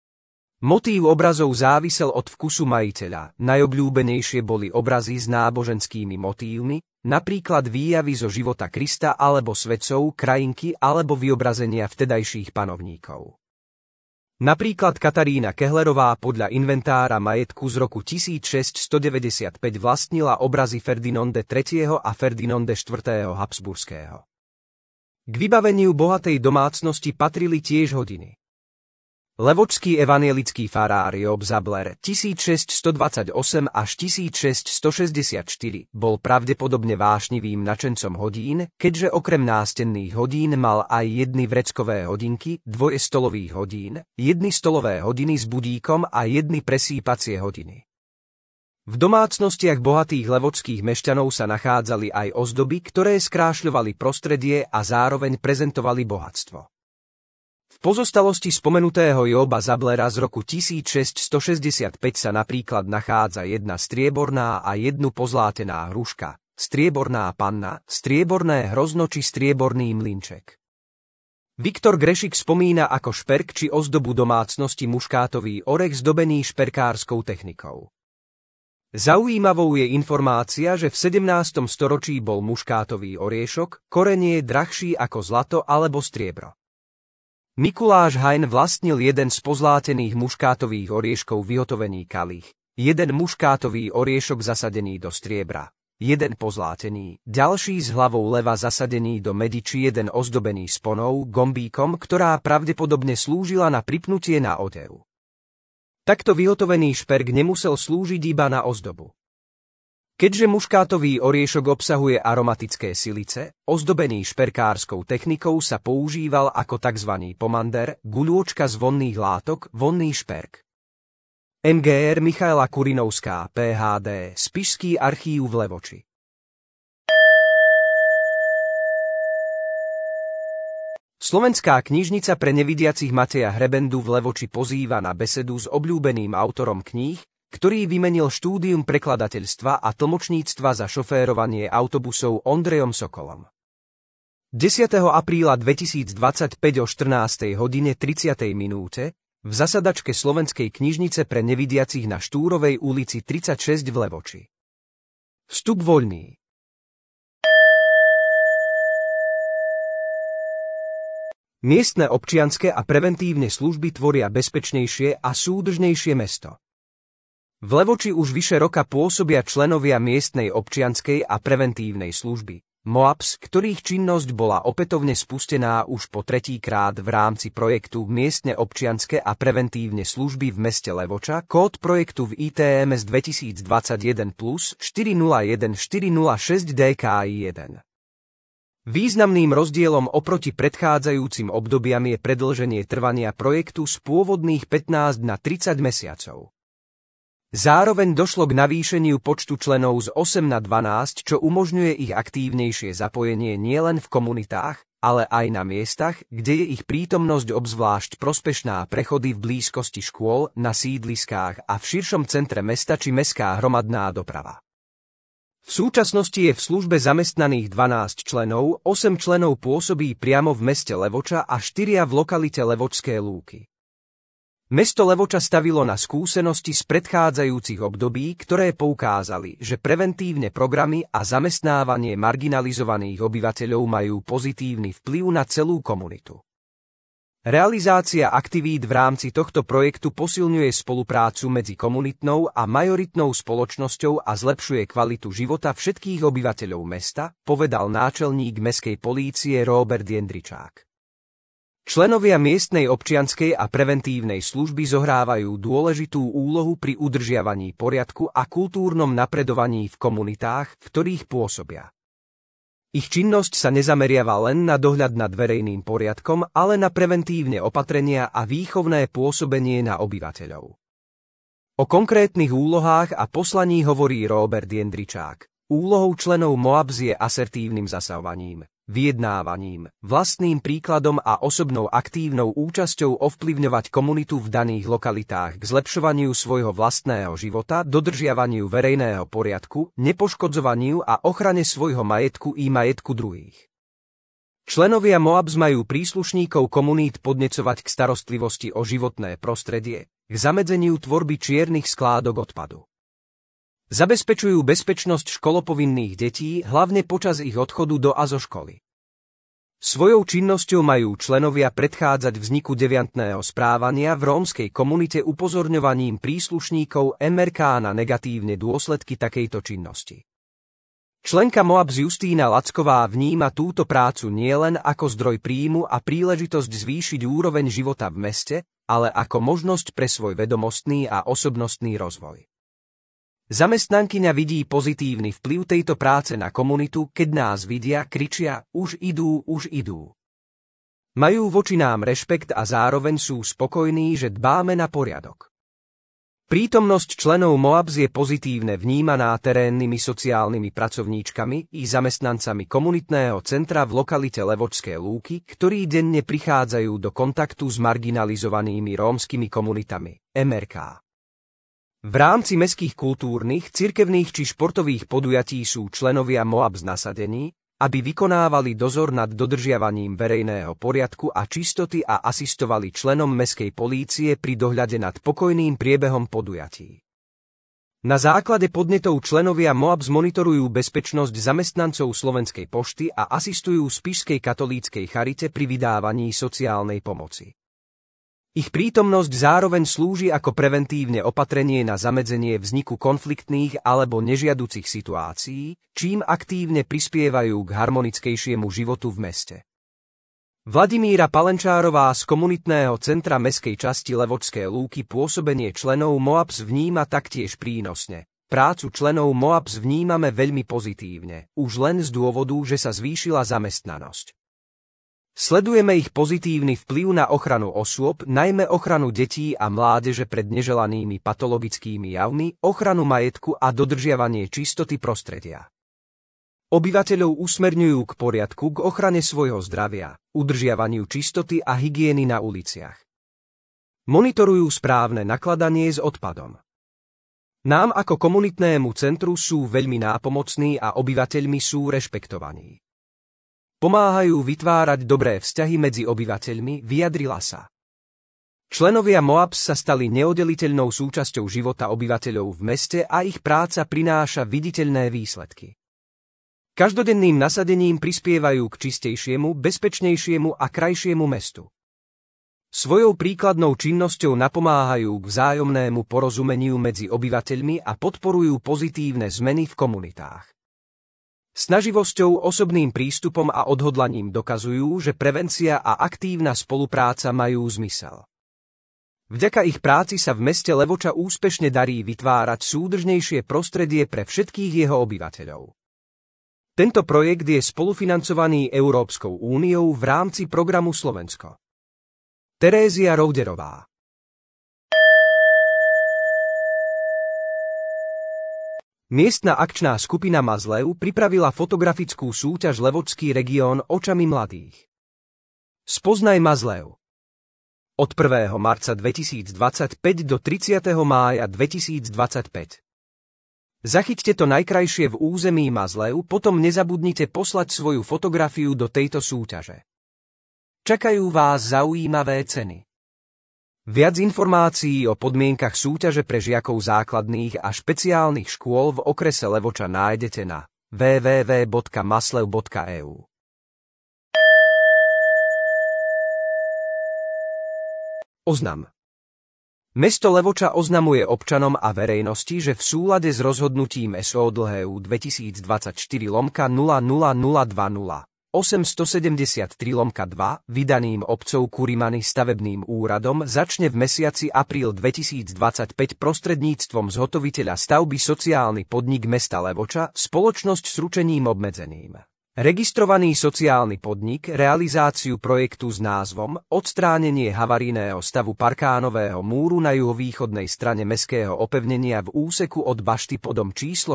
Motív obrazov závisel od vkusu majiteľa, najobľúbenejšie boli obrazy s náboženskými motívmi, napríklad výjavy zo života Krista alebo svetcov, krajinky alebo vyobrazenia vtedajších panovníkov. Napríklad Katarína Kehlerová podľa inventára majetku z roku 1695 vlastnila obrazy Ferdinanda III. A Ferdinanda IV. Habsburského. K vybaveniu bohatej domácnosti patrili tiež hodiny. Levočský evanielický farár Job Zabler 1628 až 1664 bol pravdepodobne vášnivým nadšencom hodín, keďže okrem nástenných hodín mal aj jedny vreckové hodinky, dvoje stolových hodín, jedny stolové hodiny s budíkom a jedny presýpacie hodiny. V domácnostiach bohatých levočských mešťanov sa nachádzali aj ozdoby, ktoré skrášľovali prostredie a zároveň prezentovali bohatstvo. V pozostalosti spomenutého Joba Zablera z roku 1665 sa napríklad nachádza jedna strieborná a jednu pozlátená hruška, strieborná panna, strieborné hrozno či strieborný mlynček. Viktor Grešik spomína ako šperk či ozdobu domácnosti muškátový orech zdobený šperkárskou technikou. Zaujímavou je informácia, že v 17. storočí bol muškátový oriešok korenie drahší ako zlato alebo striebro. Mikuláš Hain vlastnil jeden z pozlátených muškátových orieškov vyhotovení kalých, jeden muškátový oriešok zasadený do striebra, jeden pozlátený, ďalší s hlavou leva zasadený do medi či jeden ozdobený sponou, gombíkom, ktorá pravdepodobne slúžila na pripnutie na odev. Takto vyhotovený šperk nemusel slúžiť iba na ozdobu. Keďže muškátový oriešok obsahuje aromatické silice, ozdobený šperkárskou technikou sa používal ako tzv. Pomander, guľôčka z vonných látok, vonný šperk. MGR Michaela Kurinovská, PhD, Spišský archív v Levoči. Slovenská knižnica pre nevidiacich Mateja Hrebendu v Levoči pozýva na besedu s obľúbeným autorom kníh, ktorý vymenil štúdium prekladateľstva a tlmočníctva za šoférovanie autobusov Ondrejom Sokolom. 10. apríla 2025 o 14:30 v zasadačke Slovenskej knižnice pre nevidiacich na Štúrovej ulici 36 v Levoči. Vstup voľný. Miestne občianske a preventívne služby tvoria bezpečnejšie a súdržnejšie mesto. V Levoči už vyše roka pôsobia členovia miestnej občianskej a preventívnej služby, MOAPS, ktorých činnosť bola opätovne spustená už po tretíkrát v rámci projektu Miestne občianske a preventívne služby v meste Levoča, kód projektu v ITMS 2021 plus 401406 DKI 1. Významným rozdielom oproti predchádzajúcim obdobiam je predĺženie trvania projektu z pôvodných 15 na 30 mesiacov. Zároveň došlo k navýšeniu počtu členov z 8 na 12, čo umožňuje ich aktívnejšie zapojenie nielen v komunitách, ale aj na miestach, kde je ich prítomnosť obzvlášť prospešná, prechody v blízkosti škôl, na sídliskách a v širšom centre mesta či mestská hromadná doprava. V súčasnosti je v službe zamestnaných 12 členov, 8 členov pôsobí priamo v meste Levoča a 4 v lokalite Levočské Lúky. Mesto Levoča stavilo na skúsenosti z predchádzajúcich období, ktoré poukázali, že preventívne programy a zamestnávanie marginalizovaných obyvateľov majú pozitívny vplyv na celú komunitu. Realizácia aktivít v rámci tohto projektu posilňuje spoluprácu medzi komunitnou a majoritnou spoločnosťou a zlepšuje kvalitu života všetkých obyvateľov mesta, povedal náčelník mestskej polície Róbert Jendričák. Členovia miestnej občianskej a preventívnej služby zohrávajú dôležitú úlohu pri udržiavaní poriadku a kultúrnom napredovaní v komunitách, v ktorých pôsobia. Ich činnosť sa nezameriava len na dohľad nad verejným poriadkom, ale na preventívne opatrenia a výchovné pôsobenie na obyvateľov. O konkrétnych úlohách a poslaní hovorí Róbert Jendričák. Úlohou členov MOAPS je asertívnym zasahovaním, vyjednávaním, vlastným príkladom a osobnou aktívnou účasťou ovplyvňovať komunitu v daných lokalitách k zlepšovaniu svojho vlastného života, dodržiavaniu verejného poriadku, nepoškodzovaniu a ochrane svojho majetku i majetku druhých. Členovia MOAPS majú príslušníkov komunít podnecovať k starostlivosti o životné prostredie, k zamedzeniu tvorby čiernych skládok odpadu. Zabezpečujú bezpečnosť školopovinných detí, hlavne počas ich odchodu do a zo školy. Svojou činnosťou majú členovia predchádzať vzniku deviantného správania v rómskej komunite upozorňovaním príslušníkov MRK na negatívne dôsledky takejto činnosti. Členka MOAPS Justína Lacková vníma túto prácu nielen ako zdroj príjmu a príležitosť zvýšiť úroveň života v meste, ale ako možnosť pre svoj vedomostný a osobnostný rozvoj. Zamestnankyňa vidí pozitívny vplyv tejto práce na komunitu, keď nás vidia, kričia, už idú, už idú. Majú voči nám rešpekt a zároveň sú spokojní, že dbáme na poriadok. Prítomnosť členov MOABS je pozitívne vnímaná terénnymi sociálnymi pracovníčkami i zamestnancami komunitného centra v lokalite Levočské Lúky, ktorí denne prichádzajú do kontaktu s marginalizovanými rómskymi komunitami, MRK. V rámci mestských kultúrnych, cirkevných či športových podujatí sú členovia MOABS nasadení, aby vykonávali dozor nad dodržiavaním verejného poriadku a čistoty a asistovali členom mestskej polície pri dohľade nad pokojným priebehom podujatí. Na základe podnetov členovia MOABS monitorujú bezpečnosť zamestnancov Slovenskej pošty a asistujú Spišskej katolíckej charite pri vydávaní sociálnej pomoci. Ich prítomnosť zároveň slúži ako preventívne opatrenie na zamedzenie vzniku konfliktných alebo nežiaducich situácií, čím aktívne prispievajú k harmonickejšiemu životu v meste. Vladimíra Palenčárová z komunitného centra mestskej časti Levočské Lúky pôsobenie členov MOABS vníma taktiež prínosne. Prácu členov MOABS vnímame veľmi pozitívne, už len z dôvodu, že sa zvýšila zamestnanosť. Sledujeme ich pozitívny vplyv na ochranu osôb, najmä ochranu detí a mládeže pred neželanými patologickými javmi, ochranu majetku a dodržiavanie čistoty prostredia. Obyvateľov usmerňujú k poriadku, k ochrane svojho zdravia, udržiavaniu čistoty a hygieny na uliciach. Monitorujú správne nakladanie s odpadom. Nám ako komunitnému centru sú veľmi nápomocní a obyvateľmi sú rešpektovaní. Pomáhajú vytvárať dobré vzťahy medzi obyvateľmi, vyjadrila sa. Členovia MOABS sa stali neoddeliteľnou súčasťou života obyvateľov v meste a ich práca prináša viditeľné výsledky. Každodenným nasadením prispievajú k čistejšiemu, bezpečnejšiemu a krajšiemu mestu. Svojou príkladnou činnosťou napomáhajú k vzájomnému porozumeniu medzi obyvateľmi a podporujú pozitívne zmeny v komunitách. Snaživosťou, osobným prístupom a odhodlaním dokazujú, že prevencia a aktívna spolupráca majú zmysel. Vďaka ich práci sa v meste Levoča úspešne darí vytvárať súdržnejšie prostredie pre všetkých jeho obyvateľov. Tento projekt je spolufinancovaný Európskou úniou v rámci programu Slovensko. Terézia Rouderová. Miestna akčná skupina Mazlev pripravila fotografickú súťaž Levočský región očami mladých. Spoznaj Mazlev. Od 1. marca 2025 do 30. mája 2025. Zachyťte to najkrajšie v území Mazlev, potom nezabudnite poslať svoju fotografiu do tejto súťaže. Čakajú vás zaujímavé ceny. Viac informácií o podmienkach súťaže pre žiakov základných a špeciálnych škôl v okrese Levoča nájdete na www.maslev.eu. Oznam. Mesto Levoča oznamuje občanom a verejnosti, že v súlade s rozhodnutím SO/EU 2024/00020 873/2 vydaným obcov Kurimany stavebným úradom začne v mesiaci apríl 2025 prostredníctvom zhotoviteľa stavby sociálny podnik mesta Levoča, spoločnosť s ručením obmedzeným. Registrovaný sociálny podnik realizáciu projektu s názvom Odstránenie havarijného stavu parkánového múru na juhovýchodnej strane mestského opevnenia v úseku od bašty podom číslo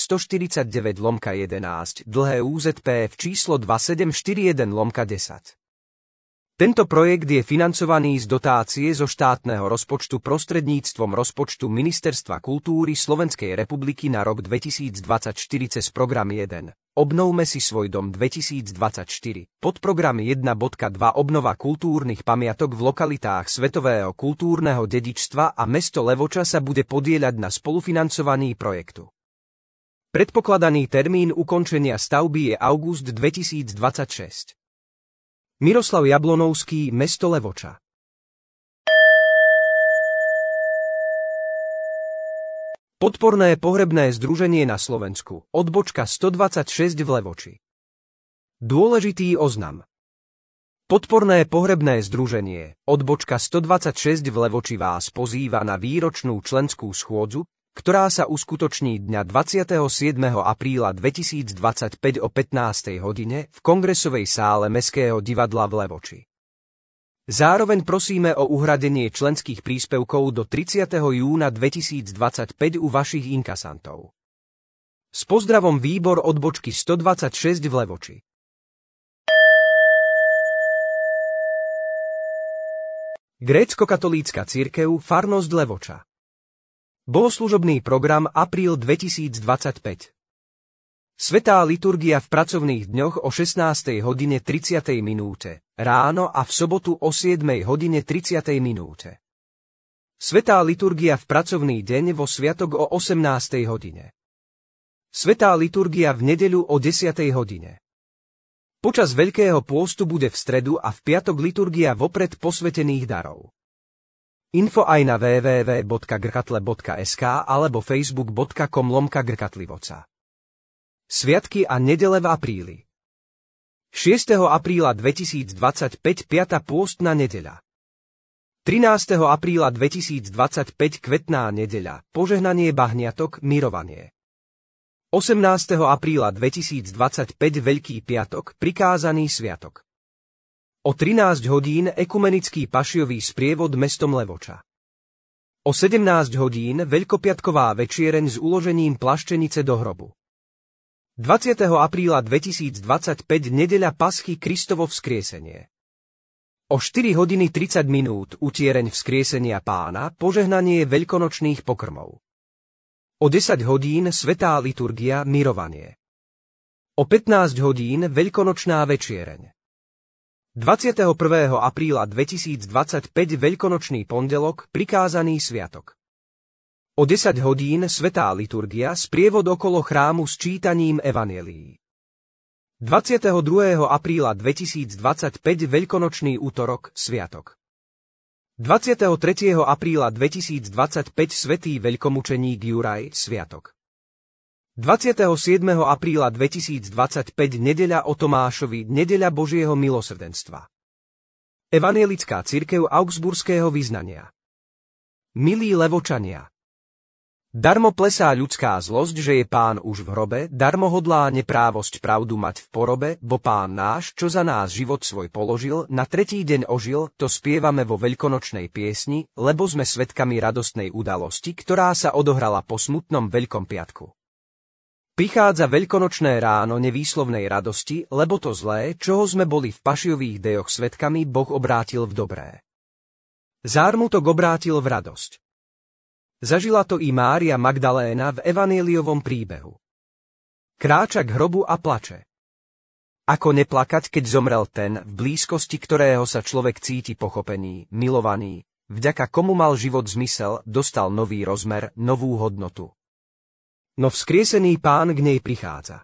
649/11 dlhé UZP v číslo 2741/10. Tento projekt je financovaný z dotácie zo štátneho rozpočtu prostredníctvom rozpočtu Ministerstva kultúry Slovenskej republiky na rok 2024 cez program 1. Obnovme si svoj dom 2024, podprogram 1.2 obnova kultúrnych pamiatok v lokalitách svetového kultúrneho dedičstva a mesto Levoča sa bude podieľať na spolufinancovaní projektu. Predpokladaný termín ukončenia stavby je august 2026. Miroslav Jablonovský, mesto Levoča. Podporné pohrebné združenie na Slovensku, odbočka 126 v Levoči. Dôležitý oznam. Podporné pohrebné združenie, odbočka 126 v Levoči vás pozýva na výročnú členskú schôdzu, ktorá sa uskutoční dňa 27. apríla 2025 o 15. hodine v kongresovej sále Mestského divadla v Levoči. Zároveň prosíme o uhradenie členských príspevkov do 30. júna 2025 u vašich inkasantov. S pozdravom výbor odbočky 126 v Levoči. Grécko-katolícka cirkev, farnosť Levoča. Bohoslužobný program apríl 2025. Svätá liturgia v pracovných dňoch o 16:30 ráno a v sobotu o 7:30. Svätá liturgia v pracovný deň vo sviatok o 18:00. Svätá liturgia v nedeľu o 10:00. Počas Veľkého pôstu bude v stredu a v piatok liturgia vopred posvätených darov. Info aj na www.grkatle.sk alebo facebook.com/grkatlivoca. Sviatky a nedele v apríli. 6. apríla 2025 5. pôstna nedeľa. 13. apríla 2025 kvetná nedeľa, požehnanie bahniatok, mirovanie. 18. apríla 2025 Veľký piatok, prikázaný sviatok. O 13 hodín ekumenický pašiový sprievod mestom Levoča. O 17 hodín veľkopiatková večiereň s uložením plaščenice do hrobu. 20. apríla 2025 nedeľa Paschy Kristovo vzkriesenie. O 4 hodiny 30 minút utiereň vzkriesenia Pána, požehnanie veľkonočných pokrmov. O 10 hodín svätá liturgia, mirovanie. O 15 hodín veľkonočná večiereň. 21. apríla 2025 veľkonočný pondelok, prikázaný sviatok. O 10 hodín svätá liturgia, sprievod okolo chrámu s čítaním evanjelií. 22. apríla 2025 veľkonočný útorok, sviatok. 23. apríla 2025 svätý veľkomučeník Juraj, sviatok. 27. apríla 2025 nedeľa o Tomášovi, nedeľa Božieho milosrdenstva. Evanjelická cirkev augsburského vyznania. Milí Levočania, darmo plesá ľudská zlosť, že je Pán už v hrobe, darmo hodlá neprávosť pravdu mať v porobe, bo Pán náš, čo za nás život svoj položil, na tretí deň ožil, to spievame vo veľkonočnej piesni, lebo sme svedkami radostnej udalosti, ktorá sa odohrala po smutnom Veľkom piatku. Prichádza veľkonočné ráno nevýslovnej radosti, lebo to zlé, čoho sme boli v pašiových dejoch svedkami, Boh obrátil v dobré. Zármutok obrátil v radosť. Zažila to i Mária Magdaléna v evanjeliovom príbehu. Kráča k hrobu a plače. Ako neplakať, keď zomrel ten, v blízkosti ktorého sa človek cíti pochopený, milovaný, vďaka komu mal život zmysel, dostal nový rozmer, novú hodnotu. No vzkriesený Pán k nej prichádza.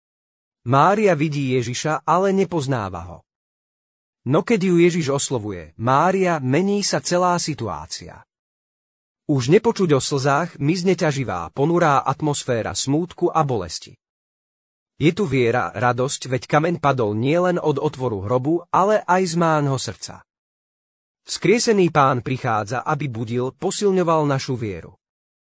Mária vidí Ježiša, ale nepoznáva ho. No keď ju Ježiš oslovuje, Mária, mení sa celá situácia. Už nepočuť o slzách, mizne ťaživá, ponurá atmosféra smútku a bolesti. Je tu viera, radosť, veď kameň padol nielen od otvoru hrobu, ale aj z Mánho srdca. Vzkriesený Pán prichádza, aby budil, posilňoval našu vieru.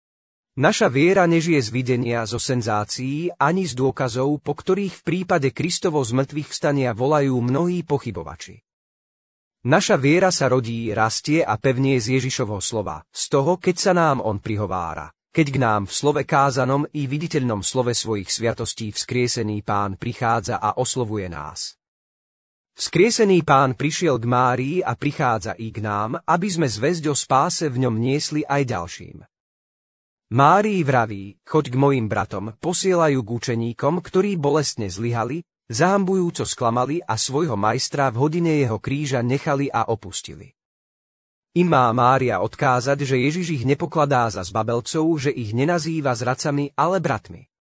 Naša viera nežije z videnia, zo senzácií, ani z dôkazov, po ktorých v prípade Kristovo zmrtvých vstania volajú mnohí pochybovači. Naša viera sa rodí, rastie a pevnie z Ježišovho slova, z toho, keď sa nám on prihovára, keď k nám v slove kázanom i viditeľnom slove svojich sviatostí vzkriesený Pán prichádza a oslovuje nás. Vzkriesený Pán prišiel k Márii a prichádza i k nám, aby sme zvesť o spáse v ňom niesli aj ďalším. Márii vraví, choď k mojim bratom, posielajú k učeníkom, ktorí bolestne zlyhali, zahambujúco sklamali a svojho majstra v hodine jeho kríža nechali a opustili. Im má Mária odkázať, že Ježiš ich nepokladá za zbabelcov, že ich nenazýva zradcami, ale bratmi.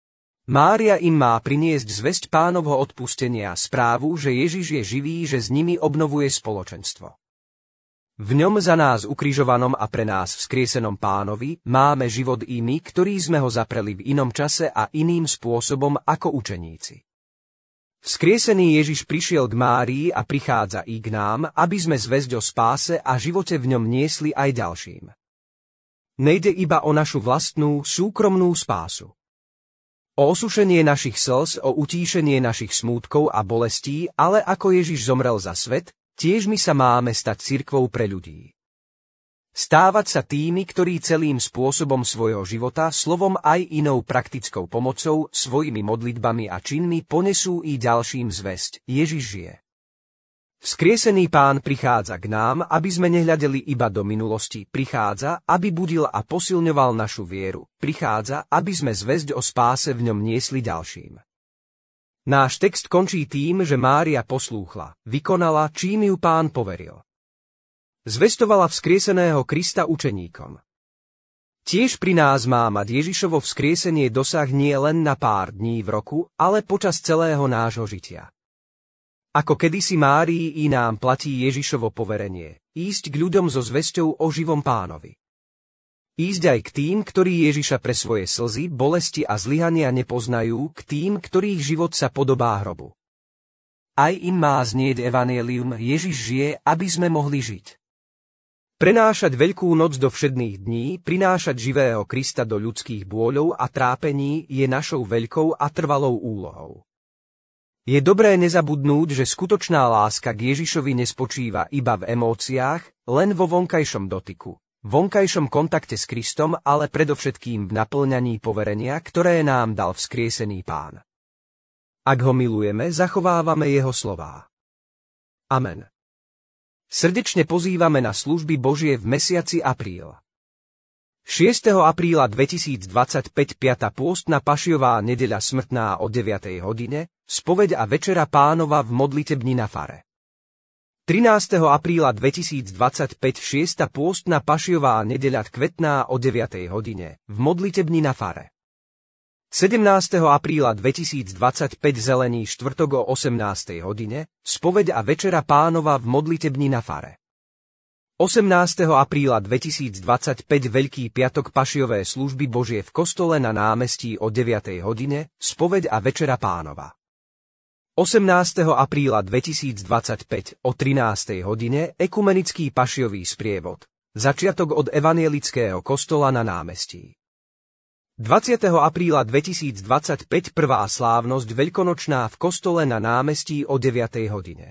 Mária im má priniesť zvesť Pánovho odpustenia, správu, že Ježiš je živý, že s nimi obnovuje spoločenstvo. V ňom za nás ukrižovanom a pre nás vzkriesenom Pánovi máme život i my, ktorí sme ho zapreli v inom čase a iným spôsobom ako učeníci. Vzkriesený Ježiš prišiel k Márii a prichádza i k nám, aby sme zvesť o spáse a živote v ňom niesli aj ďalším. Nejde iba o našu vlastnú, súkromnú spásu. O osušenie našich slz, o utíšenie našich smútkov a bolestí, ale ako Ježiš zomrel za svet, tiež my sa máme stať cirkvou pre ľudí. Stávať sa tými, ktorí celým spôsobom svojho života, slovom aj inou praktickou pomocou, svojimi modlitbami a činmi ponesú i ďalším zvesť: Ježiš žije. Vzkriesený Pán prichádza k nám, aby sme nehľadeli iba do minulosti, prichádza, aby budil a posilňoval našu vieru, prichádza, aby sme zvesť o spáse v ňom niesli ďalším. Náš text končí tým, že Mária poslúchla, vykonala, čím ju Pán poveril. Zvestovala vzkrieseného Krista učeníkom. Tiež pri nás má mať Ježišovo vzkriesenie dosah nie len na pár dní v roku, ale počas celého nášho žitia. Ako kedysi Márii i nám platí Ježišovo poverenie, ísť k ľuďom so zvesťou o živom Pánovi. Ísť aj k tým, ktorí Ježiša pre svoje slzy, bolesti a zlyhania nepoznajú, k tým, ktorých život sa podobá hrobu. Aj im má znieť evanjelium: Ježiš žije, aby sme mohli žiť. Prenášať Veľkú noc do všedných dní, prinášať živého Krista do ľudských bôľov a trápení je našou veľkou a trvalou úlohou. Je dobré nezabudnúť, že skutočná láska k Ježišovi nespočíva iba v emóciách, len vo vonkajšom dotyku, vonkajšom kontakte s Kristom, ale predovšetkým v naplňaní poverenia, ktoré nám dal vzkriesený Pán. Ak ho milujeme, zachovávame jeho slová. Amen. Srdečne pozývame na služby Božie v mesiaci apríl. 6. apríla 2025 5. pôstna Pašiová nedeľa smrtná o 9. hodine, spoveď a večera Pánova v modlitebni na fare. 13. apríla 2025 6. pôstna Pašiová nedeľa kvetná o 9. hodine, v modlitebni na fare. 17. apríla 2025 zelený štvrtok o 18. hodine, spoveď a večera Pánova v modlitebni na fare. 18. apríla 2025 Veľký piatok Pašiové služby Božie v kostole na námestí o 9. hodine, spoveď a večera Pánova. 18. apríla 2025 o 13. hodine ekumenický pašiový sprievod, začiatok od evanielického kostola na námestí. 20. apríla 2025 prvá slávnosť veľkonočná v kostole na námestí o 9. hodine.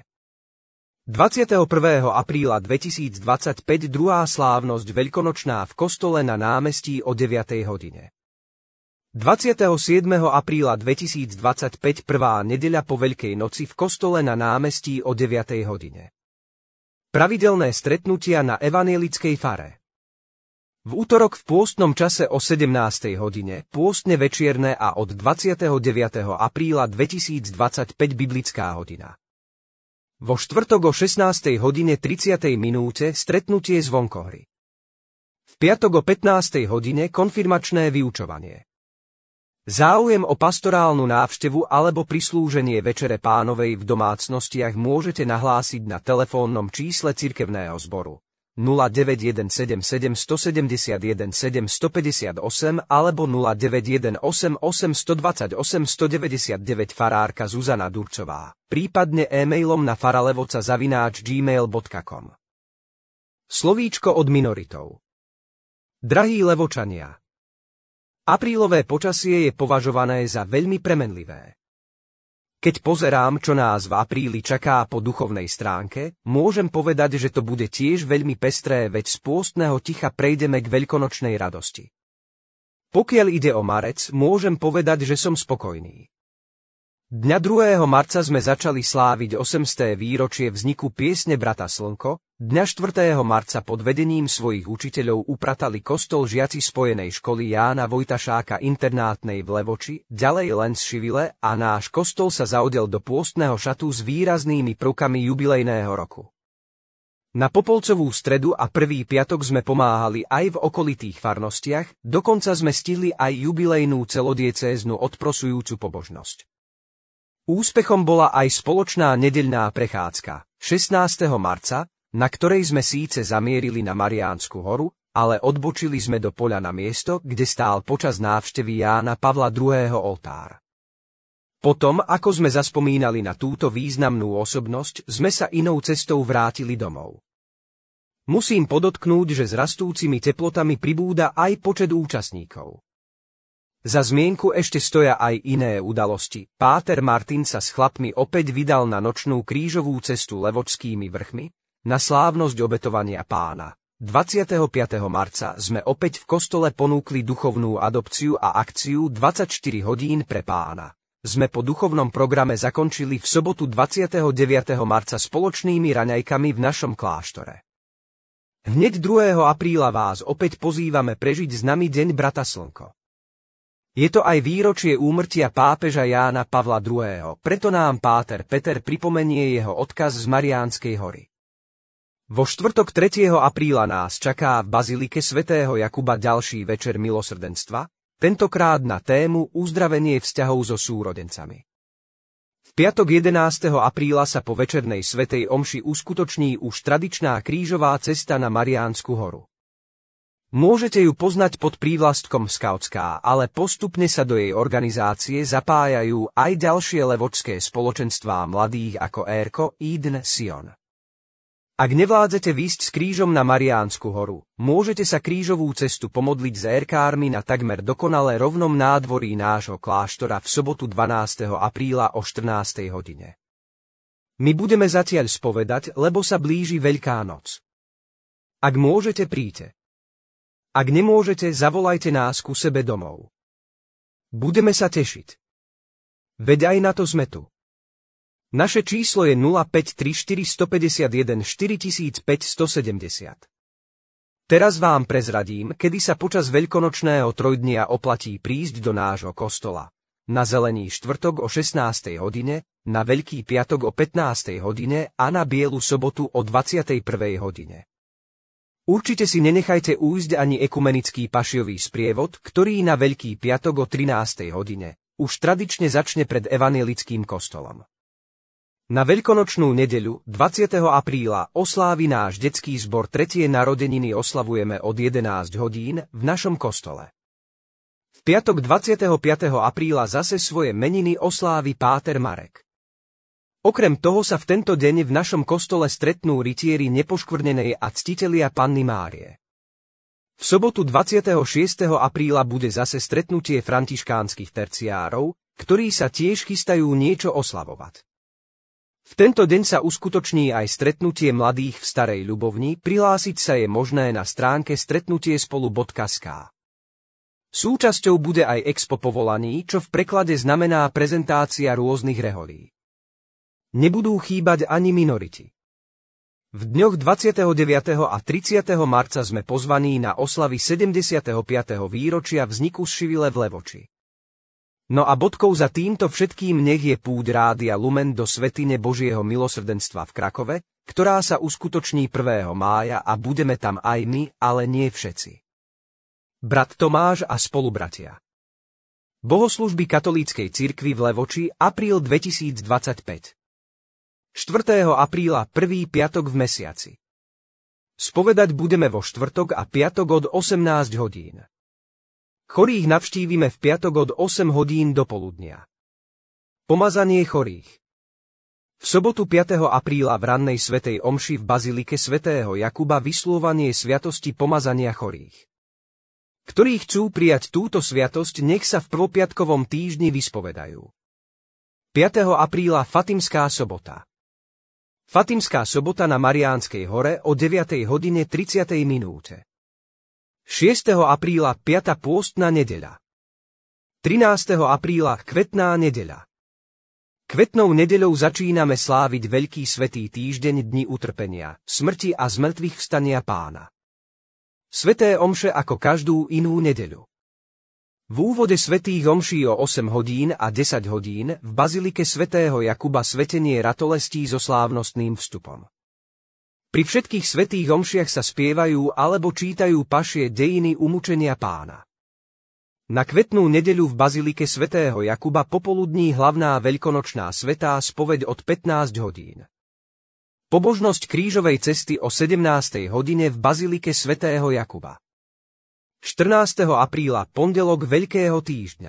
21. apríla 2025 druhá slávnosť veľkonočná v kostole na námestí o 9. hodine. 27. apríla 2025 prvá nedeľa po Veľkej noci v kostole na námestí o 9. hodine. Pravidelné stretnutia na evanielickej fare. V útorok v pôstnom čase o 17. hodine, pôstne večierne a od 29. apríla 2025 biblická hodina. Vo štvrtok o 16. hodine 30. minúte stretnutie zvonkohry. V piatok o 15. hodine konfirmačné vyučovanie. Záujem o pastorálnu návštevu alebo prislúženie Večere Pánovej v domácnostiach môžete nahlásiť na telefónnom čísle cirkevného zboru 09177171 758 alebo 0918 828 199 farárka Zuzana Durcová, prípadne e-mailom na faralevoca@gmail.com. Slovíčko od minoritov. Drahí Levočania, aprílové počasie je považované za veľmi premenlivé. Keď pozerám, čo nás v apríli čaká po duchovnej stránke, môžem povedať, že to bude tiež veľmi pestré, veď z pôstneho ticha prejdeme k veľkonočnej radosti. Pokiaľ ide o marec, môžem povedať, že som spokojný. Dňa 2. marca sme začali sláviť 800. výročie vzniku piesne Brata Slnko, dňa 4. marca pod vedením svojich učiteľov upratali kostol žiaci Spojenej školy Jána Vojtašáka internátnej v Levoči, ďalej len z Šivile a náš kostol sa zaodel do pôstneho šatu s výraznými prvkami jubilejného roku. Na Popolcovú stredu a prvý piatok sme pomáhali aj v okolitých farnostiach, dokonca sme stihli aj jubilejnú celodiecéznu odprosujúcu pobožnosť. Úspechom bola aj spoločná nedeľná prechádzka 16. marca, na ktorej sme síce zamierili na Mariánsku horu, ale odbočili sme do poľa na miesto, kde stál počas návštevy Jána Pavla II. Oltár. Potom, ako sme zaspomínali na túto významnú osobnosť, sme sa inou cestou vrátili domov. Musím podotknúť, že s rastúcimi teplotami pribúda aj počet účastníkov. Za zmienku ešte stoja aj iné udalosti. Páter Martin sa s chlapmi opäť vydal na nočnú krížovú cestu Levočskými vrchmi, na slávnosť obetovania Pána. 25. marca sme opäť v kostole ponúkli duchovnú adopciu a akciu 24 hodín pre Pána. Sme po duchovnom programe zakončili v sobotu 29. marca spoločnými raňajkami v našom kláštore. Hneď 2. apríla vás opäť pozývame prežiť s nami Deň Brata Slnko. Je to aj výročie úmrtia pápeža Jána Pavla II., preto nám páter Peter pripomenie jeho odkaz z Mariánskej hory. Vo štvrtok 3. apríla nás čaká v bazilike svätého Jakuba ďalší večer milosrdenstva, tentokrát na tému uzdravenie vzťahov so súrodencami. V piatok 11. apríla sa po večernej svätej omši uskutoční už tradičná krížová cesta na Mariánsku horu. Môžete ju poznať pod prívlastkom Skautská, ale postupne sa do jej organizácie zapájajú aj ďalšie levočské spoločenstvá mladých ako Erko, Eden, Sion. Ak nevládzete výjsť s krížom na Mariánsku horu, môžete sa krížovú cestu pomodliť s erkármi na takmer dokonale rovnom nádvorí nášho kláštora v sobotu 12. apríla o 14. hodine. My budeme zatiaľ spovedať, lebo sa blíži Veľká noc. Ak môžete, príďte. Ak nemôžete, zavolajte nás ku sebe domov. Budeme sa tešiť. Veď aj na to sme tu. Naše číslo je 0534 151 4570. Teraz vám prezradím, kedy sa počas veľkonočného trojdnia oplatí prísť do nášho kostola. Na Zelený štvrtok o 16. hodine, na Veľký piatok o 15. hodine a na Bielu sobotu o 21. hodine. Určite si nenechajte újsť ani ekumenický pašiový sprievod, ktorý na Veľký piatok o 13. hodine už tradične začne pred evanjelickým kostolom. Na veľkonočnú nedeľu 20. apríla oslávi náš detský zbor 3. narodeniny oslavujeme od 11 hodín v našom kostole. V piatok 25. apríla zase svoje meniny oslávi páter Marek. Okrem toho sa v tento deň v našom kostole stretnú rytieri nepoškvrnenej a ctitelia Panny Márie. V sobotu 26. apríla bude zase stretnutie františkánskych terciárov, ktorí sa tiež chystajú niečo oslavovať. V tento deň sa uskutoční aj stretnutie mladých v Starej Ľubovni, prihlásiť sa je možné na stránke stretnutiespolu.sk. Súčasťou bude aj expo povolaní, čo v preklade znamená prezentácia rôznych reholí. Nebudú chýbať ani minoriti. V dňoch 29. a 30. marca sme pozvaní na oslavy 75. výročia vzniku Šivile v Levoči. No a bodkou za týmto všetkým nech je púť Rádia Lumen do svätyne Božieho milosrdenstva v Krakove, ktorá sa uskutoční 1. mája a budeme tam aj my, ale nie všetci. Brat Tomáš a spolubratia. Bohoslužby katolíckej cirkvi v Levoči, apríl 2025. 4. apríla, prvý piatok v mesiaci. Spovedať budeme vo štvrtok a piatok od 18 hodín. Chorých navštívime v piatok od 8 hodín do poludnia. Pomazanie chorých. V sobotu 5. apríla v rannej svätej omši v bazilike svätého Jakuba vyslúvanie sviatosti pomazania chorých. Ktorí chcú prijať túto sviatosť, nech sa v prvopiatkovom týždni vyspovedajú. 5. apríla Fatimská sobota. Fatimská sobota na Mariánskej hore o 9. hodine 30. minúte. 6. apríla 5. pôstna nedeľa. 13. apríla kvetná nedeľa. Kvetnou nedeľou začíname sláviť Veľký svätý týždeň Dni utrpenia, smrti a zmrtvých vstania Pána. Sväté omše ako každú inú nedeľu. V úvode svätých omší o 8 hodín a 10 hodín v bazilike svätého Jakuba svetenie ratolestí so slávnostným vstupom. Pri všetkých svätých omšiach sa spievajú alebo čítajú pašie dejiny umučenia Pána. Na kvetnú nedeľu v bazilike svätého Jakuba popoludní hlavná veľkonočná svätá spoveď od 15 hodín. Pobožnosť krížovej cesty o 17. hodine v bazilike svätého Jakuba. 14. apríla pondelok Veľkého týždňa.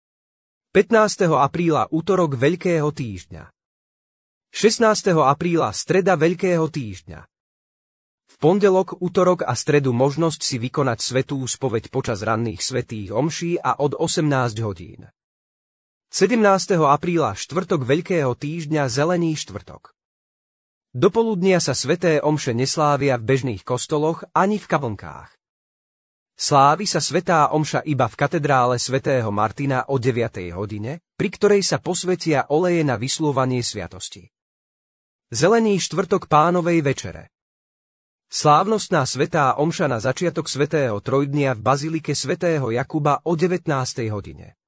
15. apríla utorok Veľkého týždňa. 16. apríla streda Veľkého týždňa. V pondelok, utorok a stredu možnosť si vykonať svätú spoveď počas ranných svätých omší a od 18 hodín. 17. apríla štvrtok Veľkého týždňa Zelený štvrtok. Dopoludnia sa sväté omše neslávia v bežných kostoloch ani v kaplnkách. Slávi sa svätá omša iba v katedrále svätého Martina o 9. hodine, pri ktorej sa posvetia oleje na vysľúvanie sviatosti. Zelený štvrtok Pánovej večere. Slávnostná svätá omša na začiatok svätého trojdnia v bazilike svätého Jakuba o 19. hodine.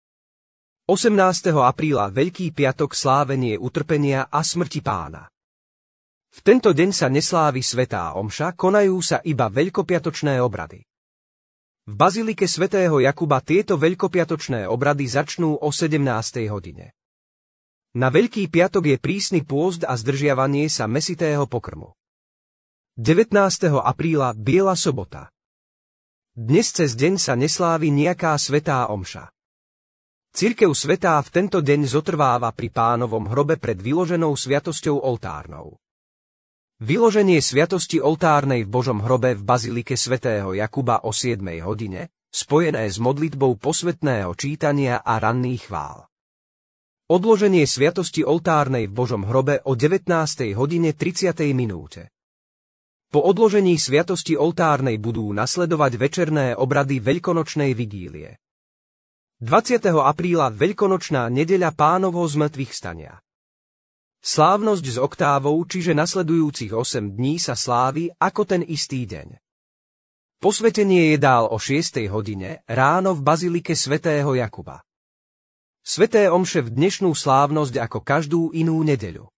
18. apríla Veľký piatok slávenie utrpenia a smrti Pána. V tento deň sa neslávi svätá omša, konajú sa iba veľkopiatočné obrady. V bazilike svätého Jakuba tieto veľkopiatočné obrady začnú o 17. hodine. Na Veľký piatok je prísny pôst a zdržiavanie sa mäsitého pokrmu. 19. apríla Biela sobota. Dnes cez deň sa neslávi nejaká svätá omša. Cirkev svätá v tento deň zotrváva pri Pánovom hrobe pred vyloženou sviatosťou oltárnou. Vyloženie sviatosti oltárnej v Božom hrobe v bazilike svätého Jakuba o 7. hodine, spojené s modlitbou posvätného čítania a ranných chvál. Odloženie sviatosti oltárnej v Božom hrobe o 19. hodine 30. minúte. Po odložení sviatosti oltárnej budú nasledovať večerné obrady veľkonočnej vigílie. 20. apríla Veľkonočná nedeľa Pánovho zmŕtvychvstania. Slávnosť s oktávou, čiže nasledujúcich 8 dní sa slávi ako ten istý deň. Posvetenie jedál o 6. hodine ráno v bazilike svätého Jakuba. Sväté omše v dnešnú slávnosť ako každú inú nedeľu.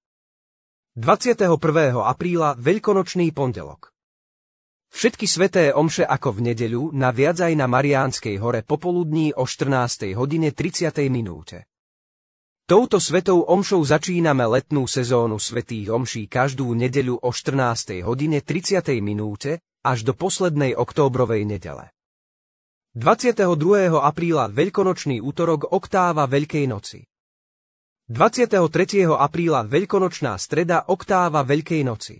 21. apríla Veľkonočný pondelok. Všetky sväté omše ako v nedeľu, naviac aj na Mariánskej hore popoludní o 14. hodine 30. minúte. Touto svätou omšou začíname letnú sezónu svätých omší každú nedeľu o 14. hodine 30. minúte až do poslednej októbrovej nedele. 22. apríla Veľkonočný útorok oktáva Veľkej noci. 23. apríla Veľkonočná streda oktáva Veľkej noci.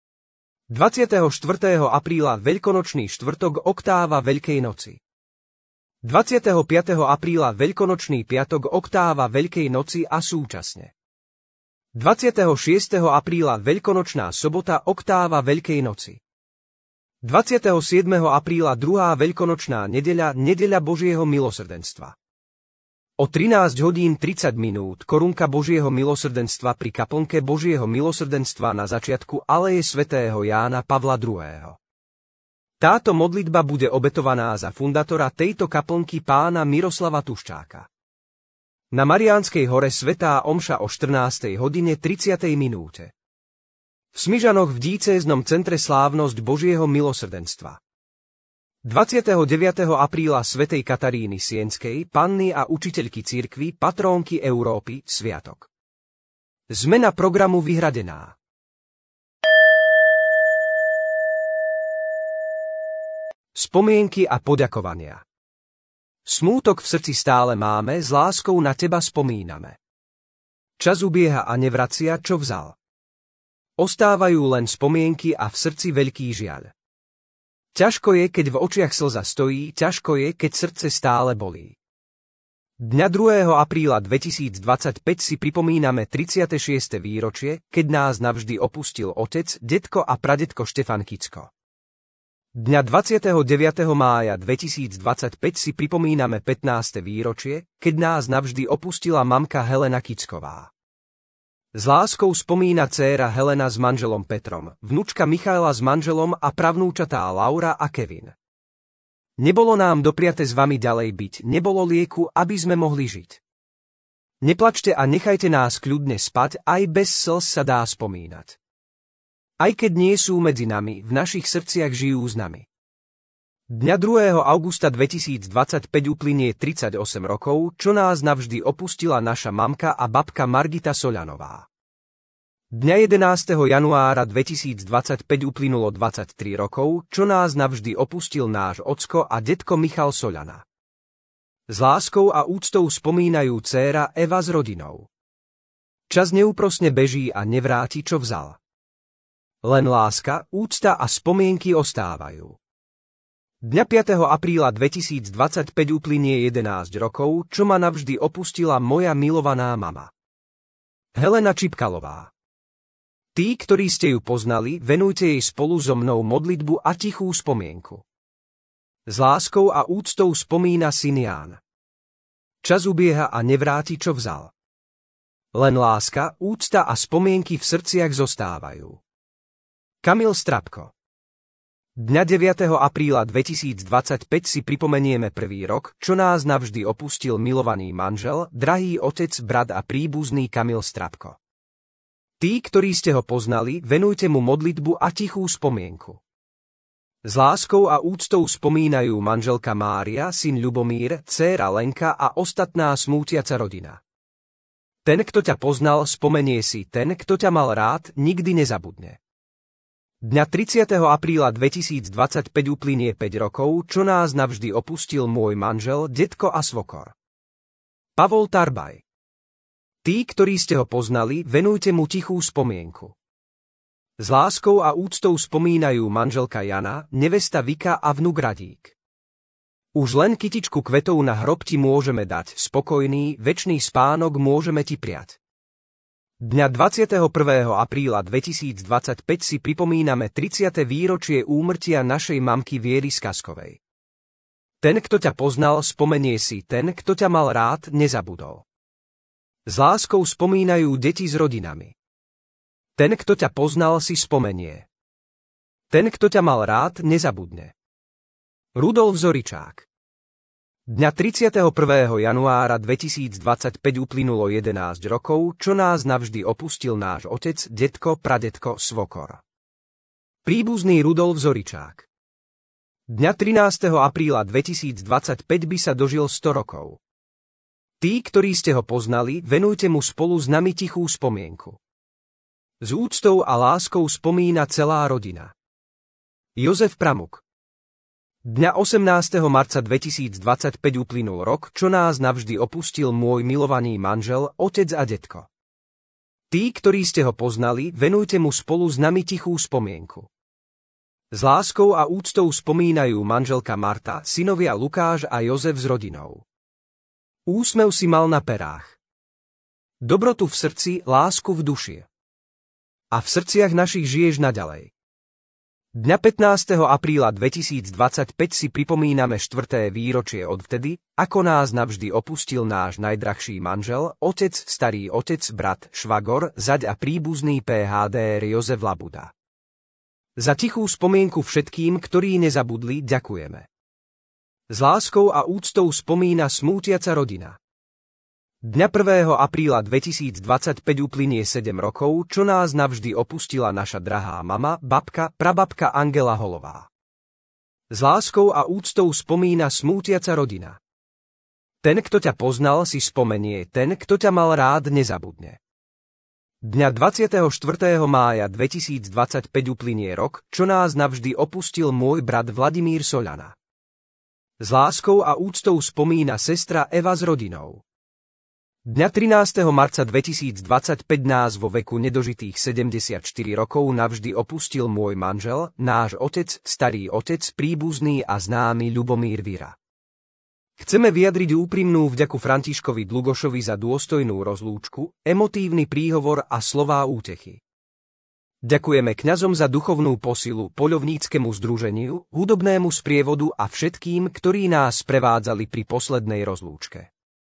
24. apríla Veľkonočný štvrtok oktáva Veľkej noci. 25. apríla Veľkonočný piatok oktáva Veľkej noci a súčasne. 26. apríla Veľkonočná sobota oktáva Veľkej noci. 27. apríla druhá Veľkonočná nedeľa, nedeľa Božieho milosrdenstva. O 13 hodín 30 minút korunka Božieho milosrdenstva pri kaplnke Božieho milosrdenstva na začiatku aleje svätého Jána Pavla II. Táto modlitba bude obetovaná za fundatora tejto kaplnky pána Miroslava Tuščáka. Na Mariánskej hore svätá omša o 14. hodine 30. minúte. V Smižanoch v diecéznom centre slávnosť Božieho milosrdenstva. 29. apríla svätej Kataríny Sienskej, panny a učiteľky cirkvi, patrónky Európy, sviatok. Zmena programu vyhradená. Spomienky a poďakovania. Smútok v srdci stále máme, s láskou na teba spomíname. Čas ubieha a nevracia, čo vzal. Ostávajú len spomienky a v srdci veľký žiaľ. Ťažko je, keď v očiach slza stojí, ťažko je, keď srdce stále bolí. Dňa 2. apríla 2025 si pripomíname 36. výročie, keď nás navždy opustil otec, detko a pradetko Štefan Kicko. Dňa 29. mája 2025 si pripomíname 15. výročie, keď nás navždy opustila mamka Helena Kicková. S láskou spomína dcéra Helena s manželom Petrom, vnučka Michaela s manželom a pravnúčatá Laura a Kevin. Nebolo nám dopriate s vami ďalej byť, nebolo lieku, aby sme mohli žiť. Neplačte a nechajte nás kľudne spať, aj bez slz sa dá spomínať. Aj keď nie sú medzi nami, v našich srdciach žijú s nami. Dňa 2. augusta 2025 uplynie 38 rokov, čo nás navždy opustila naša mamka a babka Margita Soľanová. Dňa 11. januára 2025 uplynulo 23 rokov, čo nás navždy opustil náš ocko a detko Michal Soľana. S láskou a úctou spomínajú dcéra Eva s rodinou. Čas neúprosne beží a nevráti, čo vzal. Len láska, úcta a spomienky ostávajú. Dňa 5. apríla 2025 uplynie 11 rokov, čo ma navždy opustila moja milovaná mama. Helena Čipkalová. Tí, ktorí ste ju poznali, venujte jej spolu so mnou modlitbu a tichú spomienku. S láskou a úctou spomína syn Ján. Čas ubieha a nevráti, čo vzal. Len láska, úcta a spomienky v srdciach zostávajú. Kamil Strapko. Dňa 9. apríla 2025 si pripomenieme prvý rok, čo nás navždy opustil milovaný manžel, drahý otec, brat a príbuzný Kamil Strapko. Tí, ktorí ste ho poznali, venujte mu modlitbu a tichú spomienku. S láskou a úctou spomínajú manželka Mária, syn Ľubomír, dcéra Lenka a ostatná smútiaca rodina. Ten, kto ťa poznal, spomenie si, ten, kto ťa mal rád, nikdy nezabudne. Dňa 30. apríla 2025 uplynie 5 rokov, čo nás navždy opustil môj manžel, detko a svokor. Pavol Tarbaj. Tí, ktorí ste ho poznali, venujte mu tichú spomienku. S láskou a úctou spomínajú manželka Jana, nevesta Vika a vnuk Radík. Už len kytičku kvetov na hrob ti môžeme dať, spokojný, večný spánok môžeme ti priať. Dňa 21. apríla 2025 si pripomíname 30. výročie úmrtia našej mamky Viery Skaskovej. Ten, kto ťa poznal, spomenie si, ten, kto ťa mal rád, nezabudol. S láskou spomínajú deti s rodinami. Ten, kto ťa poznal, si spomenie. Ten, kto ťa mal rád, nezabudne. Rudolf Zoričák. Dňa 31. januára 2025 uplynulo 11 rokov, čo nás navždy opustil náš otec, detko, pradetko, svokor. Príbuzný Rudolf Zoričák. Dňa 13. apríla 2025 by sa dožil 100 rokov. Tí, ktorí ste ho poznali, venujte mu spolu s nami tichú spomienku. S úctou a láskou spomína celá rodina. Jozef Pramuk. Dňa 18. marca 2025 uplynul rok, čo nás navždy opustil môj milovaný manžel, otec a detko. Tí, ktorí ste ho poznali, venujte mu spolu s nami tichú spomienku. S láskou a úctou spomínajú manželka Marta, synovia Lukáš a Jozef s rodinou. Úsmev si mal na perách. Dobrotu v srdci, lásku v duši. A v srdciach našich žiješ naďalej. Dňa 15. apríla 2025 si pripomíname 4. výročie odvtedy, ako nás navždy opustil náš najdrahší manžel, otec, starý otec, brat, švagor, zaď a príbuzný PhD Jozef Labuda. Za tichú spomienku všetkým, ktorí nezabudli, ďakujeme. S láskou a úctou spomína smútiaca rodina. Dňa 1. apríla 2025 uplynie 7 rokov, čo nás navždy opustila naša drahá mama, babka, prababka Angela Holová. S láskou a úctou spomína smútiaca rodina. Ten, kto ťa poznal, si spomenie, ten, kto ťa mal rád, nezabudne. Dňa 24. mája 2025 uplynie rok, čo nás navždy opustil môj brat Vladimír Soľana. S láskou a úctou spomína sestra Eva s rodinou. Dňa 13. marca 2025 nás vo veku nedožitých 74 rokov navždy opustil môj manžel, náš otec, starý otec, príbuzný a známy Ľubomír Vira. Chceme vyjadriť úprimnú vďaku Františkovi Dlugošovi za dôstojnú rozlúčku, emotívny príhovor a slová útechy. Ďakujeme kňazom za duchovnú posilu, poľovníckemu združeniu, hudobnému sprievodu a všetkým, ktorí nás prevádzali pri poslednej rozlúčke.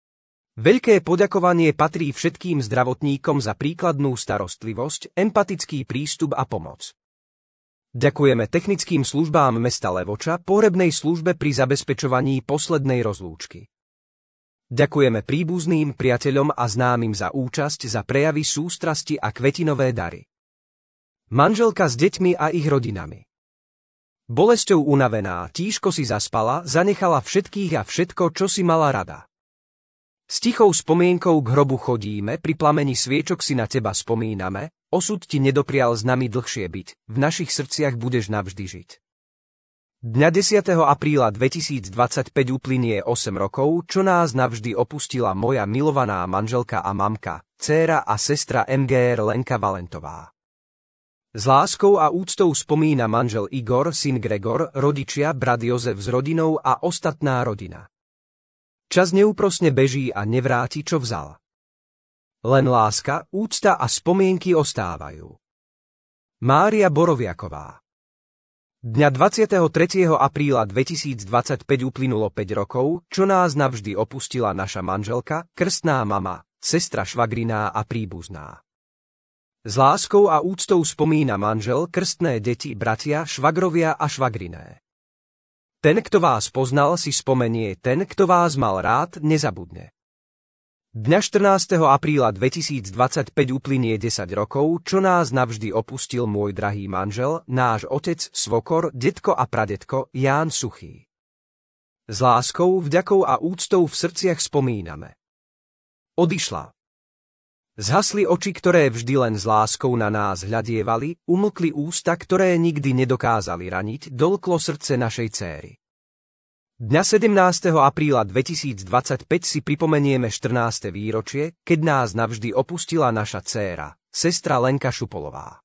Veľké poďakovanie patrí všetkým zdravotníkom za príkladnú starostlivosť, empatický prístup a pomoc. Ďakujeme technickým službám mesta Levoča, pohrebnej službe pri zabezpečovaní poslednej rozlúčky. Ďakujeme príbuzným, priateľom a známym za účasť, za prejavy sústrasti a kvetinové dary. Manželka s deťmi a ich rodinami. Bolesťou unavená, tížko si zaspala, zanechala všetkých a všetko, čo si mala rada. S tichou spomienkou k hrobu chodíme, pri plameni sviečok si na teba spomíname, osud ti nedoprial s nami dlhšie byť, v našich srdciach budeš navždy žiť. Dňa 10. apríla 2025 uplynie 8 rokov, čo nás navždy opustila moja milovaná manželka a mamka, dcéra a sestra MGR Lenka Valentová. S láskou a úctou spomína manžel Igor, syn Gregor, rodičia, brat Jozef s rodinou a ostatná rodina. Čas neúprosne beží a nevráti, čo vzal. Len láska, úcta a spomienky ostávajú. Mária Boroviaková. Dňa 23. apríla 2025 uplynulo 5 rokov, čo nás navždy opustila naša manželka, krstná mama, sestra švagriná a príbuzná. S láskou a úctou spomína manžel, krstné deti, bratia, švagrovia a švagriné. Ten, kto vás poznal, si spomenie, ten, kto vás mal rád, nezabudne. Dňa 14. apríla 2025 uplynie 10 rokov, čo nás navždy opustil môj drahý manžel, náš otec, svokor, detko a pradetko, Ján Suchý. S láskou, vďakou a úctou v srdciach spomíname. Odišla. Zhasli oči, ktoré vždy len s láskou na nás hľadievali, umlkli ústa, ktoré nikdy nedokázali raniť, dolklo srdce našej céry. Dňa 17. apríla 2025 si pripomenieme 14. výročie, keď nás navždy opustila naša dcéra, sestra Lenka Šupolová.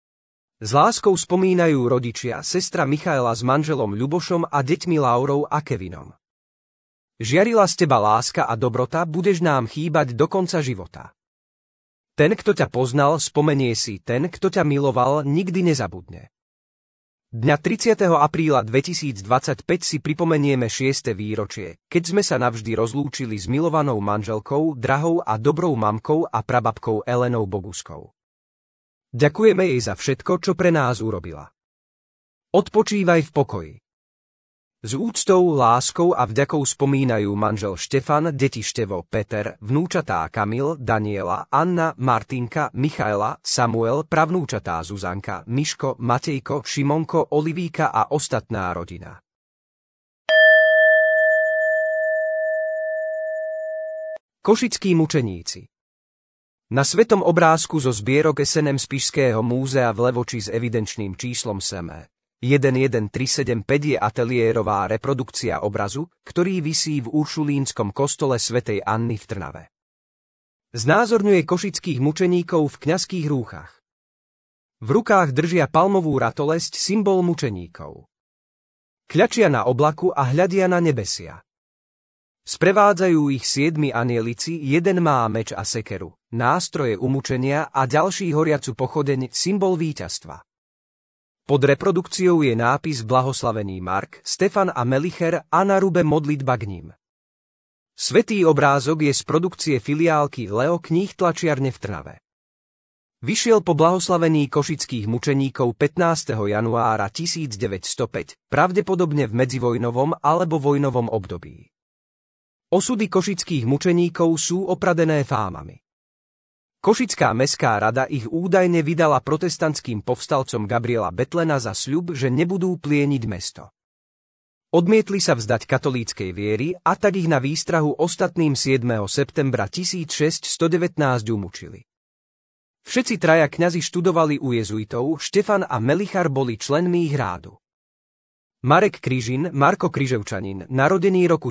S láskou spomínajú rodičia, sestra Michaela s manželom Ľubošom a deťmi Laurou a Kevinom. Žiarila z teba láska a dobrota, budeš nám chýbať do konca života. Ten, kto ťa poznal, spomenie si, ten, kto ťa miloval, nikdy nezabudne. Dňa 30. apríla 2025 si pripomenieme 6. výročie, keď sme sa navždy rozlúčili s milovanou manželkou, drahou a dobrou mamkou a prababkou Elenou Boguskou. Ďakujeme jej za všetko, čo pre nás urobila. Odpočívaj v pokoji. S úctou, láskou a vďakou spomínajú manžel Štefan, deti Števo, Peter, vnúčatá Kamil, Daniela, Anna, Martinka, Michaela, Samuel, pravnúčatá Zuzanka, Miško, Matejko, Šimonko, Olivíka a ostatná rodina. Košickí mučeníci. Na svetom obrázku zo zbierok SNM Spišského múzea v Levoči s evidenčným číslom SME 11375 je ateliérová reprodukcia obrazu, ktorý visí v uršulínskom kostole svätej Anny v Trnave. Znázorňuje košických mučeníkov v kňazských rúchach. V rukách držia palmovú ratolesť, symbol mučeníkov. Kľačia na oblaku a hľadia na nebesia. Sprevádzajú ich 7 anielici, jeden má meč a sekeru, nástroje umučenia a ďalší horiacu pochodeň, symbol víťazstva. Pod reprodukciou je nápis Blahoslavený Mark, Stefan a Melicher a na rube modlitba k ním. Svätý obrázok je z produkcie filiálky Leo kníh tlačiarne v Trnave. Vyšiel po blahoslavení košických mučeníkov 15. januára 1905, pravdepodobne v medzivojnovom alebo vojnovom období. Osudy košických mučeníkov sú opradené fámami. Košická mestská rada ich údajne vydala protestantským povstalcom Gabriela Betlena za sľub, že nebudú plieniť mesto. Odmietli sa vzdať katolíckej viery a tak ich na výstrahu ostatným 7. septembra 1619 umučili. Všetci traja kňazi študovali u jezuitov, Štefan a Melichar boli členmi ich rádu. Marek Kryžin, Marko Kryževčanin, narodený roku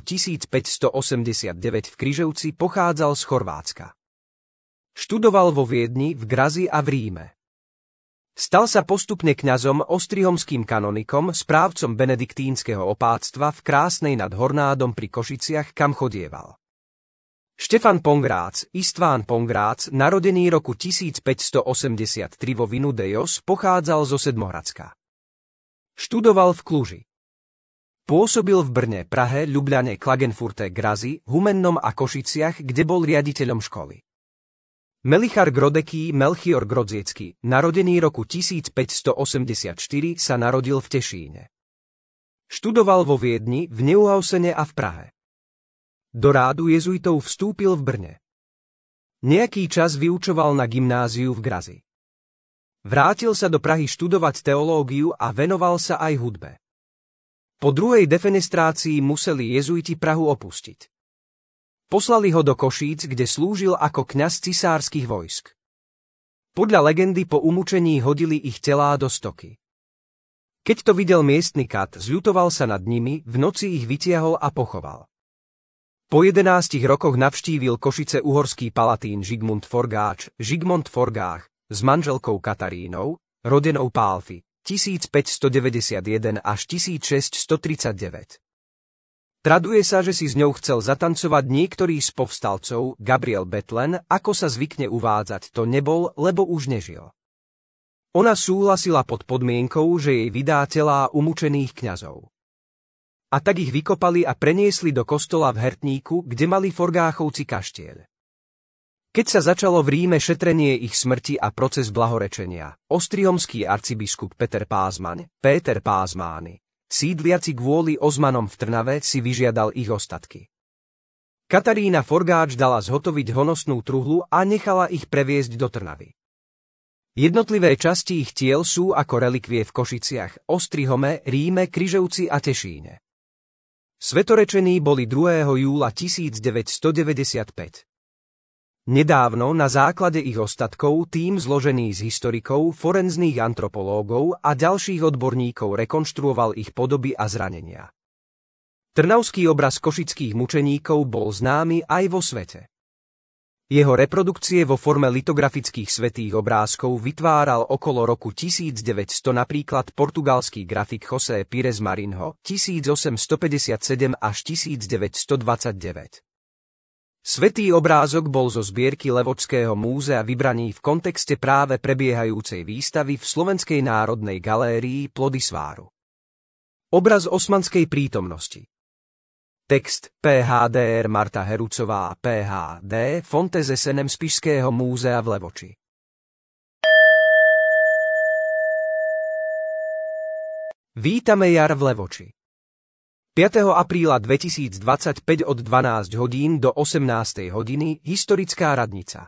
1589 v Kryževci, pochádzal z Chorvátska. Študoval vo Viedni, v Grazi a v Ríme. Stal sa postupne kňazom, ostrihomským kanonikom, správcom benediktínskeho opáctva v Krásnej nad Hornádom pri Košiciach, kam chodieval. Štefan Pongrác, István Pongrác, narodený roku 1583 vo Vinu Dejos, pochádzal zo Sedmohradska. Študoval v Kluži. Pôsobil v Brne, Prahe, Ľubľane, Klagenfurte, Grazi, Humennom a Košiciach, kde bol riaditeľom školy. Melichar Grodeký, Melchior Grodziecký, narodený roku 1584, sa narodil v Tešíne. Študoval vo Viedni, v Neuhausene a v Prahe. Do rádu jezuitov vstúpil v Brne. Nejaký čas vyučoval na gymnáziu v Grazi. Vrátil sa do Prahy študovať teológiu a venoval sa aj hudbe. Po druhej defenestrácii museli jezuiti Prahu opustiť. Poslali ho do Košíc, kde slúžil ako kňaz cisárskych vojsk. Podľa legendy po umučení hodili ich telá do stoky. Keď to videl miestny kat, zľutoval sa nad nimi, v noci ich vytiahol a pochoval. Po 11 rokoch navštívil Košice uhorský palatín Žigmund Forgáč, Žigmund Forgách, s manželkou Katarínou, Rodenou Pálfy, 1591 až 1639. Traduje sa, že si s ňou chcel zatancovať niektorý z povstalcov, Gabriel Bethlen, ako sa zvykne uvádzať, to nebol, lebo už nežil. Ona súhlasila pod podmienkou, že jej vydá telá umučených kňazov. A tak ich vykopali a preniesli do kostola v Hertníku, kde mali Forgáchovci kaštieľ. Keď sa začalo v Ríme šetrenie ich smrti a proces blahorečenia, ostrihomský arcibiskup Péter Pázmány, sídliaci kvôli Ozmanom v Trnave, si vyžiadal ich ostatky. Katarína Forgáč dala zhotoviť honosnú truhlu a nechala ich previesť do Trnavy. Jednotlivé časti ich tiel sú ako relikvie v Košiciach, Ostrihome, Ríme, Križevci a Tešíne. Svetorečení boli 2. júla 1995. Nedávno na základe ich ostatkov tím zložený z historikov, forenzných antropológov a ďalších odborníkov rekonštruoval ich podoby a zranenia. Trnavský obraz košických mučeníkov bol známy aj vo svete. Jeho reprodukcie vo forme litografických svätých obrázkov vytváral okolo roku 1900 napríklad portugalský grafik José Pires Marinho 1857 až 1929. Svätý obrázok bol zo zbierky Levočského múzea vybraný v kontexte práve prebiehajúcej výstavy v Slovenskej národnej galérii Plody sváru. Obraz osmanskej prítomnosti. Text PHDR Marta Herucová PHD Fonte ze Senem Spišského múzea v Levoči. Vítame jar v Levoči. 5. apríla 2025 od 12 hodín do 18 hodiny historická radnica.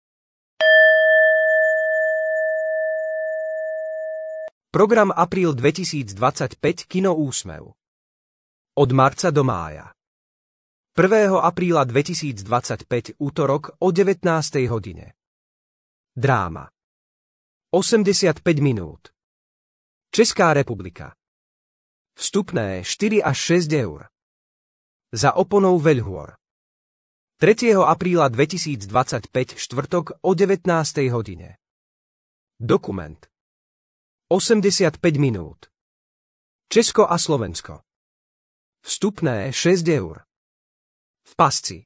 Program apríl 2025 Kino Úsmev. Od marca do mája. 1. apríla 2025 útorok o 19. hodine. Dráma. 85 minút. Česká republika. Vstupné 4 až 6 eur. Za oponou Veľhôr. 3. apríla 2025 štvrtok o 19. hodine. Dokument. 85 minút. Česko a Slovensko. Vstupné 6 eur. V pasci.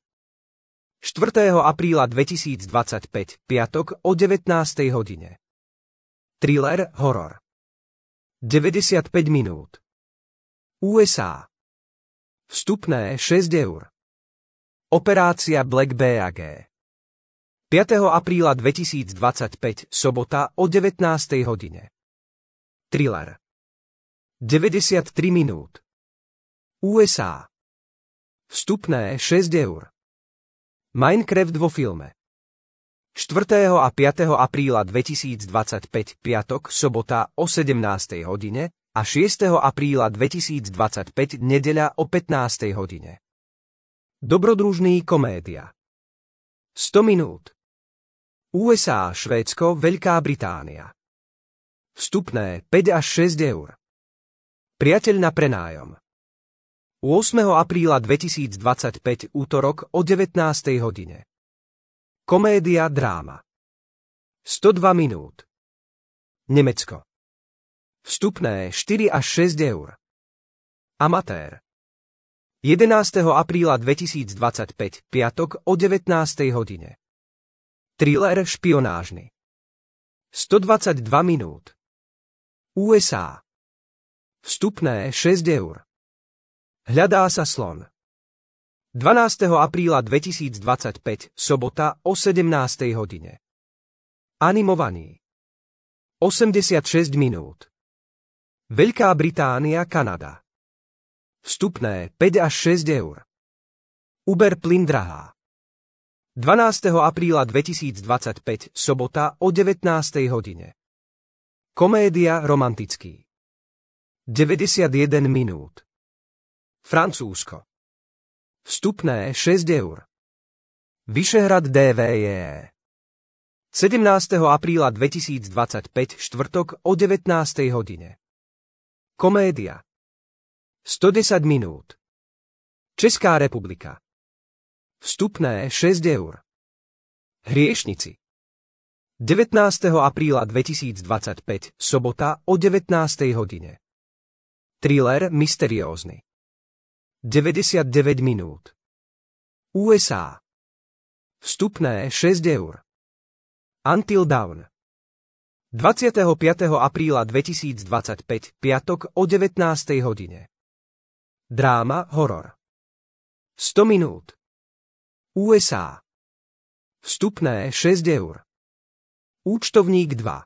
4. apríla 2025 piatok o 19. hodine. Thriller horor. 95 minút. USA. Vstupné 6 eur. Operácia Black BAG. 5. apríla 2025 sobota o 19. hodine. Thriller. 93 minút. USA. Vstupné 6 eur. Minecraft vo filme. 4. a 5. apríla 2025 piatok sobota o 17. hodine a 6. apríla 2025 nedeľa o 15. hodine. Dobrodružný komédia. 100 minút. USA, Švédsko, Veľká Británia. Vstupné 5 až 6 eur. Priateľ na prenájom. 8. apríla 2025 útorok o 19. hodine. Komédia dráma. 102 minút. Nemecko. Vstupné 4 až 6 eur. Amatér. 11. apríla 2025 piatok o 19. hodine. Thriller špionážny. 122 minút. USA. Vstupné 6 eur. Hľadá sa slon. 12. apríla 2025 sobota o 17. hodine. Animovaný. 86 minút. Veľká Británia, Kanada. Vstupné 5 až 6 eur. Uber plyn drahá. 12. apríla 2025 sobota o 19. hodine. Komédia romantický. 91 minút. Francúzsko. Vstupné 6 eur. Vyšehrad DVJ. 17. apríla 2025 štvrtok o 19. hodine. Komédia. 110 minút. Česká republika. Vstupné 6 eur. Hriešnici. 19. apríla 2025, sobota o 19. hodine. Thriller mysteriózny. 99 minút. USA. Vstupné 6 eur. Until Dawn. 25. apríla 2025, piatok o 19. hodine. Dráma, horor. 100 minút. USA. Vstupné 6 eur. Účtovník 2.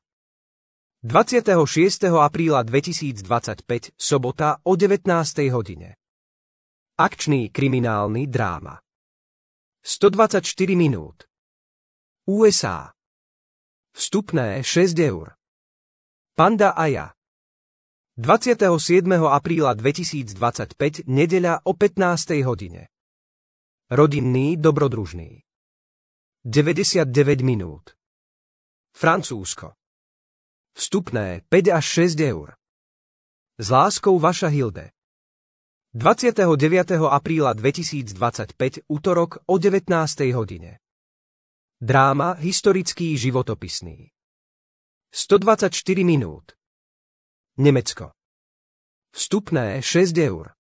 26. apríla 2025, sobota o 19. hodine. Akčný kriminálny dráma. 124 minút. USA. Vstupné 6 eur. Panda a ja. 27. apríla 2025, nedeľa o 15. hodine. Rodinný dobrodružný. 99 minút. Francúzsko. Vstupné 5 až 6 eur. S láskou vaša Hilde. 29. apríla 2025, utorok o 19. hodine. Dráma historický životopisný. 124 minút. Nemecko. Vstupné 6 eur.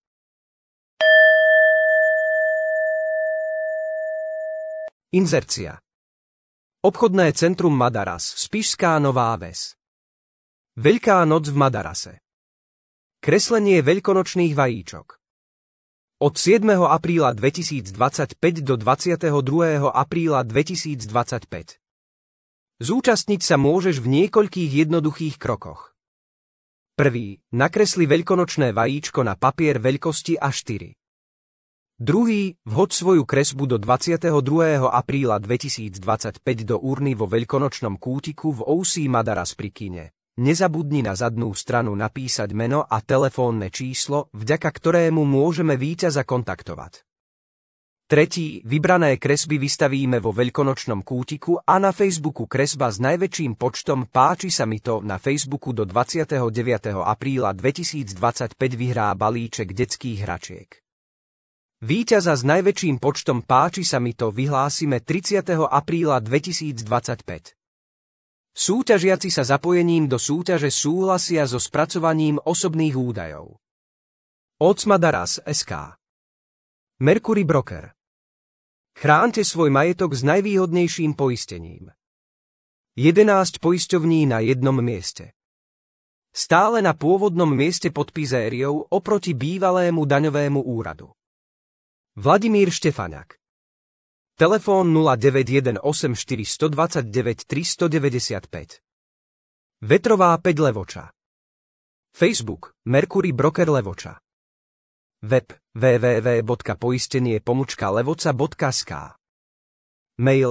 Inzercia. Obchodné centrum Madaras, Spišská Nová Ves. Veľká noc v Madarase. Kreslenie veľkonočných vajíčok. Od 7. apríla 2025 do 22. apríla 2025. Zúčastniť sa môžeš v niekoľkých jednoduchých krokoch. 1. Nakresli veľkonočné vajíčko na papier veľkosti A4. 2. Vhoď svoju kresbu do 22. apríla 2025 do urny vo veľkonočnom kútiku v OC Madaras pri kine. Nezabudni na zadnú stranu napísať meno a telefónne číslo, vďaka ktorému môžeme víťaza kontaktovať. 3. Vybrané kresby vystavíme vo veľkonočnom kútiku a na Facebooku kresba s najväčším počtom páči sa mi to na Facebooku do 29. apríla 2025 vyhrá balíček detských hračiek. Víťaza s najväčším počtom páči sa mi to vyhlásime 30. apríla 2025. Súťažiaci sa zapojením do súťaže súhlasia so spracovaním osobných údajov. Madaras SK. Mercury Broker. Chránte svoj majetok s najvýhodnejším poistením. 11 poisťovní na jednom mieste. Stále na pôvodnom mieste pod Pizériou oproti bývalému daňovému úradu. Vladimír Štefaňák. Telefón 0918 429 395. Vetrová 5 Levoča. Facebook Mercury Broker Levoča. Web www.poistenie-levoca.sk. Mail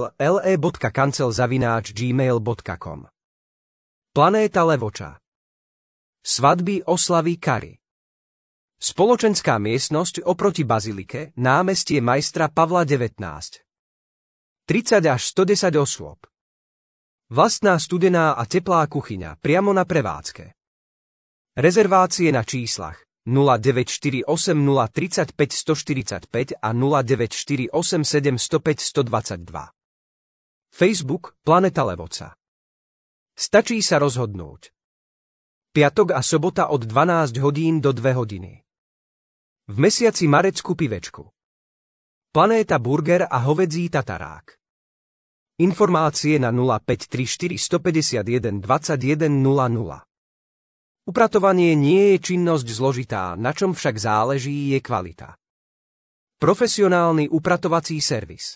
le.kancel@gmail.com. Planéta Levoča. Svadby, oslavy, kary. Spoločenská miestnosť oproti bazilike, námestie majstra Pavla 19. 30 až 110 osôb. Vlastná studená a teplá kuchyňa priamo na prevádzke. Rezervácie na číslach 0948 035 145 a 0948 705 122. Facebook Planeta Levoca. Stačí sa rozhodnúť. Piatok a sobota od 12 hodín do 2 hodiny. V mesiaci marec kupivečku. Planéta Burger a hovedzí tatarák. Informácie na 0534 151 21 00. Upratovanie nie je činnosť zložitá, na čom však záleží je kvalita. Profesionálny upratovací servis.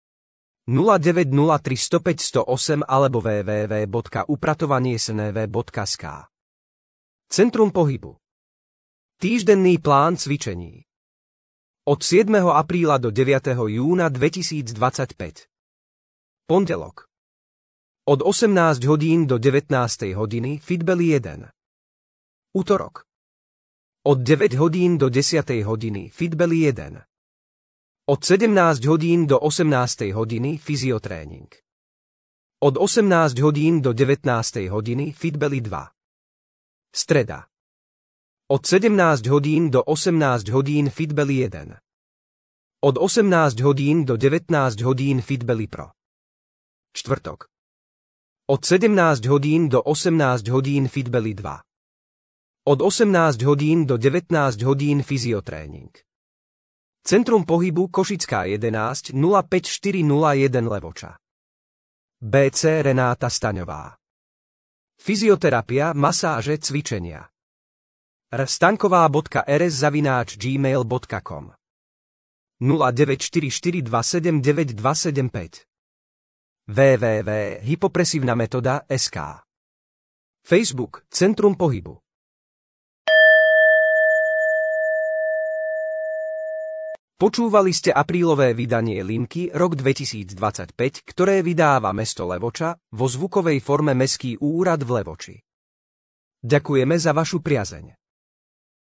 0903 105 108 alebo www.upratovanieSNV.sk. Centrum pohybu. Týždenný plán cvičení. Od 7. apríla do 9. júna 2025. Pondelok. Od 18 hodín do 19. hodiny Fitbelly 1. Utorok. Od 9 hodín do 10. hodiny Fitbelly 1. Od 17 hodín do 18. hodiny fyziotréning. Od 18 hodín do 19. hodiny Fitbelly 2. Streda. Od 17 hodín do 18 hodín Fitbelly 1. Od 18 hodín do 19 hodín Fitbelly Pro. Čtvrtok. Od 17 hodín do 18 hodín Fitbelly 2. Od 18 hodín do 19 hodín fyziotréning. Centrum pohybu Košická 11 05401 Levoča. BC Renáta Staňová. Fyzioterapia, masáže, cvičenia. rstanková.rs@gmail.com 0944279275 www.hypopresívnametoda.sk Facebook Centrum pohybu. Počúvali ste aprílové vydanie Linky rok 2025, ktoré vydáva mesto Levoča vo zvukovej forme Mestský úrad v Levoči. Ďakujeme za vašu priazeň.